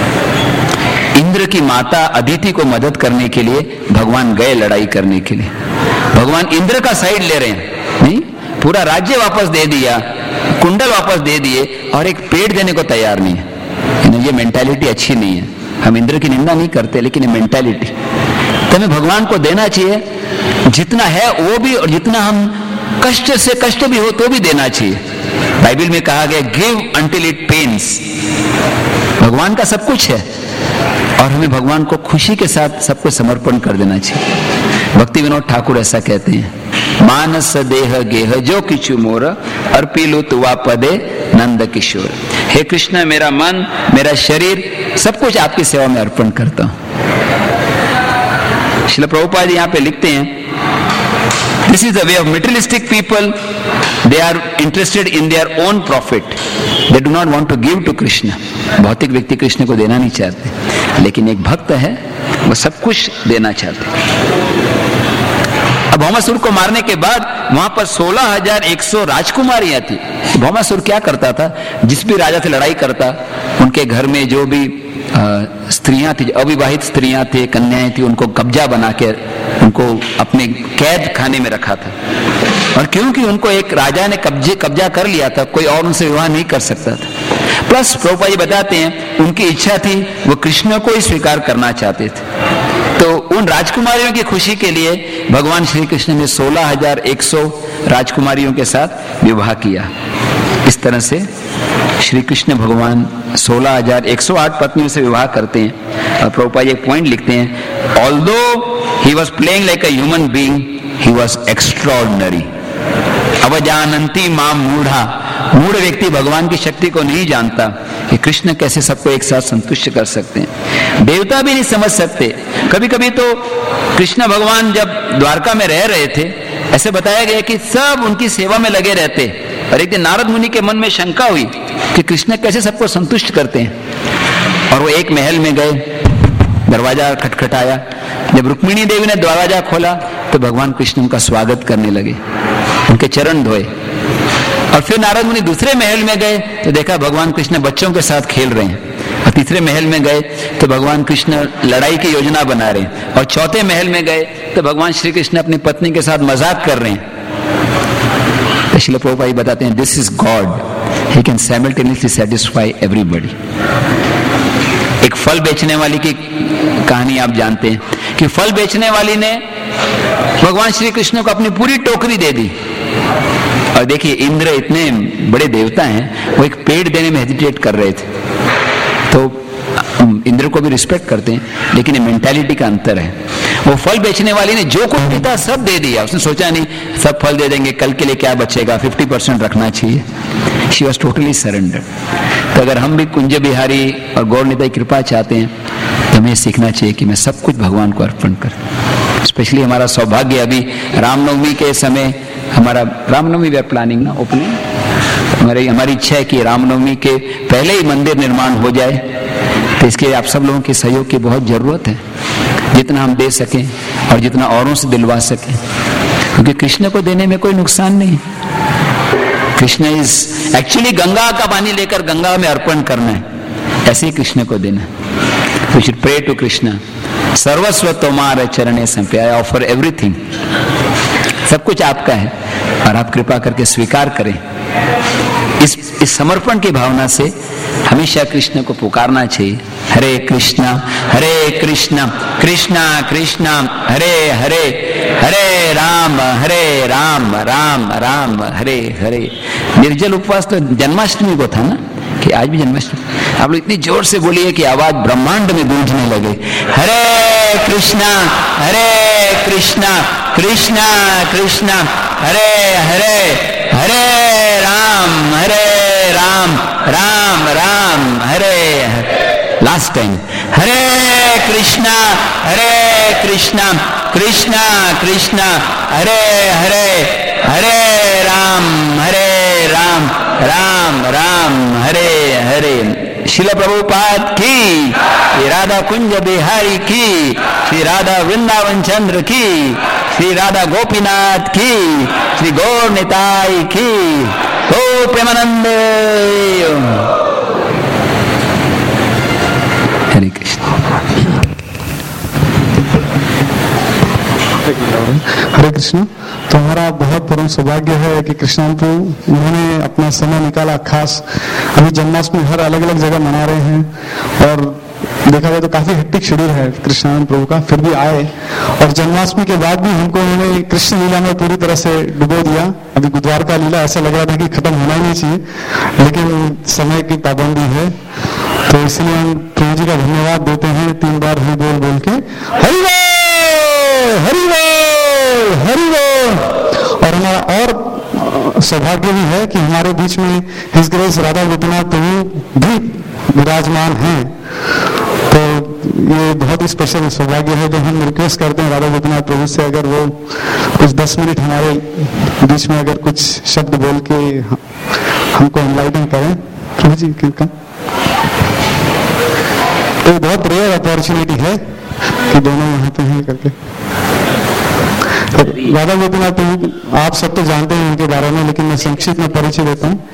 इंद्र की माता अदिति को मदद करने के लिए भगवान गए लड़ाई करने के लिए। भगवान इंद्र का साइड ले रहे हैं, नहीं, पूरा राज्य वापस दे दिया, कुंडल वापस दे दिए और एक पेड़ देने को तैयार नहीं है। ये मेंटालिटी अच्छी नहीं है। हम इंद्र की निंदा नहीं करते, लेकिन ये मेंटालिटी तो हमें भगवान को देना चाहिए, जितना है वो भी, और जितना हम कष्ट से कष्ट भी हो तो भी देना चाहिए। बाइबल में कहा गया, गिव अंटिल इट पेन्स। भगवान का सब कुछ है और हमें भगवान को खुशी के साथ सबको समर्पण कर देना चाहिए। भक्ति विनोद ठाकुर ऐसा कहते हैं, मानस देह गेह जो किचु मोर अर्पिलु तुवा पदे नंद किशोर। हे कृष्ण, मेरा मन, मेरा शरीर, सब कुछ आपकी सेवा में अर्पण करता हूं। श्रील प्रभुपाद यहाँ पे लिखते हैं, this is the way of materialistic people, they are interested in their own profit, they do not want to give to Krishna. भौतिक व्यक्ति कृष्ण को देना नहीं चाहते, लेकिन एक भक्त है वो सब कुछ देना चाहते। अब भौमासुर को मारने के बाद वहां पर सोलह हजार एक सौ राजकुमारियां थी। भौमासुर क्या करता था, जिस भी राजा से लड़ाई करता, उनके घर में जो भी स्त्रियां थी, अविवाहित स्त्रियां थी, कन्याएं थी, उनको कब्जा बना के उनको अपने कैद खाने में रखा था। और क्योंकि उनको एक राजा ने कब्जे कब्जा कर लिया था, कोई और उनसे विवाह नहीं कर सकता था। प्लस प्रभुपाद जी बताते हैं, उनकी इच्छा थी वो कृष्ण को ही स्वीकार करना चाहते थे। तो उन राजकुमारियों की खुशी के लिए भगवान श्री कृष्ण ने सोलह हजार एक सौ राजकुमारियों के साथ विवाह किया। इस तरह से श्री कृष्ण भगवान सोलह हजार एक सौ आठ पत्नियों से विवाह करते हैं। और प्रभुपाद एक पॉइंट लिखते हैं, although he was playing like a human being, he was extraordinary. अवजानंती मां मूढ़ा, मूढ़ व्यक्ति भगवान की शक्ति को नहीं जानता कि कृष्ण कैसे सबको एक साथ संतुष्ट कर सकते हैं। देवता भी नहीं समझ सकते। कभी कभी तो कृष्ण भगवान जब द्वारका में रह रहे थे, ऐसे बताया गया कि सब उनकी सेवा में लगे रहते। और एक दिन नारद मुनि के मन में शंका हुई कि कृष्ण कैसे सबको संतुष्ट करते हैं। और वो एक महल में गए, दरवाजा खटखटाया। जब रुक्मिणी देवी ने दरवाजा खोला तो भगवान कृष्ण उनका स्वागत करने लगे, उनके चरण धोए। और फिर नारद मुनि दूसरे महल में गए तो देखा भगवान कृष्ण बच्चों के साथ खेल रहे हैं। और तीसरे महल में गए तो भगवान कृष्ण लड़ाई की योजना बना रहे हैं। और चौथे महल में गए तो भगवान श्री कृष्ण अपनी पत्नी के साथ मजाक कर रहे हैं। तो श्रील प्रभुपाद बताते हैं, this is God, he can simultaneously satisfy everybody. एक फल बेचने वाली की कहानी आप जानते हैं कि फल बेचने वाली ने भगवान श्री कृष्ण को अपनी पूरी टोकरी दे दी। और देखिए, इंद्र इतने बड़े देवता हैं, वो एक पेड़ देने में हेजिटेट कर रहे थे। तो इंद्र को भी रिस्पेक्ट करते हैं, लेकिन ये मेंटालिटी का अंतर है। वो फल बेचने वाली ने जो कुछ भी था सब दे दिया। उसने सोचा नहीं सब फल दे देंगे, कल के लिए क्या बचेगा, फिफ्टी परसेंट रखना चाहिए। She was totally surrender. तो अगर हम भी कुंज बिहारी और गौर निताई कृपा चाहते हैं तो हमें सीखना चाहिए कि मैं सब कुछ भगवान को अर्पण करूं। स्पेशली हमारा सौभाग्य, अभी रामनवमी के समय हमारा रामनवमी वे प्लानिंग ना ओपनिंग, हमारी हमारी इच्छा है कि रामनवमी के पहले ही मंदिर निर्माण हो जाए। तो इसके आप सब लोगों के सहयोग की बहुत जरूरत है, जितना हम दे सकें और जितना औरों से दिलवा सकें, क्योंकि कृष्ण को देने में कोई नुकसान नहीं। कृष्ण इज एक्चुअली गंगा का पानी लेकर गंगा में अर्पण करना है, ऐसे ही कृष्ण को देना। We should pray to Krishna, सर्वस्व तुम्हारे चरणे संपे, आई ऑफर एवरीथिंग, सब कुछ आपका है और आप कृपा करके स्वीकार करें। इस इस समर्पण की भावना से हमेशा कृष्ण को पुकारना चाहिए। हरे कृष्णा हरे कृष्णा कृष्णा कृष्णा हरे हरे, हरे राम हरे राम राम राम हरे हरे। निर्जल उपवास तो जन्माष्टमी को था ना, कि आज भी जन्माष्टमी। आप लोग इतनी जोर से बोलिए कि आवाज ब्रह्मांड में गूंजने लगे। हरे कृष्णा हरे कृष्णा कृष्णा कृष्णा हरे हरे, हरे राम हरे राम राम राम हरे हरे। लास्ट टाइम, हरे कृष्णा हरे कृष्णा कृष्णा कृष्णा हरे हरे, हरे राम हरे राम राम राम हरे हरे। शिल प्रभुपाद की, श्री राधा कुंज बिहारी की, श्री राधा वृंदावन चंद्र की, श्री राधा गोपीनाथ की, श्री गौर निताई की, गो प्रेमानंद। हरे कृष्ण। हरे कृष्ण। तुम्हारा बहुत परम सौभाग्य है कि कृष्ण प्रभु उन्होंने अपना समय निकाला, खास अभी जन्माष्टमी हर अलग अलग जगह मना रहे हैं और देखा जाए तो काफी हेक्टिक शेड्यूल है कृष्ण प्रभु का, फिर भी आए और जन्माष्टमी के बाद भी हमको उन्होंने कृष्ण लीला में पूरी तरह से डुबो दिया। अभी बुधवार का लीला ऐसा लग रहा था कि खत्म होना ही नहीं चाहिए, लेकिन समय की पाबंदी है, तो इसलिए हम प्रभु जी का धन्यवाद देते हैं तीन बार हरि बोल बोल के, हरि बोल हरि बोल हरि बोल। और हमारा और सौभाग्य भी है कि हमारे बीच में हिज ग्रेस राधा गोपीनाथ प्रभु भी विराजमान हैं, तो ये बहुत ही स्पेशल सौभाग्य है। जो हम रिक्वेस्ट करते हैं राधा गोपीनाथ प्रभु से, अगर वो कुछ दस मिनट हमारे बीच में अगर कुछ शब्द बोल के हमको एनलाइटन करें प्रभु जी कृपा। तो बहुत रेयर अपॉर्चुनिटी है कि दोनों यहाँ पे हैं करके। तो राधा गोपीनाथ प्रभु आप सब तो जानते हैं उनके बारे में, लेकिन मैं संक्षिप्त में परिचय देता हूँ।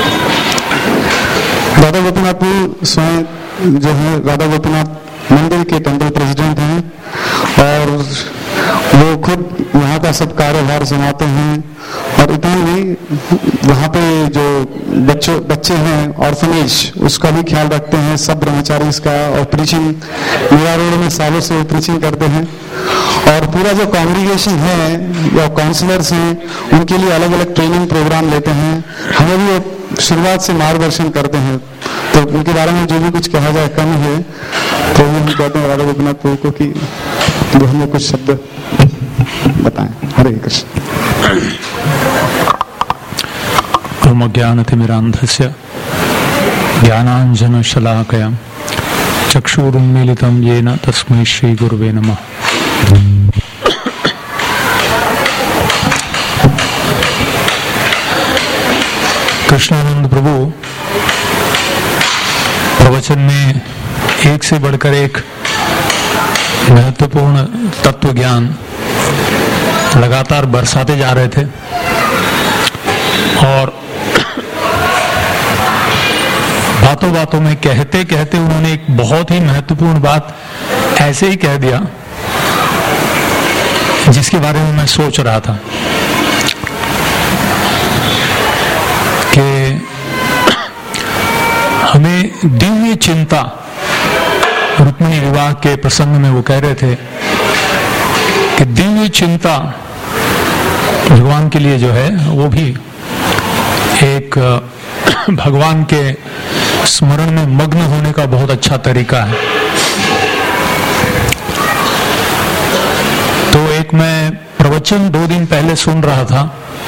राधा गोपीनाथ प्रभु स्वयं जो है राधा गोपीनाथ मंदिर के टेंपल प्रेसिडेंट हैं और वो खुद यहाँ का सब कार्यभार संभालते हैं और इतना नहीं वहाँ पे जो बच्चों बच्चे हैं ऑर्फनेज उसका भी ख्याल रखते हैं, सब ब्रह्मचारी का, और प्रीचिंग मीरा रोड में सालों से प्रीचिंग करते हैं और पूरा जो कॉन्ग्रीगेशन है या काउंसलर्स हैं उनके लिए अलग अलग ट्रेनिंग प्रोग्राम लेते हैं, हमें भी वो शुरुआत से मार्गदर्शन करते हैं। तो उनके बारे में जो भी कुछ कहा जाए कम है, तो हम कहते हैं राधा गोपीनाथ प्रभु को कि जो हमें कुछ शब्द बताएं। हरे कृष्ण। ज्ञानतिमिरान्धस्य ज्ञानाञ्जनशलाकया चक्षुरुन्मीलितं येन तस्मै श्रीगुरुवे नमः। कृष्णानंद प्रभु प्रवचन में एक से बढ़कर एक महत्वपूर्ण तत्व ज्ञान लगातार बरसाते जा रहे थे और बातों बातों में कहते कहते उन्होंने एक बहुत ही महत्वपूर्ण बात ऐसे ही कह दिया जिसके बारे में मैं सोच रहा था कि हमें दिव्य चिंता, रुक्मिणी विवाह के प्रसंग में वो कह रहे थे कि दिव्य चिंता भगवान के लिए जो है वो भी एक भगवान के स्मरण में मग्न होने का बहुत अच्छा तरीका है। तो एक मैं प्रवचन दो दिन पहले सुन रहा था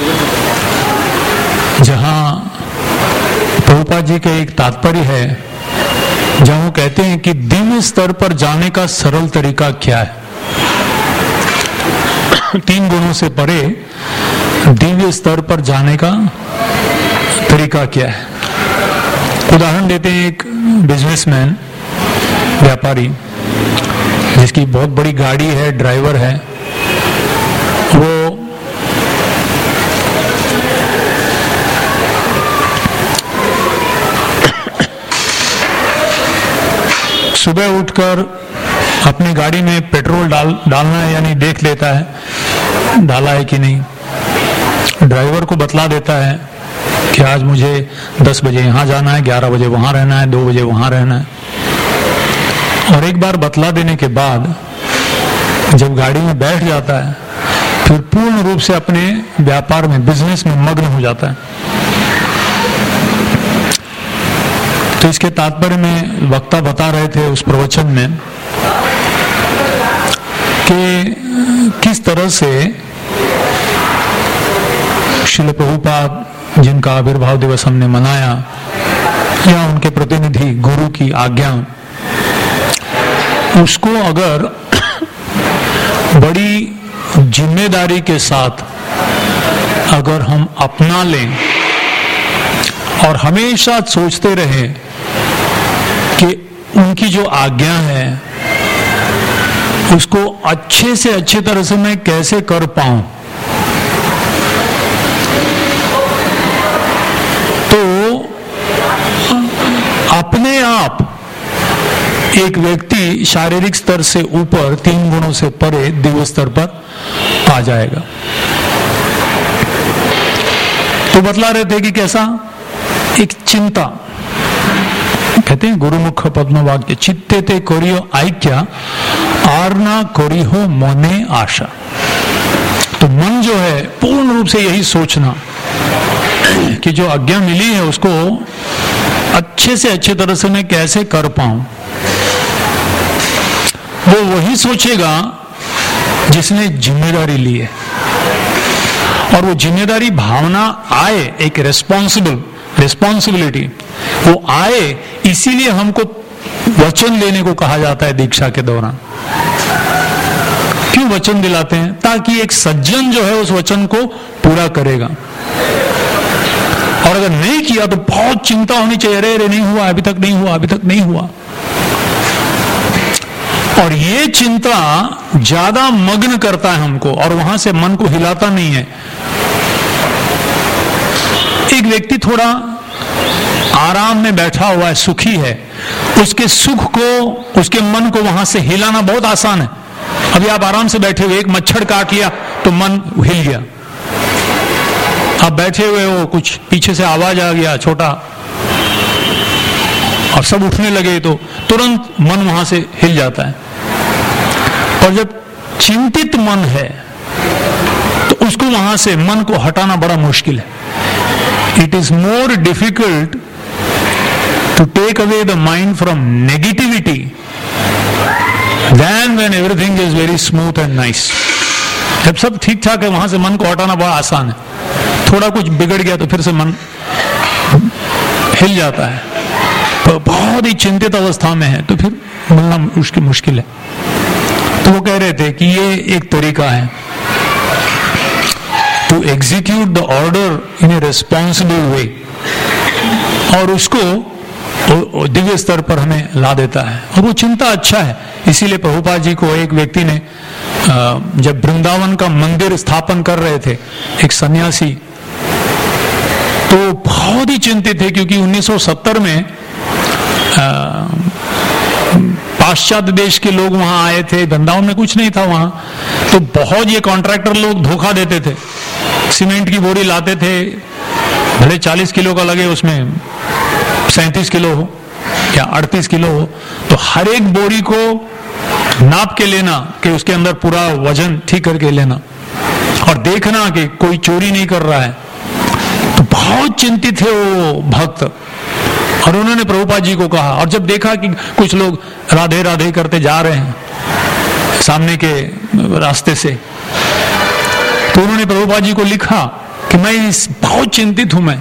जहां प्रभुपाद जी का एक तात्पर्य है जहां वो कहते हैं कि दिव्य स्तर पर जाने का सरल तरीका क्या है। तीन गुणों से परे दिव्य स्तर पर जाने का तरीका क्या है। उदाहरण देते हैं, एक बिजनेसमैन व्यापारी जिसकी बहुत बड़ी गाड़ी है, ड्राइवर है, वो सुबह उठकर अपनी गाड़ी में पेट्रोल डाल डालना है या नहीं देख लेता है डाला है कि नहीं, ड्राइवर को बतला देता है कि आज मुझे दस बजे यहाँ जाना है, ग्यारह बजे वहाँ रहना है, दो बजे वहाँ रहना है। और एक बार बतला देने के बाद जब गाड़ी में बैठ जाता है फिर पूर्ण रूप से अपने व्यापार में, बिजनेस में मग्न हो जाता है। तो इसके तात्पर्य में वक्ता बता रहे थे उस प्रवचन में कि किस तरह से श्रील प्रभुपाद, जिनका आविर्भाव दिवस हमने मनाया, या उनके प्रतिनिधि गुरु की आज्ञा, उसको अगर बड़ी जिम्मेदारी के साथ अगर हम अपना लें और हमेशा सोचते रहें कि उनकी जो आज्ञा है उसको अच्छे से अच्छे तरह से मैं कैसे कर पाऊं, तो अपने आप एक व्यक्ति शारीरिक स्तर से ऊपर, तीन गुणों से परे दिव्य स्तर पर आ जाएगा। तो बतला रहे थे कि कैसा, एक चिंता, कहते हैं गुरुमुख पद्म वाक्य, चित्ते ते कोरियो आइक्या आरना कोरी हो मोने आशा। तो मन जो है पूर्ण रूप से यही सोचना कि जो आज्ञा मिली है उसको अच्छे से अच्छे तरह से मैं कैसे कर पाऊं। वो वही सोचेगा जिसने जिम्मेदारी ली है, और वो जिम्मेदारी भावना आए, एक रेस्पॉन्सिबल रिस्पॉन्सिबिलिटी वो आए, इसीलिए हमको वचन लेने को कहा जाता है दीक्षा के दौरान। क्यों वचन दिलाते हैं? ताकि एक सज्जन जो है उस वचन को पूरा करेगा, और अगर नहीं किया तो बहुत चिंता होनी चाहिए, अरे अरे नहीं हुआ, अभी तक नहीं हुआ, अभी तक नहीं हुआ। और ये चिंता ज्यादा मग्न करता है हमको, और वहां से मन को हिलाता नहीं है। एक व्यक्ति थोड़ा आराम में बैठा हुआ है, सुखी है, उसके सुख को, उसके मन को वहां से हिलाना बहुत आसान है। अभी आप आराम से बैठे हुए, एक मच्छर काट लिया तो मन हिल गया। आप बैठे हुए हो, कुछ पीछे से आवाज आ गया छोटा और सब उठने लगे तो तुरंत मन वहां से हिल जाता है। और जब चिंतित मन है तो उसको वहां से, मन को हटाना बड़ा मुश्किल है। It is more difficult to take away the mind from negativity than when everything is very smooth and nice. जब सब ठीक ठाक है वहां से मन को हटाना बड़ा आसान है। थोड़ा कुछ बिगड़ गया तो फिर से मन हिल जाता है, तो बहुत ही चिंतित अवस्था में है तो फिर मिलना उसकी मुश्किल है। तो वो कह रहे थे कि ये एक तरीका है to execute the order in a responsible way, और उसको दिव्य स्तर पर हमें ला देता है। और वो चिंता अच्छा है। इसीलिए प्रभुपाद जी को एक व्यक्ति ने, जब वृंदावन का मंदिर स्थापन कर रहे थे, एक सन्यासी, तो बहुत ही चिंतित थे, क्योंकि उन्नीस सौ सत्तर में पाश्चात्य देश के लोग वहां आए थे, वृंदावन में कुछ नहीं था वहां, तो बहुत ये कॉन्ट्रैक्टर लोग धोखा देते थे। सीमेंट की बोरी लाते थे, भले चालीस किलो का लगे, उसमें सैंतीस किलो हो या अड़तीस किलो हो, तो हर एक बोरी को नाप के लेना कि उसके अंदर पूरा वजन ठीक करके लेना, और देखना कि कोई चोरी नहीं कर रहा है। तो बहुत चिंतित थे वो भक्त, और उन्होंने प्रभुपाद जी को कहा। और जब देखा कि कुछ लोग राधे राधे करते जा रहे हैं सामने के रास्ते से, तो उन्होंने प्रभुपाद जी को लिखा कि मैं इस बहुत चिंतित हूं, मैं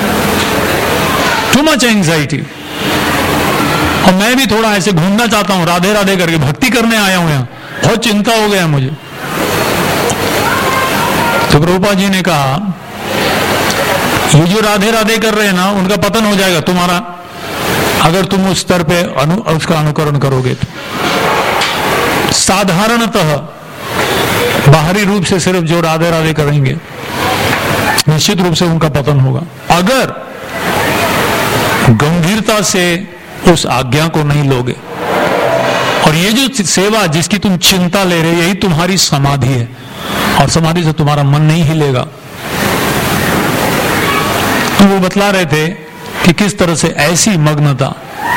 टू मच एंजाइटी, और मैं भी थोड़ा ऐसे घूमना चाहता हूं, राधे राधे करके भक्ति करने आया हूं, यहां बहुत चिंता हो गया मुझे। तो प्रभुपाद जी ने कहा, ये जो राधे राधे कर रहे हैं ना, उनका पतन हो जाएगा, तुम्हारा अगर तुम उस स्तर पे अनु, उसका अनुकरण करोगे तो साधारणतः बाहरी रूप से सिर्फ जो राधे राधे करेंगे निश्चित रूप से उनका पतन होगा। अगर गंभीरता से उस आज्ञा को नहीं लोगे, और ये जो सेवा जिसकी तुम चिंता ले रहे हो यही तुम्हारी समाधि है, और समाधि से तुम्हारा मन नहीं हिलेगा। तो वो बतला रहे थे कि किस तरह से ऐसी मग्नता,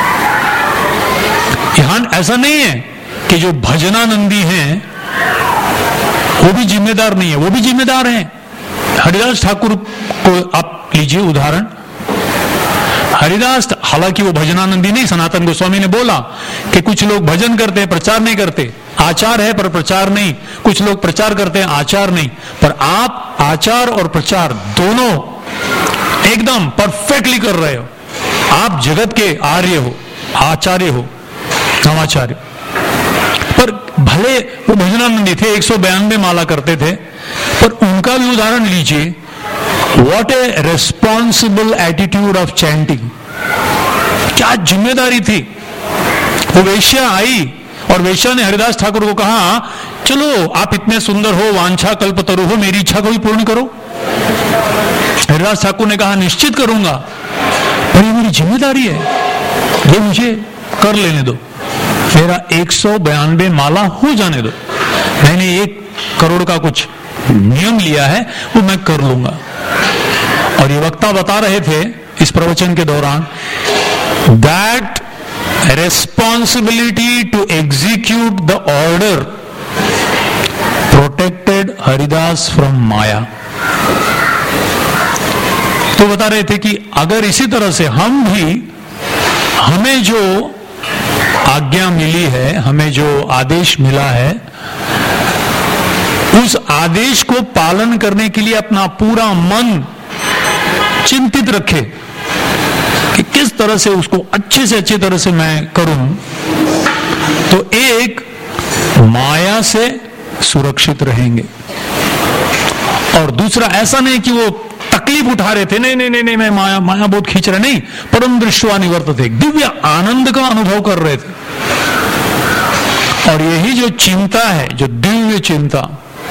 यहां ऐसा नहीं है कि जो भजनानंदी हैं वो भी जिम्मेदार नहीं है, वो भी जिम्मेदार हैं। हरिदास ठाकुर को आप लीजिए उदाहरण। हरिदास हालांकि वो भजनानंदी नहीं, सनातन गोस्वामी ने बोला कि कुछ लोग भजन करते हैं प्रचार नहीं करते, आचार है पर प्रचार नहीं, कुछ लोग प्रचार करते हैं आचार नहीं। पर आप आचार और प्रचार दोनों एकदम परफेक्टली कर रहे हो। आप जगत के आर्य हो, आचार्य हो, नवाचार्य। पर भले वो भजनानंदी थे, एक सौ बयानवे माला करते थे, पर उनका भी उदाहरण लीजिए। What a responsible attitude of chanting, क्या जिम्मेदारी थी। वो वेश्या आई और वेश्या ने हरिदास ठाकुर को कहा, चलो आप इतने सुंदर हो, वांछा कल्पतरु हो, मेरी इच्छा को भी पूर्ण करो। हरिदास ठाकुर ने कहा, निश्चित करूंगा, पर ये मेरी जिम्मेदारी है, ये मुझे कर लेने दो, मेरा एक सौ बयानवे माला हो जाने दो। मैंने एक करोड़ का कुछ नियम लिया है, वो मैं कर लूंगा। और ये वक्ता बता रहे थे इस प्रवचन के दौरान, that responsibility to execute the order protected Haridas from Maya. तो बता रहे थे कि अगर इसी तरह से हम भी, हमें जो आज्ञा मिली है, हमें जो आदेश मिला है, उस आदेश को पालन करने के लिए अपना पूरा मन चिंतित रखे कि किस तरह से उसको अच्छे से अच्छी तरह से मैं करूं, तो एक माया से सुरक्षित रहेंगे। और दूसरा, ऐसा नहीं कि वो तकलीफ उठा रहे थे, नहीं नहीं नहीं नहीं मैं माया माया बहुत खींच रहे, नहीं, परम दृष्टवा निवर्त थे, दिव्य आनंद का अनुभव कर रहे थे। और यही जो चिंता है, जो दिव्य चिंता,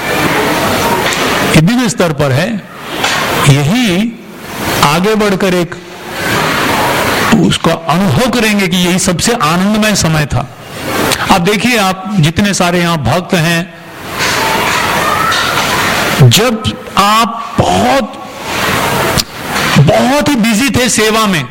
ये दिव्य स्तर पर है, यही आगे बढ़कर एक उसका अनुभव करेंगे कि यही सबसे आनंदमय समय था। आप देखिए, आप जितने सारे यहां भक्त हैं, जब आप बहुत बहुत ही बिजी थे सेवा में,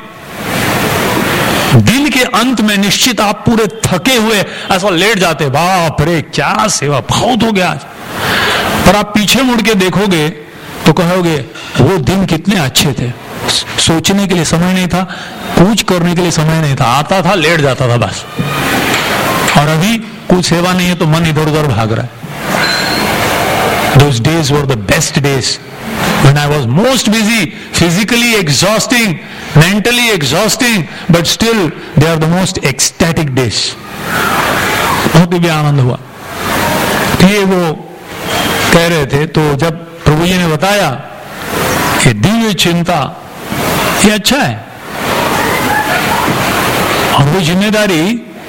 दिन के अंत में निश्चित आप पूरे थके हुए ऐसा लेट जाते, बाप रे क्या सेवा, बहुत हो गया आज। पर आप पीछे मुड़ के देखोगे तो कहोगे वो दिन कितने अच्छे थे, सोचने के लिए समय नहीं था, कुछ करने के लिए समय नहीं था, आता था लेट जाता था बस। और अभी कुछ सेवा नहीं है तो मन इधर उधर भाग रहा है। Those days were the best days when I was most busy, physically exhausting, mentally exhausting, but still they are the most ecstatic days. बहुत ही आनंद हुआ। तो ये वो कह रहे थे, तो जब प्रभु जी ने बताया कि दिव्य चिंता ये अच्छा है, और वो जिम्मेदारी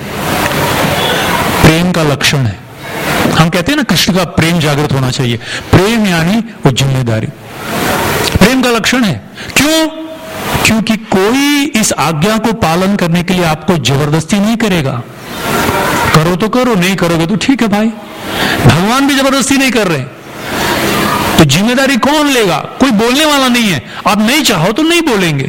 प्रेम का लक्षण है। हम कहते हैं ना, कृष्ण का प्रेम जागृत होना चाहिए। प्रेम यानी वो जिम्मेदारी, प्रेम का लक्षण है। क्यों? क्योंकि कोई इस आज्ञा को पालन करने के लिए आपको जबरदस्ती नहीं करेगा। करो तो करो, नहीं करोगे तो ठीक है भाई। भगवान भी जबरदस्ती नहीं कर रहे, तो जिम्मेदारी कौन लेगा? कोई बोलने वाला नहीं है। आप नहीं चाहो तो नहीं बोलेंगे,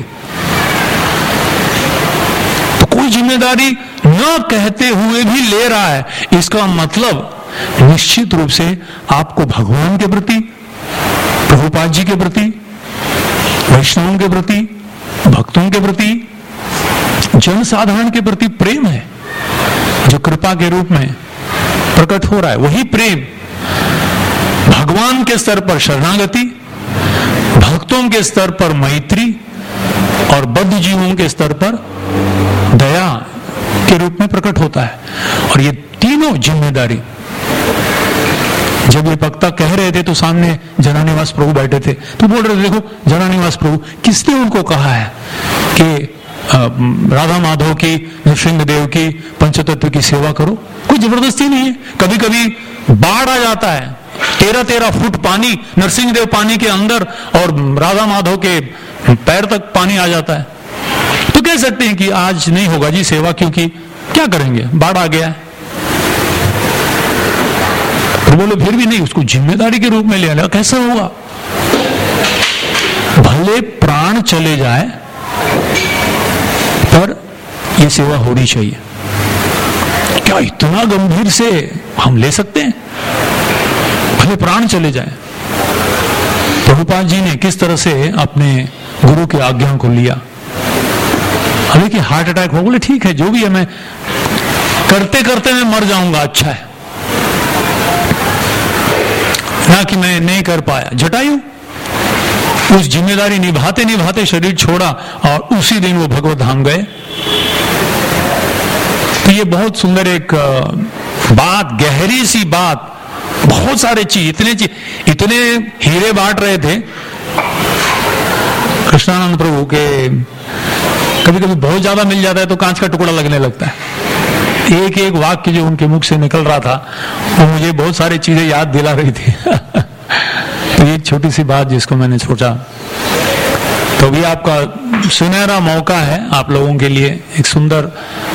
तो कोई जिम्मेदारी न कहते हुए भी ले रहा है। इसका मतलब निश्चित रूप से आपको भगवान के प्रति, प्रभुपाद जी के प्रति, वैष्णवों के प्रति, भक्तों के प्रति, जनसाधारण के प्रति प्रेम है, जो कृपा के रूप में प्रकट हो रहा है। वही प्रेम भगवान के स्तर पर शरणागति, भक्तों के स्तर पर मैत्री, और बद्ध जीवों के स्तर पर दया के रूप में प्रकट होता है। और ये तीनों जिम्मेदारी, जब ये वक्ता कह रहे थे तो सामने जनानिवास प्रभु बैठे थे, तो बोल रहे थे, देखो जनानिवास प्रभु, किसने उनको कहा है कि राधा माधव की, नृसिंहदेव की, पंचतत्व की सेवा करो, कोई जबरदस्ती नहीं है। कभी कभी बाढ़ आ जाता है, तेरह तेरह फुट पानी, नरसिंहदेव पानी के अंदर और राधा माधव के पैर तक पानी आ जाता है, तो कह सकते हैं कि आज नहीं होगा जी सेवा, क्योंकि क्या करेंगे, बाढ़ आ गया है। तो बोले फिर भी नहीं, उसको जिम्मेदारी के रूप में ले लिया, कैसे होगा? भले प्राण चले जाए पर यह सेवा होनी चाहिए। क्या इतना गंभीर से हम ले सकते हैं? भले प्राण चले जाए। प्रभुपाद जी ने किस तरह से अपने गुरु की आज्ञा को लिया। अभी कि हार्ट अटैक हो, बोले ठीक है जो भी है, मैं करते करते मैं मर जाऊंगा, अच्छा है, ना कि मैं नहीं कर पाया। जटायु उस जिम्मेदारी निभाते निभाते शरीर छोड़ा और उसी दिन वो भगवत धाम गए। तो ये बहुत सुंदर एक बात, गहरी सी बात, बहुत सारे चीज, इतने चीज, इतने हीरे बांट रहे थे कृष्णानंद प्रभु के। कभी कभी बहुत ज्यादा मिल जाता है तो कांच का टुकड़ा लगने लगता है। एक एक वाक्य जो उनके मुख से निकल रहा था वो मुझे बहुत सारी चीजें याद दिला रही थी। तो एक छोटी सी बात जिसको मैंने सोचा, तो भी आपका सुनहरा मौका है आप लोगों के लिए, एक सुंदर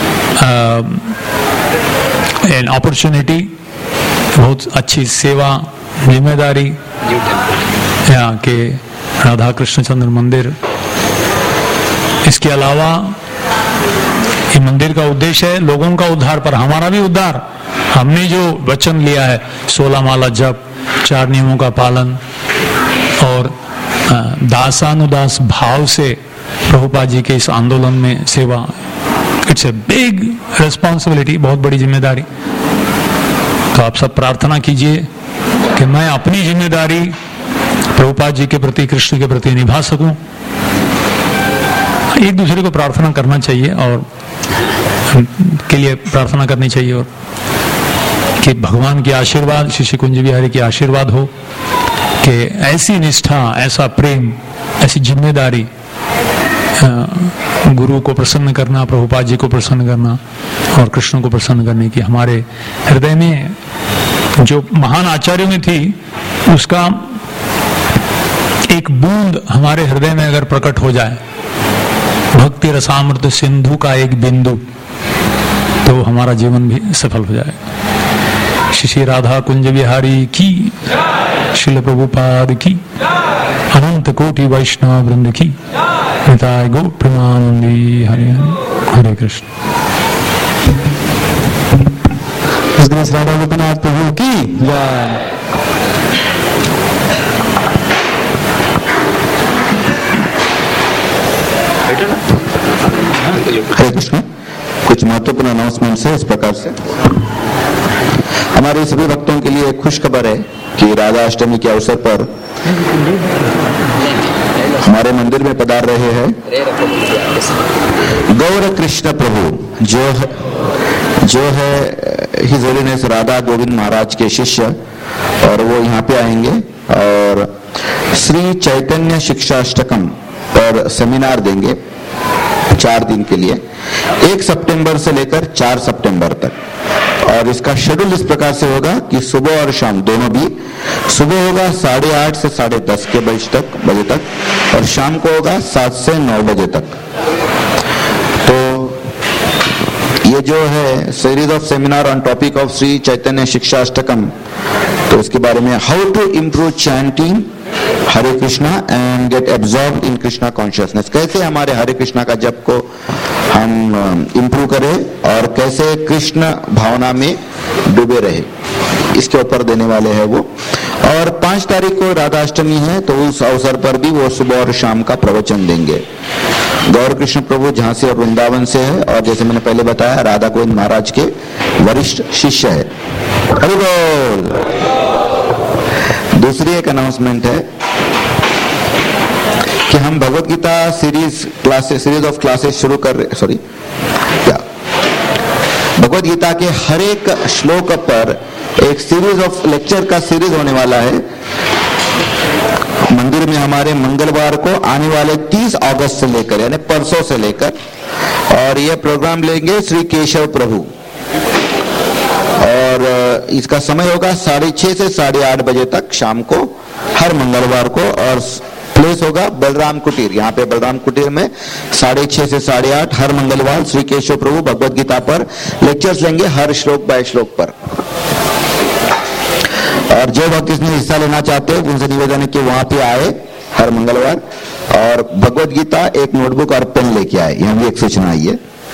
एन अपॉर्चुनिटी, बहुत अच्छी सेवा, जिम्मेदारी यहाँ के राधा कृष्णचंद्र मंदिर। इसके अलावा ये मंदिर का उद्देश्य है लोगों का उद्धार, पर हमारा भी उद्धार। हमने जो वचन लिया है, सोलह माला जप, चार नियमों का पालन और दासानुदास भाव से प्रभुपाद जी के इस आंदोलन में सेवा, इट्स ए बिग रिस्पॉन्सिबिलिटी, बहुत बड़ी जिम्मेदारी। तो आप सब प्रार्थना कीजिए कि मैं अपनी जिम्मेदारी प्रभुपाद जी के प्रति, कृष्ण के प्रति निभा सकूं। एक दूसरे को प्रार्थना करना चाहिए और के लिए प्रार्थना करनी चाहिए, और कि भगवान के आशीर्वाद, श्री श्री कुंज बिहारी के आशीर्वाद हो कि ऐसी निष्ठा, ऐसा प्रेम, ऐसी जिम्मेदारी, गुरु को प्रसन्न करना, प्रभुपाद जी को प्रसन्न करना और कृष्ण को प्रसन्न करने की हमारे हृदय में जो महान आचार्यों में थी, उसका एक बूंद हमारे हृदय में अगर प्रकट हो जाए, भक्ति रसामृत सिंधु का एक बिंदु, तो हमारा जीवन भी सफल हो जाए। श्री राधा कुंज बिहारी की, श्रील प्रभुपाद की, अनंत कोटि वैष्णव वृंद की, निताय गौ प्रेमानंदी। हरे हरे कृष्ण। राधा गोपीनाथ प्रभु की जय। हरे कृष्ण। कुछ महत्वपूर्ण अनाउंसमेंट है इस प्रकार से। हमारे सभी भक्तों के लिए खुश खबर है कि राधा अष्टमी के अवसर पर हमारे मंदिर में पधार रहे हैं गौर कृष्ण प्रभु, जो है जो है हिज होलीनेस राधा गोविंद महाराज के शिष्य, और वो यहाँ पे आएंगे और श्री चैतन्य शिक्षाष्टकम पर सेमिनार देंगे चार दिन के लिए, एक सितंबर से लेकर चार सितंबर तक। और इसका शेड्यूल इस प्रकार से होगा कि सुबह और शाम दोनों भी, सुबह होगा साढ़े आठ से साढ़े दस के बजे तक बजे तक और शाम को होगा सात से नौ बजे तक। तो ये जो है series of seminar on topic of Shri Chaitanya Shikshashtakam, तो इसके बारे में how to improve chanting Hare Krishna and get absorb in Krishna consciousness, कैसे हमारे हरे कृष्णा का जप को हम इम्प्रूव करें और कैसे कृष्ण भावना में डूबे रहे, इसके ऊपर देने वाले हैं वो। और पांच तारीख को राधा अष्टमी है, तो उस अवसर पर भी वो सुबह और शाम का प्रवचन देंगे। गौर कृष्ण प्रभु झांसी और वृंदावन से है, और जैसे मैंने पहले बताया राधा गोविंद महाराज के वरिष्ठ शिष्य है। हरि बोल। दूसरी एक अनाउंसमेंट है कि हम Bhagavad Gita series classes series of classes शुरू कर रहे, सॉरी क्या भगवत गीता के हर एक श्लोक पर एक सीरीज ऑफ लेक्चर का सीरीज होने वाला है। मंदिर में हमारे मंगलवार को आने वाले तीस अगस्त से लेकर यानी परसों से लेकर, और यह प्रोग्राम लेंगे श्री केशव प्रभु, और इसका समय होगा साढ़े छह से साढ़े आठ बजे तक शाम को हर मंगलवार को, और प्लेस होगा बलराम कुटीर। यहाँ पे बलराम कुटीर में साढ़े छह से साढ़े आठ हर मंगलवार श्री केशव प्रभु भगवद गीता पर लेक्चर्स लेंगे, हर श्लोक बाय श्लोक पर। और जो भक्त इसमें हिस्सा लेना चाहते हैं उनसे निवेदन है कि वहां पे आए हर मंगलवार, और भगवद गीता एक नोटबुक और पेन लेके आए। यहाँ भी एक सूचना आई है।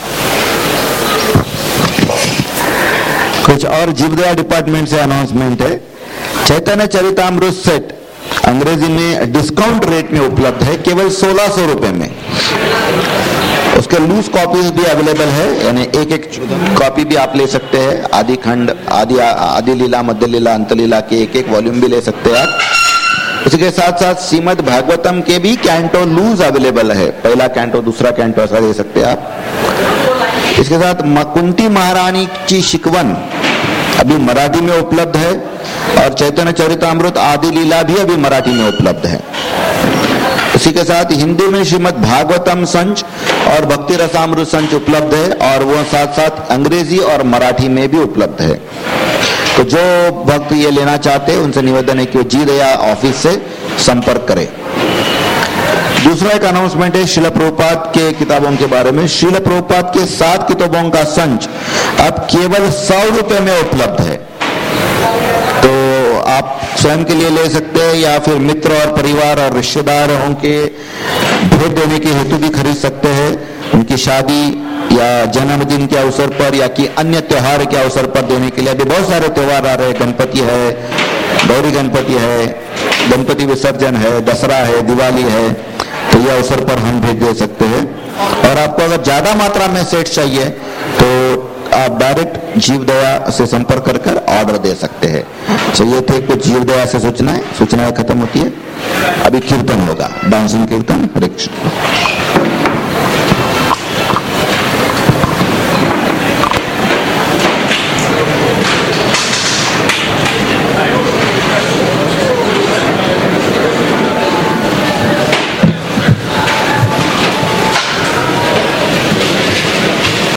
कुछ और जीवदया डिपार्टमेंट से अनाउंसमेंट है। चैतन्य चरितामृत सेट अंग्रेजी में डिस्काउंट रेट में उपलब्ध है, केवल सोलह सौ रुपए में। उसके लूज कॉपीज भी अवेलेबल है, यानी एक एक कॉपी भी आप ले सकते हैं। आदि खंड, आदि आदि लीला, मध्य लीला, अंत लीला के एक एक वॉल्यूम भी ले सकते हैं आप। इसके साथ साथ श्रीमद् भागवतम के भी कैंटो लूज अवेलेबल है, पहला कैंटो, दूसरा कैंटो, ऐसा ले सकते हैं आप। इसके साथ कुंती महारानी की शिकवन अभी मराठी में उपलब्ध है, और चैतन्य चरितामृत आदि लीला भी अभी मराठी में उपलब्ध है। इसी के साथ हिंदी में श्रीमद् भागवतम संच और भक्ति रसामृत संच उपलब्ध है, और वो साथ साथ अंग्रेजी और मराठी में भी उपलब्ध है। तो जो भक्त ये लेना चाहते हैं उनसे निवेदन है कि वो जी दया ऑफिस से संपर्क करें। दूसरा एक अनाउंसमेंट है श्रील प्रभुपाद के किताबों के बारे में। श्रील प्रभुपाद के सात किताबों का संच अब केवल सौ रुपए में उपलब्ध है, तो आप स्वयं के लिए ले सकते हैं या फिर मित्र और परिवार और रिश्तेदारों के भेंट देने के हेतु भी खरीद सकते हैं। उनकी शादी या जन्मदिन के अवसर पर या कि अन्य त्योहार के अवसर पर देने के लिए। अभी बहुत सारे त्योहार आ रहे हैं, गणपति है, गौरी गणपति है, गणपति विसर्जन है, दसरा है, दिवाली है, तो ये अवसर पर हम भेज दे सकते हैं। और आपको अगर ज्यादा मात्रा में सेट चाहिए तो आप डायरेक्ट जीव दया से संपर्क कर कर ऑर्डर दे सकते हैं। तो ये थे कुछ जीव दया से सूचनाएं। सूचनाएं खत्म होती है, अभी कीर्तन होगा, डांसिंग कीर्तन। हरे कृष्ण।